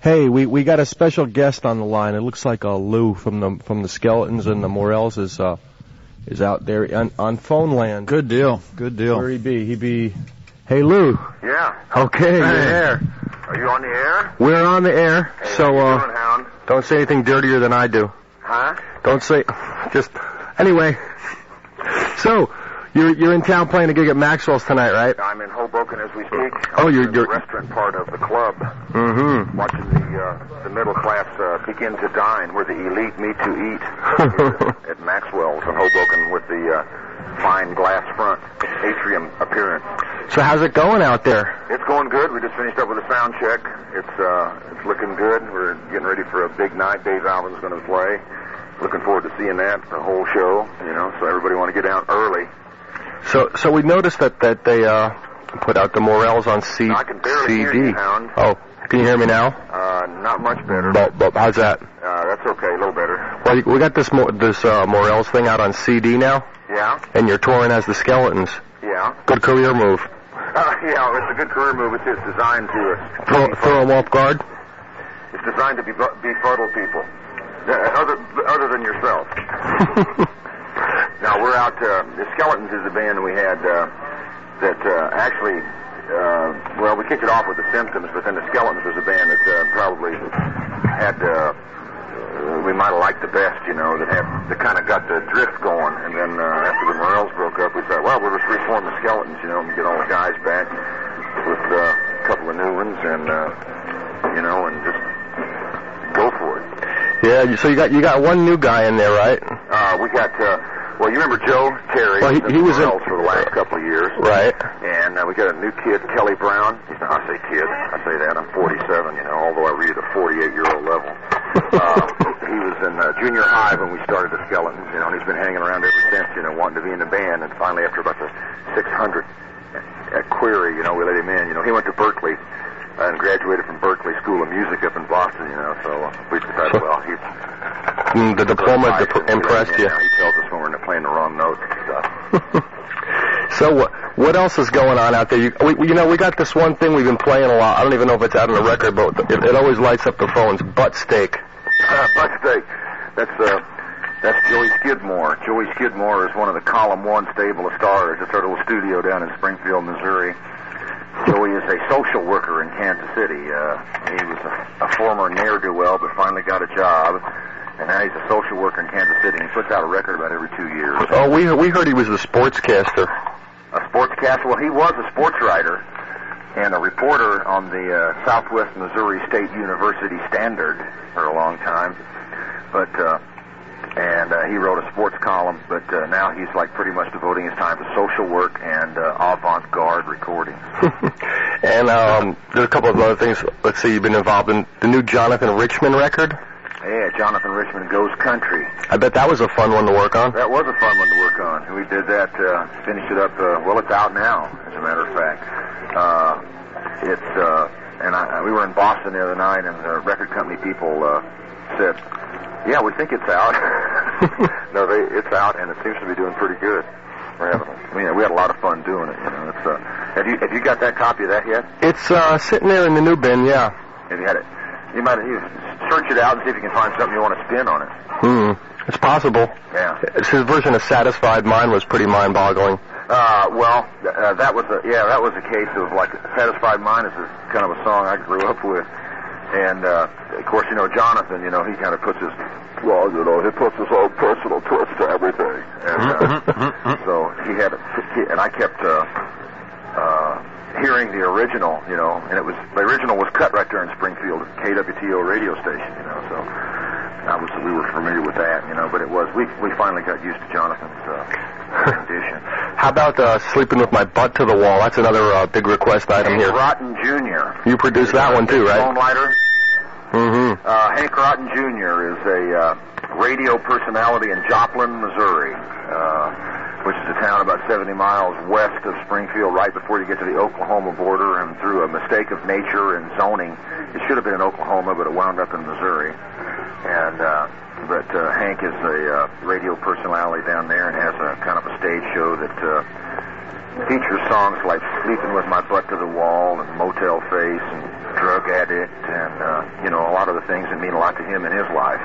Hey, we got a special guest on the line. It looks like Lou from the Skeletons and the Morels is out there on phone land. Good deal. Good deal. Where he be? Hey, Lou. Yeah. Okay, you're there. Are you on the air? We're on the air. Hey, So how you doing, Hound? don't say anything dirtier than I do. Huh? Don't say. Just anyway. So you're in town playing a gig at Maxwell's tonight, right? I'm in Hoboken as we speak. Oh, I'm you're in the restaurant part of the club. Mm-hmm. Watching the middle class begin to dine, where the elite meet to eat at Maxwell's in Hoboken with the fine glass front atrium appearance. So how's it going out there? It's going good. We just finished up with a sound check. It's looking good. We're getting ready for a big night. Dave Alvin's going to play. Looking forward to seeing that, the whole show. So everybody want to get down early. So we noticed that they put out the Morels on CD. I can barely hear you, Hound. Oh, can you hear me now? Not much better. But how's that? That's okay, a little better. Well, we got this Morels thing out on CD now. Yeah? And you're touring as the Skeletons. Yeah. Good career move. Yeah, it's a good career move. It's designed to throw them off guard. It's designed to befuddle people, other than yourself. Now we're out. The Skeletons is a band we had that actually. Well, we kicked it off with the Symptoms, but then the Skeletons was a band that probably had. We might have liked the best, that kind of got the drift going. And then after the Morels broke up, we thought, well, we'll just reform the Skeletons, and get all the guys back with a couple of new ones, and and just go for it. Yeah. So you got one new guy in there, right? We got. Well, you remember Joe Terry? Well, he was in for the last couple of years, right? And we got a new kid, Kelly Brown. I say kid, I say that. I'm 47, although I read at a 48-year-old level. He was in junior high when we started the Skeletons, and he's been hanging around ever since, wanting to be in the band. And finally, after about the 600 query, we let him in. He went to Berkeley and graduated from Berkeley School of Music up in Boston, so we decided, well, the diploma impressed you. He tells us when we're playing the wrong notes and stuff. So what else is going on out there? We got this one thing we've been playing a lot. I don't even know if it's out on the record, but it always lights up the phones. Butt Steak. Butt Steak. That's Joey Skidmore. Joey Skidmore is one of the Column 1 stable of stars. It's our little studio down in Springfield, Missouri. Joey is a social worker in Kansas City. He was a former ne'er-do-well, but finally got a job. And now he's a social worker in Kansas City, and he puts out a record about every 2 years. Oh, we heard he was the sportscaster. A sportscaster? Well, he was a sports writer and a reporter on the Southwest Missouri State University Standard for a long time. But he wrote a sports column, but now he's pretty much devoting his time to social work and avant-garde recordings. And there's a couple of other things. Let's see, you've been involved in the new Jonathan Richman record. Yeah, Jonathan Richman Goes Country. I bet that was a fun one to work on. That was a fun one to work on. We did that, finished it up, it's out now, as a matter of fact. We were in Boston the other night, and the record company people said, yeah, we think it's out. No, it's out, and it seems to be doing pretty good. We had a lot of fun doing it, Have you got that copy of that yet? It's sitting there in the new bin, yeah. Have you had it? You search it out and see if you can find something you want to spin on it. It's possible. Yeah. His version of Satisfied Mind was pretty mind-boggling. That was a case of Satisfied Mind is kind of a song I grew up with. And, of course, Jonathan, he kind of puts his, he puts his own personal twist to everything. And, so and I kept, hearing the original, and the original was cut right there in Springfield at KWTO radio station, so we were familiar with that, but we finally got used to Jonathan's rendition. How about Sleeping with My Butt to the Wall? That's another big request item here. Hank Rotten Jr. You produced that one too, right? Phone lighter. Mm-hmm. Hank Rotten Jr. is a radio personality in Joplin, Missouri, which is a town about 70 miles west of Springfield, right before you get to the Oklahoma border, and through a mistake of nature and zoning, it should have been in Oklahoma, but it wound up in Missouri. And but Hank is a radio personality down there and has a kind of a stage show that features songs like Sleeping with My Butt to the Wall and Motel Face and drug addict, and a lot of the things that mean a lot to him in his life.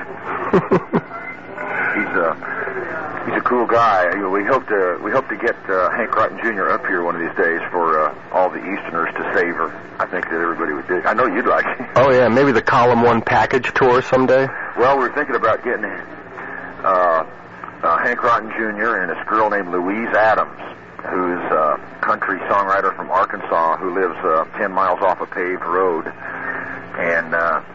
He's a cool guy. We hope to get Hank Rotten Jr. up here one of these days for all the Easterners to savor. I think that everybody would dig. I know you'd like it. Oh yeah, maybe the Column 1 package tour someday. Well, we're thinking about getting Hank Rotten Jr. and this girl named Louise Adams, who's a country songwriter from Arkansas who lives 10 miles off a paved road, and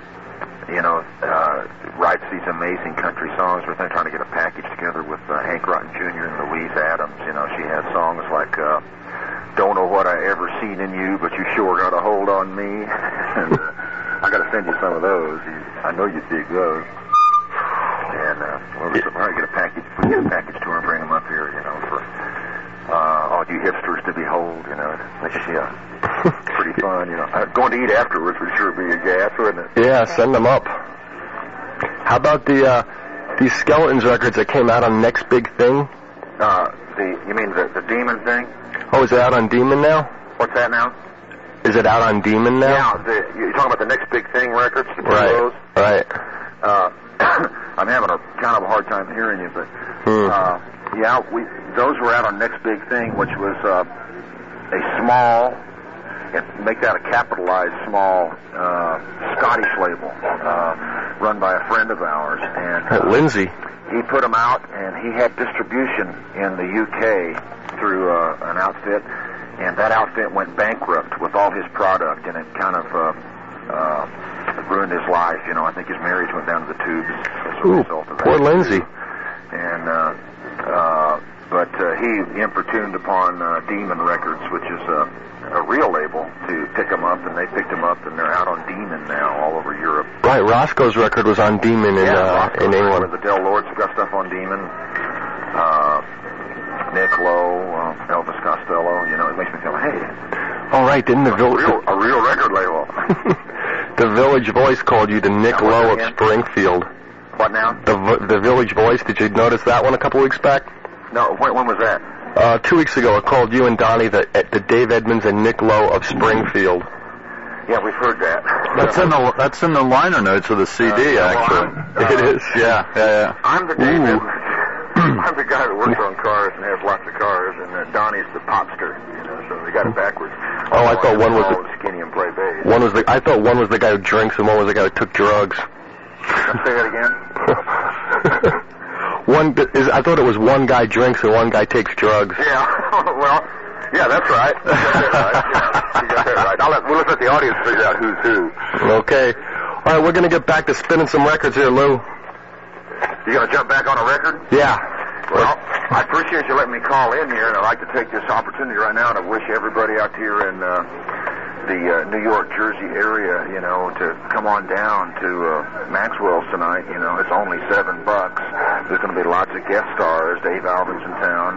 writes these amazing country songs. We're trying to get a package together with Hank Rotten Jr. and Louise Adams. She has songs like "Don't Know What I Ever Seen in You, But You Sure Got a Hold on Me," and I got to send you some of those. I know you'd dig those. And we'll try to get a package. We get a package to her and bring them up here, for all you hipsters to behold. It's pretty fun. Going to eat afterwards would sure be a gas, wouldn't it? Yeah, send them up. How about these Skeletons records that came out on Next Big Thing? You mean the Demon thing? Oh, is it out on Demon now? What's that now? Is it out on Demon now? Yeah, you're talking about the Next Big Thing records? Right. Right. I'm having a kind of a hard time hearing you, but those were out on Next Big Thing, which was a small, make that a capitalized small Scottish label run by a friend of ours, and Lindsay. He put them out, and he had distribution in the UK through an outfit, and that outfit went bankrupt with all his product, and it kind of ruined his life. I think his marriage went down to the tubes as a result of that. Poor Lindsay. And but he importuned upon Demon Records, which is a real label, to pick them up, and they picked them up, and they're out on Demon now all over Europe. Right, Roscoe's record was on Demon in England. The Del Lords have got stuff on Demon. Nick Lowe, Elvis Costello. It makes me feel, hey. All right, didn't the a real record label? The Village Voice called you the Nick Lowe of Springfield. What now? The Village Voice. Did you notice that one a couple weeks back? No. When was that? 2 weeks ago, it called you and Donnie the Dave Edmonds and Nick Lowe of Springfield. Yeah, we've heard that. That's in the liner notes of the CD, actually. It is. Yeah. I'm the Dave Edmonds. I'm the guy that works on cars and has lots of cars, and Donnie's the popster. So they got it backwards. Oh, I thought one was skinny and play bass. I thought one was the guy who drinks and one was the guy who took drugs. Let's say that again. I thought it was one guy drinks and one guy takes drugs. Yeah. Well, yeah, that's right. You got that right. We'll let the audience figure out who's who. Okay. All right, we're gonna get back to spinning some records here, Lou. You gonna jump back on a record? Yeah. Well, I appreciate you letting me call in here, and I'd like to take this opportunity right now to wish everybody out here in the New York, Jersey area, to come on down to Maxwell's tonight. It's only $7. There's going to be lots of guest stars. Dave Alvin's in town.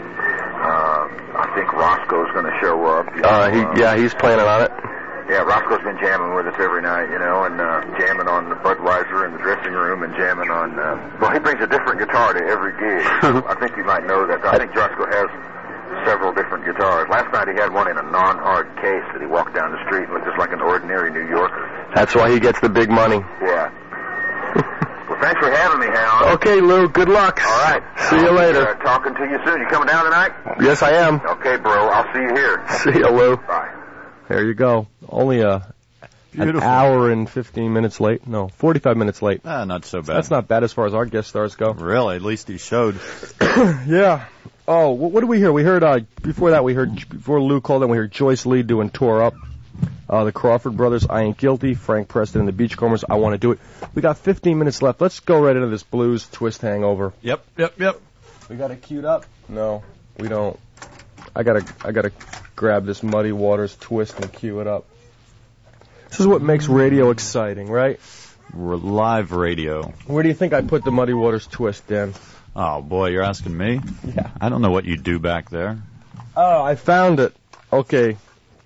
I think Roscoe's going to show up. He's planning on it. Yeah, Roscoe's been jamming with us every night, and jamming on the Budweiser in the dressing room, and jamming on. He brings a different guitar to every gig. I think you might know that. I think Roscoe has several different guitars. Last night he had one in a non-hard case that he walked down the street and looked just like an ordinary New Yorker. That's why he gets the big money. Yeah. Well, thanks for having me, Hal. Okay, Lou. Good luck. All right. See you later. Talking to you soon. You coming down tonight? Yes, I am. Okay, bro. I'll see you here. See you, Lou. Bye. There you go. Only an hour and 15 minutes late. No, 45 minutes late. Not so bad. That's not bad as far as our guest stars go. Really? At least he showed. Yeah. Oh, what did we hear? We heard, before Lou called in, we heard Joyce Lee doing Tore Up. The Crawford Brothers, I Ain't Guilty. Frank Preston and the Beachcombers, I Want to Do It. We got 15 minutes left. Let's go right into this blues twist hangover. Yep. We got it queued up? No, we don't. I gotta grab this Muddy Waters twist and cue it up. This is what makes radio exciting, right? Live radio. Where do you think I put the Muddy Waters twist, Dan? Oh, boy, you're asking me? Yeah. I don't know what you do back there. Oh, I found it. Okay,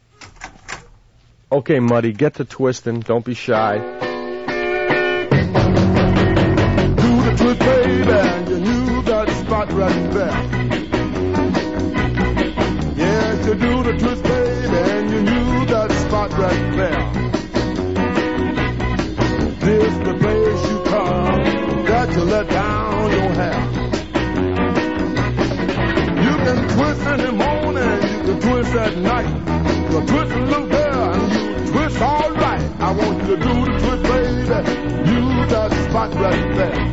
Muddy, get to twisting. Don't be shy. Do the twist, baby, and you knew that spot right there. Yes, you do the twist, baby, and you knew that spot right there. that you let down your hair. You can twist in the morning, you can twist at night. You twist a little girl and you twist all right. I want you to do the twist, baby. You that spot right there.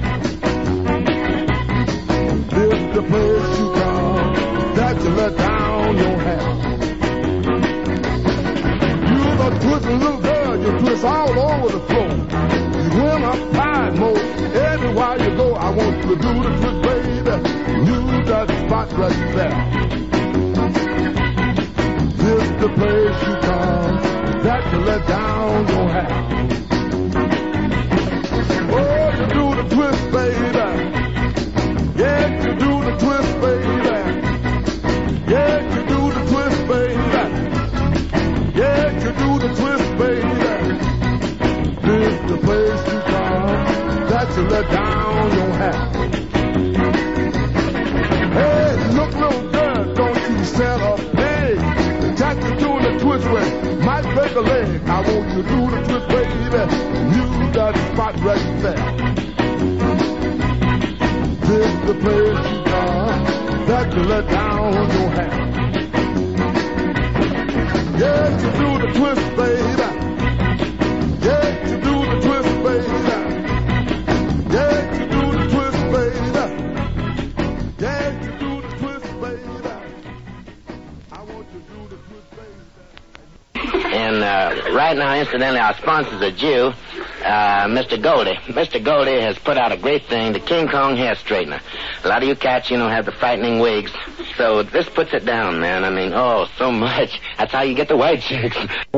This the place you come, that you let down your hair. You the twisting little girl, you twist all over the floor. You win up pride mode everywhere you go. I want you to do the twist, baby. You that spot right there. This the place you come, that you let down your hair. Oh, you do the twist, baby. Yeah, you do the twist, baby. Yeah, you do the twist, baby. Yeah, you do the twist, baby. This the place you come, that you let down your hair. Hey, look, little girl, don't you set up, hey. Jack is doing the twist with, might break a leg. I want you to do the twist, baby. You got the spot right there. This the place you come, that you let down your hair. Yeah, you do the twist, baby. Yeah, you do the twist, baby. Yeah, you do the twist, baby. Yeah, you do the twist, baby. I want you to do the twist, baby. And right now, incidentally, our sponsor's a Jew, Mr. Goldie. Mr. Goldie has put out a great thing, the King Kong hair straightener. A lot of you cats, have the frightening wigs. So this puts it down, man. I mean, oh, so much. That's how you get the white chicks.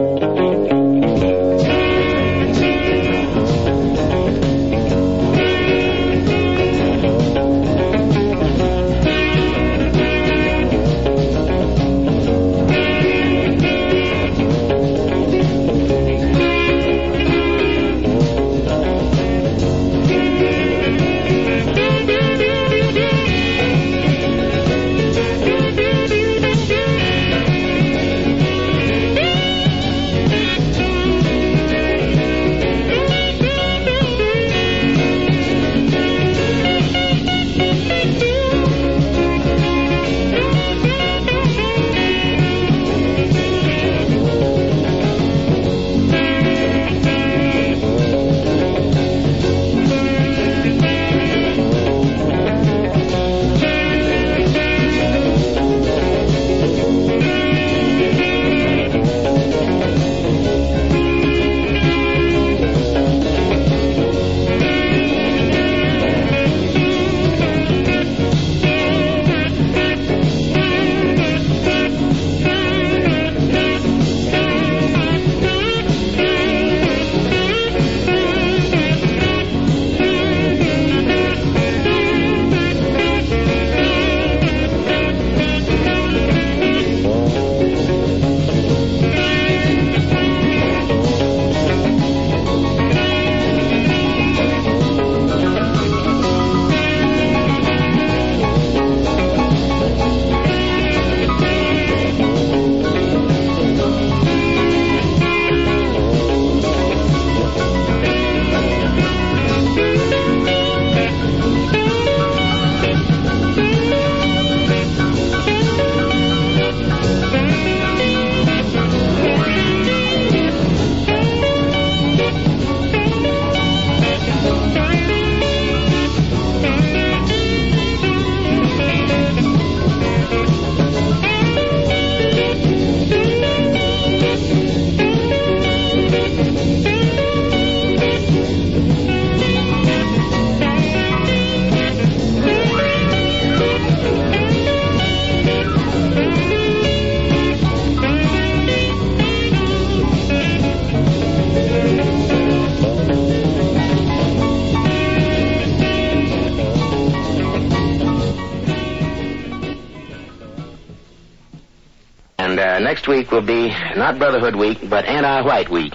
Next week will be not Brotherhood Week, but Anti-White Week.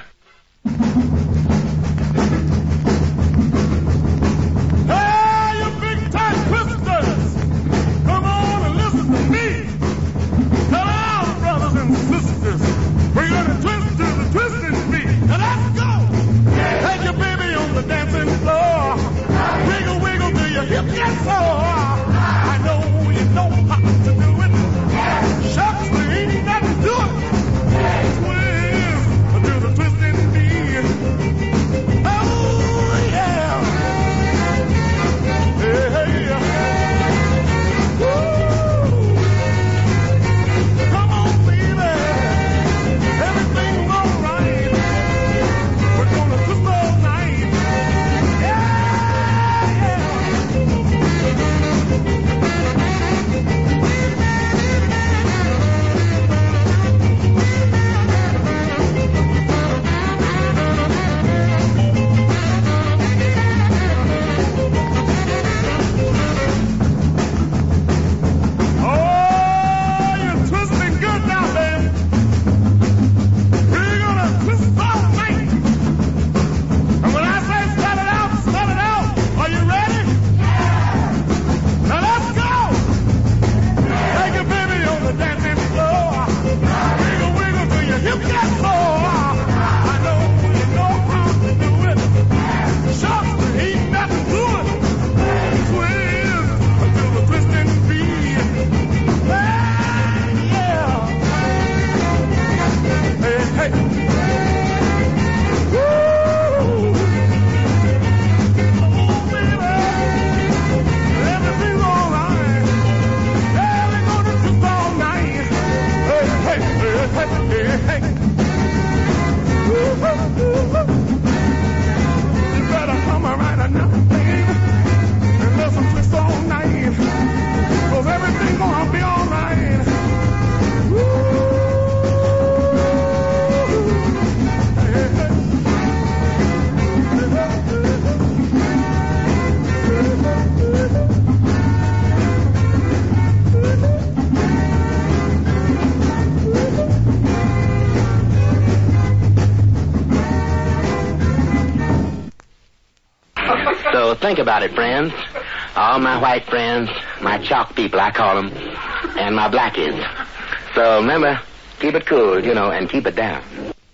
Wiggle, wiggle. You better come right now, baby, and let some twist all night, 'cause everything gonna be all right. So think about it, friends. All my white friends, my chalk people, I call them, and my blackies. So remember, keep it cool, and keep it down.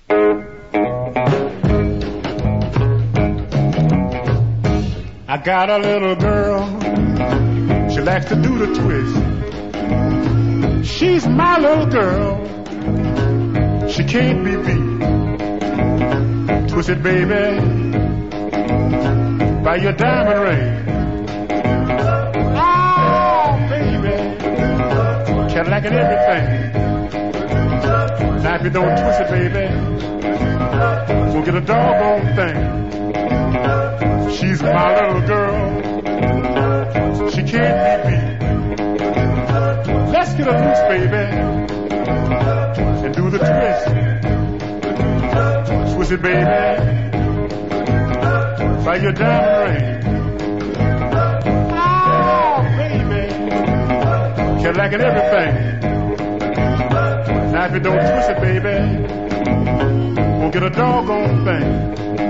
I got a little girl, she likes to do the twist. She's my little girl, she can't be beat. Twist it, baby, by your diamond ring. Oh, baby, Cadillac and everything. Now if you don't twist it, baby, we'll get a doggone thing. She's my little girl, she can't be beat. Let's get her loose, baby, and do the twist. Twist it, baby, by your diamond ring. Oh, baby, Cadillac and everything. Now if you don't twist it, baby, we'll get a doggone thing.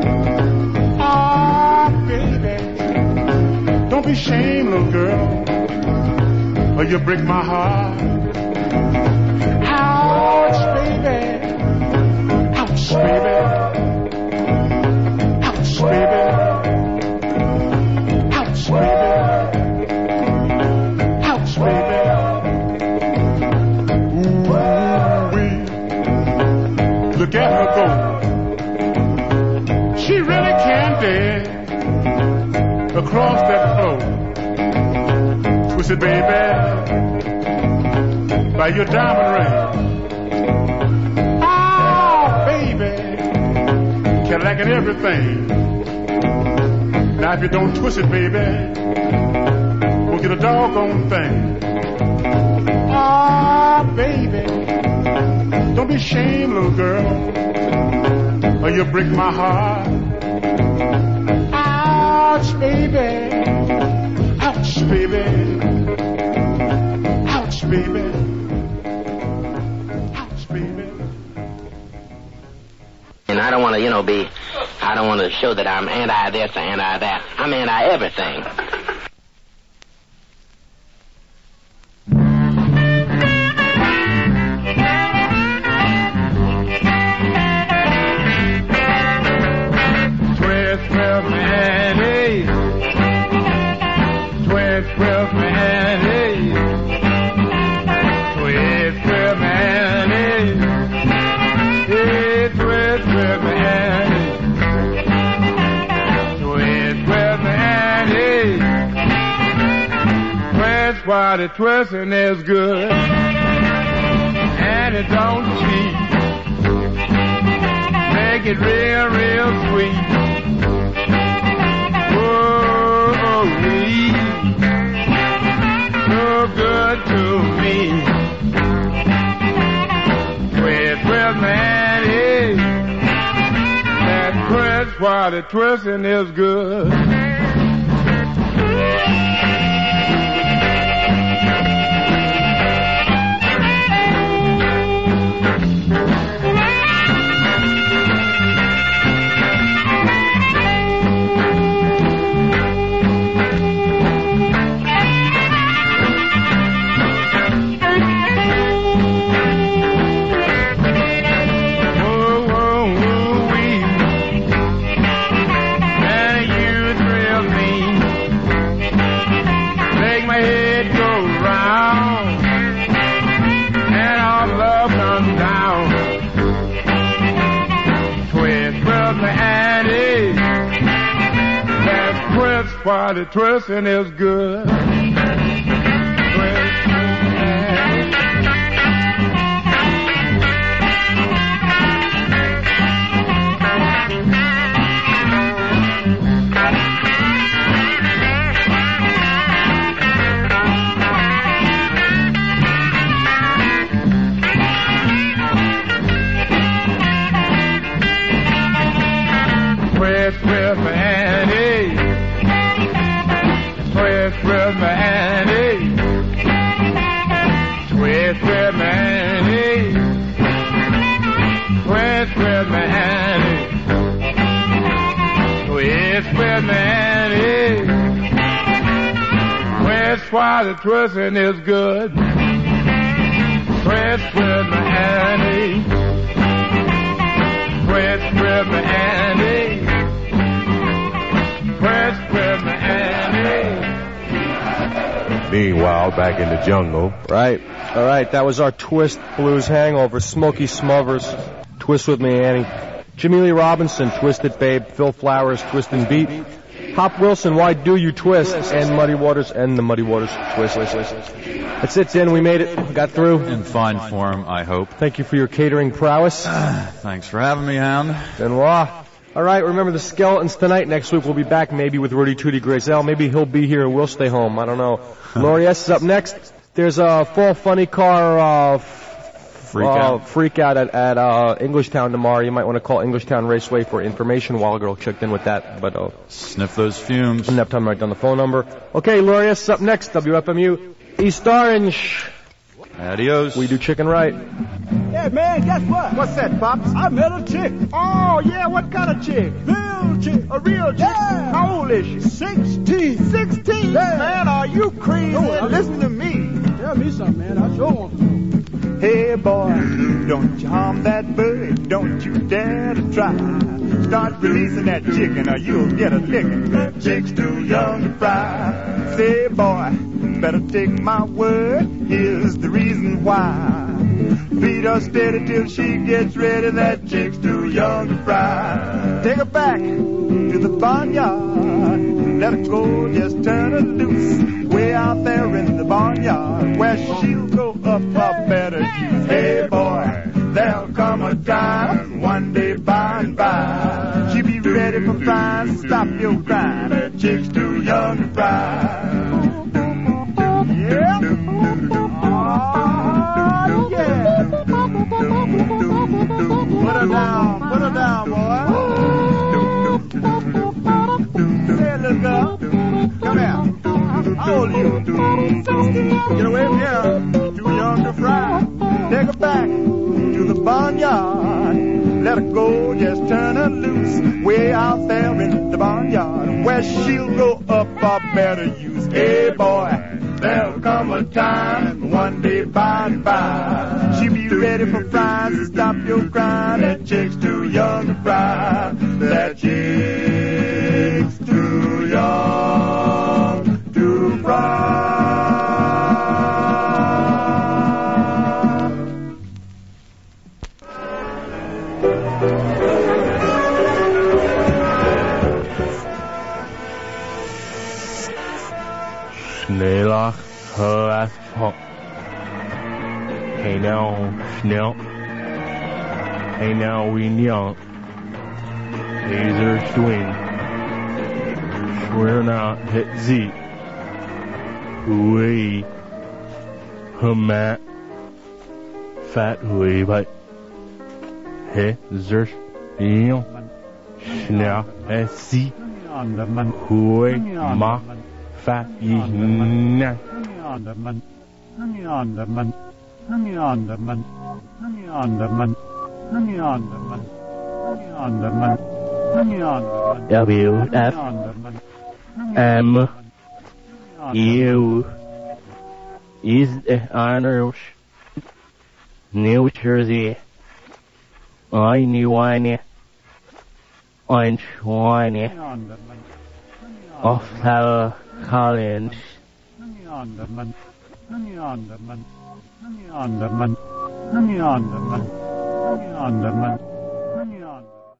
Oh, baby, don't be ashamed, little girl, or you'll break my heart. Ouch, baby, ouch, baby, ouch, baby. Look at her go. She really can dance across that floor. Twist it, baby, by your diamond ring. Oh, baby, Cadillac and everything. Now if you don't twist it, baby, we'll get a doggone thing. Oh, baby, don't be ashamed, little girl, or you'll break my heart. Ouch, baby. Ouch, baby. Ouch, baby. Ouch, baby. And I don't want to, I don't want to show that I'm anti-this or anti-that. I'm anti-everything. Why the twisting is good and it don't cheat. Make it real, real sweet. Oh, so good to me. Twist with Manny. That twist while the twisting is good. Why the twisting is good. with me, Annie. Twist while the twisting is good. Twist with me, Annie. Twist with me, Annie. Twist with me, Annie. Meanwhile, back in the jungle. Right. All right, that was our Twist Blues Hangover. Smokey Smothers, Twist with Me, Annie. Jimmy Lee Robinson, Twist It Babe. Phil Flowers, Twist and Beat. Hop Wilson, Why Do You Twist? And Muddy Waters, and the Muddy Waters Twist. That's it, Dan. We made it. We got through. In fine form, I hope. Thank you for your catering prowess. Thanks for having me, Hound. Benoit. All right, remember the Skeletons tonight. Next week we'll be back, maybe with Rudy Tootie Grazel. Maybe he'll be here and we'll stay home. I don't know. Laurie S. is up next. There's a Fall Funny Car freak out at Englishtown tomorrow. You might want to call Englishtown Raceway for information. Wild Girl checked in with that. But sniff those fumes. Didn't have time to write down the phone number. Okay, Laurie S. is up next. WFMU East Orange. Adios. We do chicken right. Hey, man, guess what? What's that, Pops? I met a chick. Oh, yeah, what kind of chick? Real chick. A real chick? Yeah. How old is she? 16. 16? Yeah. Man, are you crazy? No, listen to me. Tell me something, man. I sure want to. Hey, boy, don't you harm that bird. Don't you dare to try. Start releasing that chicken or you'll get a licking. That chick's too young to fry. Say, boy, better take my word. Here's the reason why. Feed her steady till she gets ready. That chick's too young to fry. Take her back to the barnyard. Let her go, just turn her loose. Way out there in the barnyard where she'll go up a better use. Hey, boy, there'll come a time one day by and by. She'll be ready for flying, so stop your grind. That chick's too young to fry. Yeah. Oh, yeah. Put her down, boy. Say it, little girl. Come here. How old are you? Get away from here. Too young to fry. Take her back to the barnyard. Let her go, just turn her loose. Way out there in the barnyard where she'll go up a better use. Hey, boy. There'll come a time, one day by and by. She'll be ready for fries, so stop your crying. That chick's too young to fry. That chick's too young to fry. Snelach, hörst hopp. Hey now, snel. Hey now, we young. Laser swing. Swear now, hit Z. Hui. Humat. Fat hui, but. Hey, zers. Young. Snel. S-C. Hui. Ma. Fat na. W F M U is the Irish New Jersey. I knew one Schweine of our college. Honey on the man.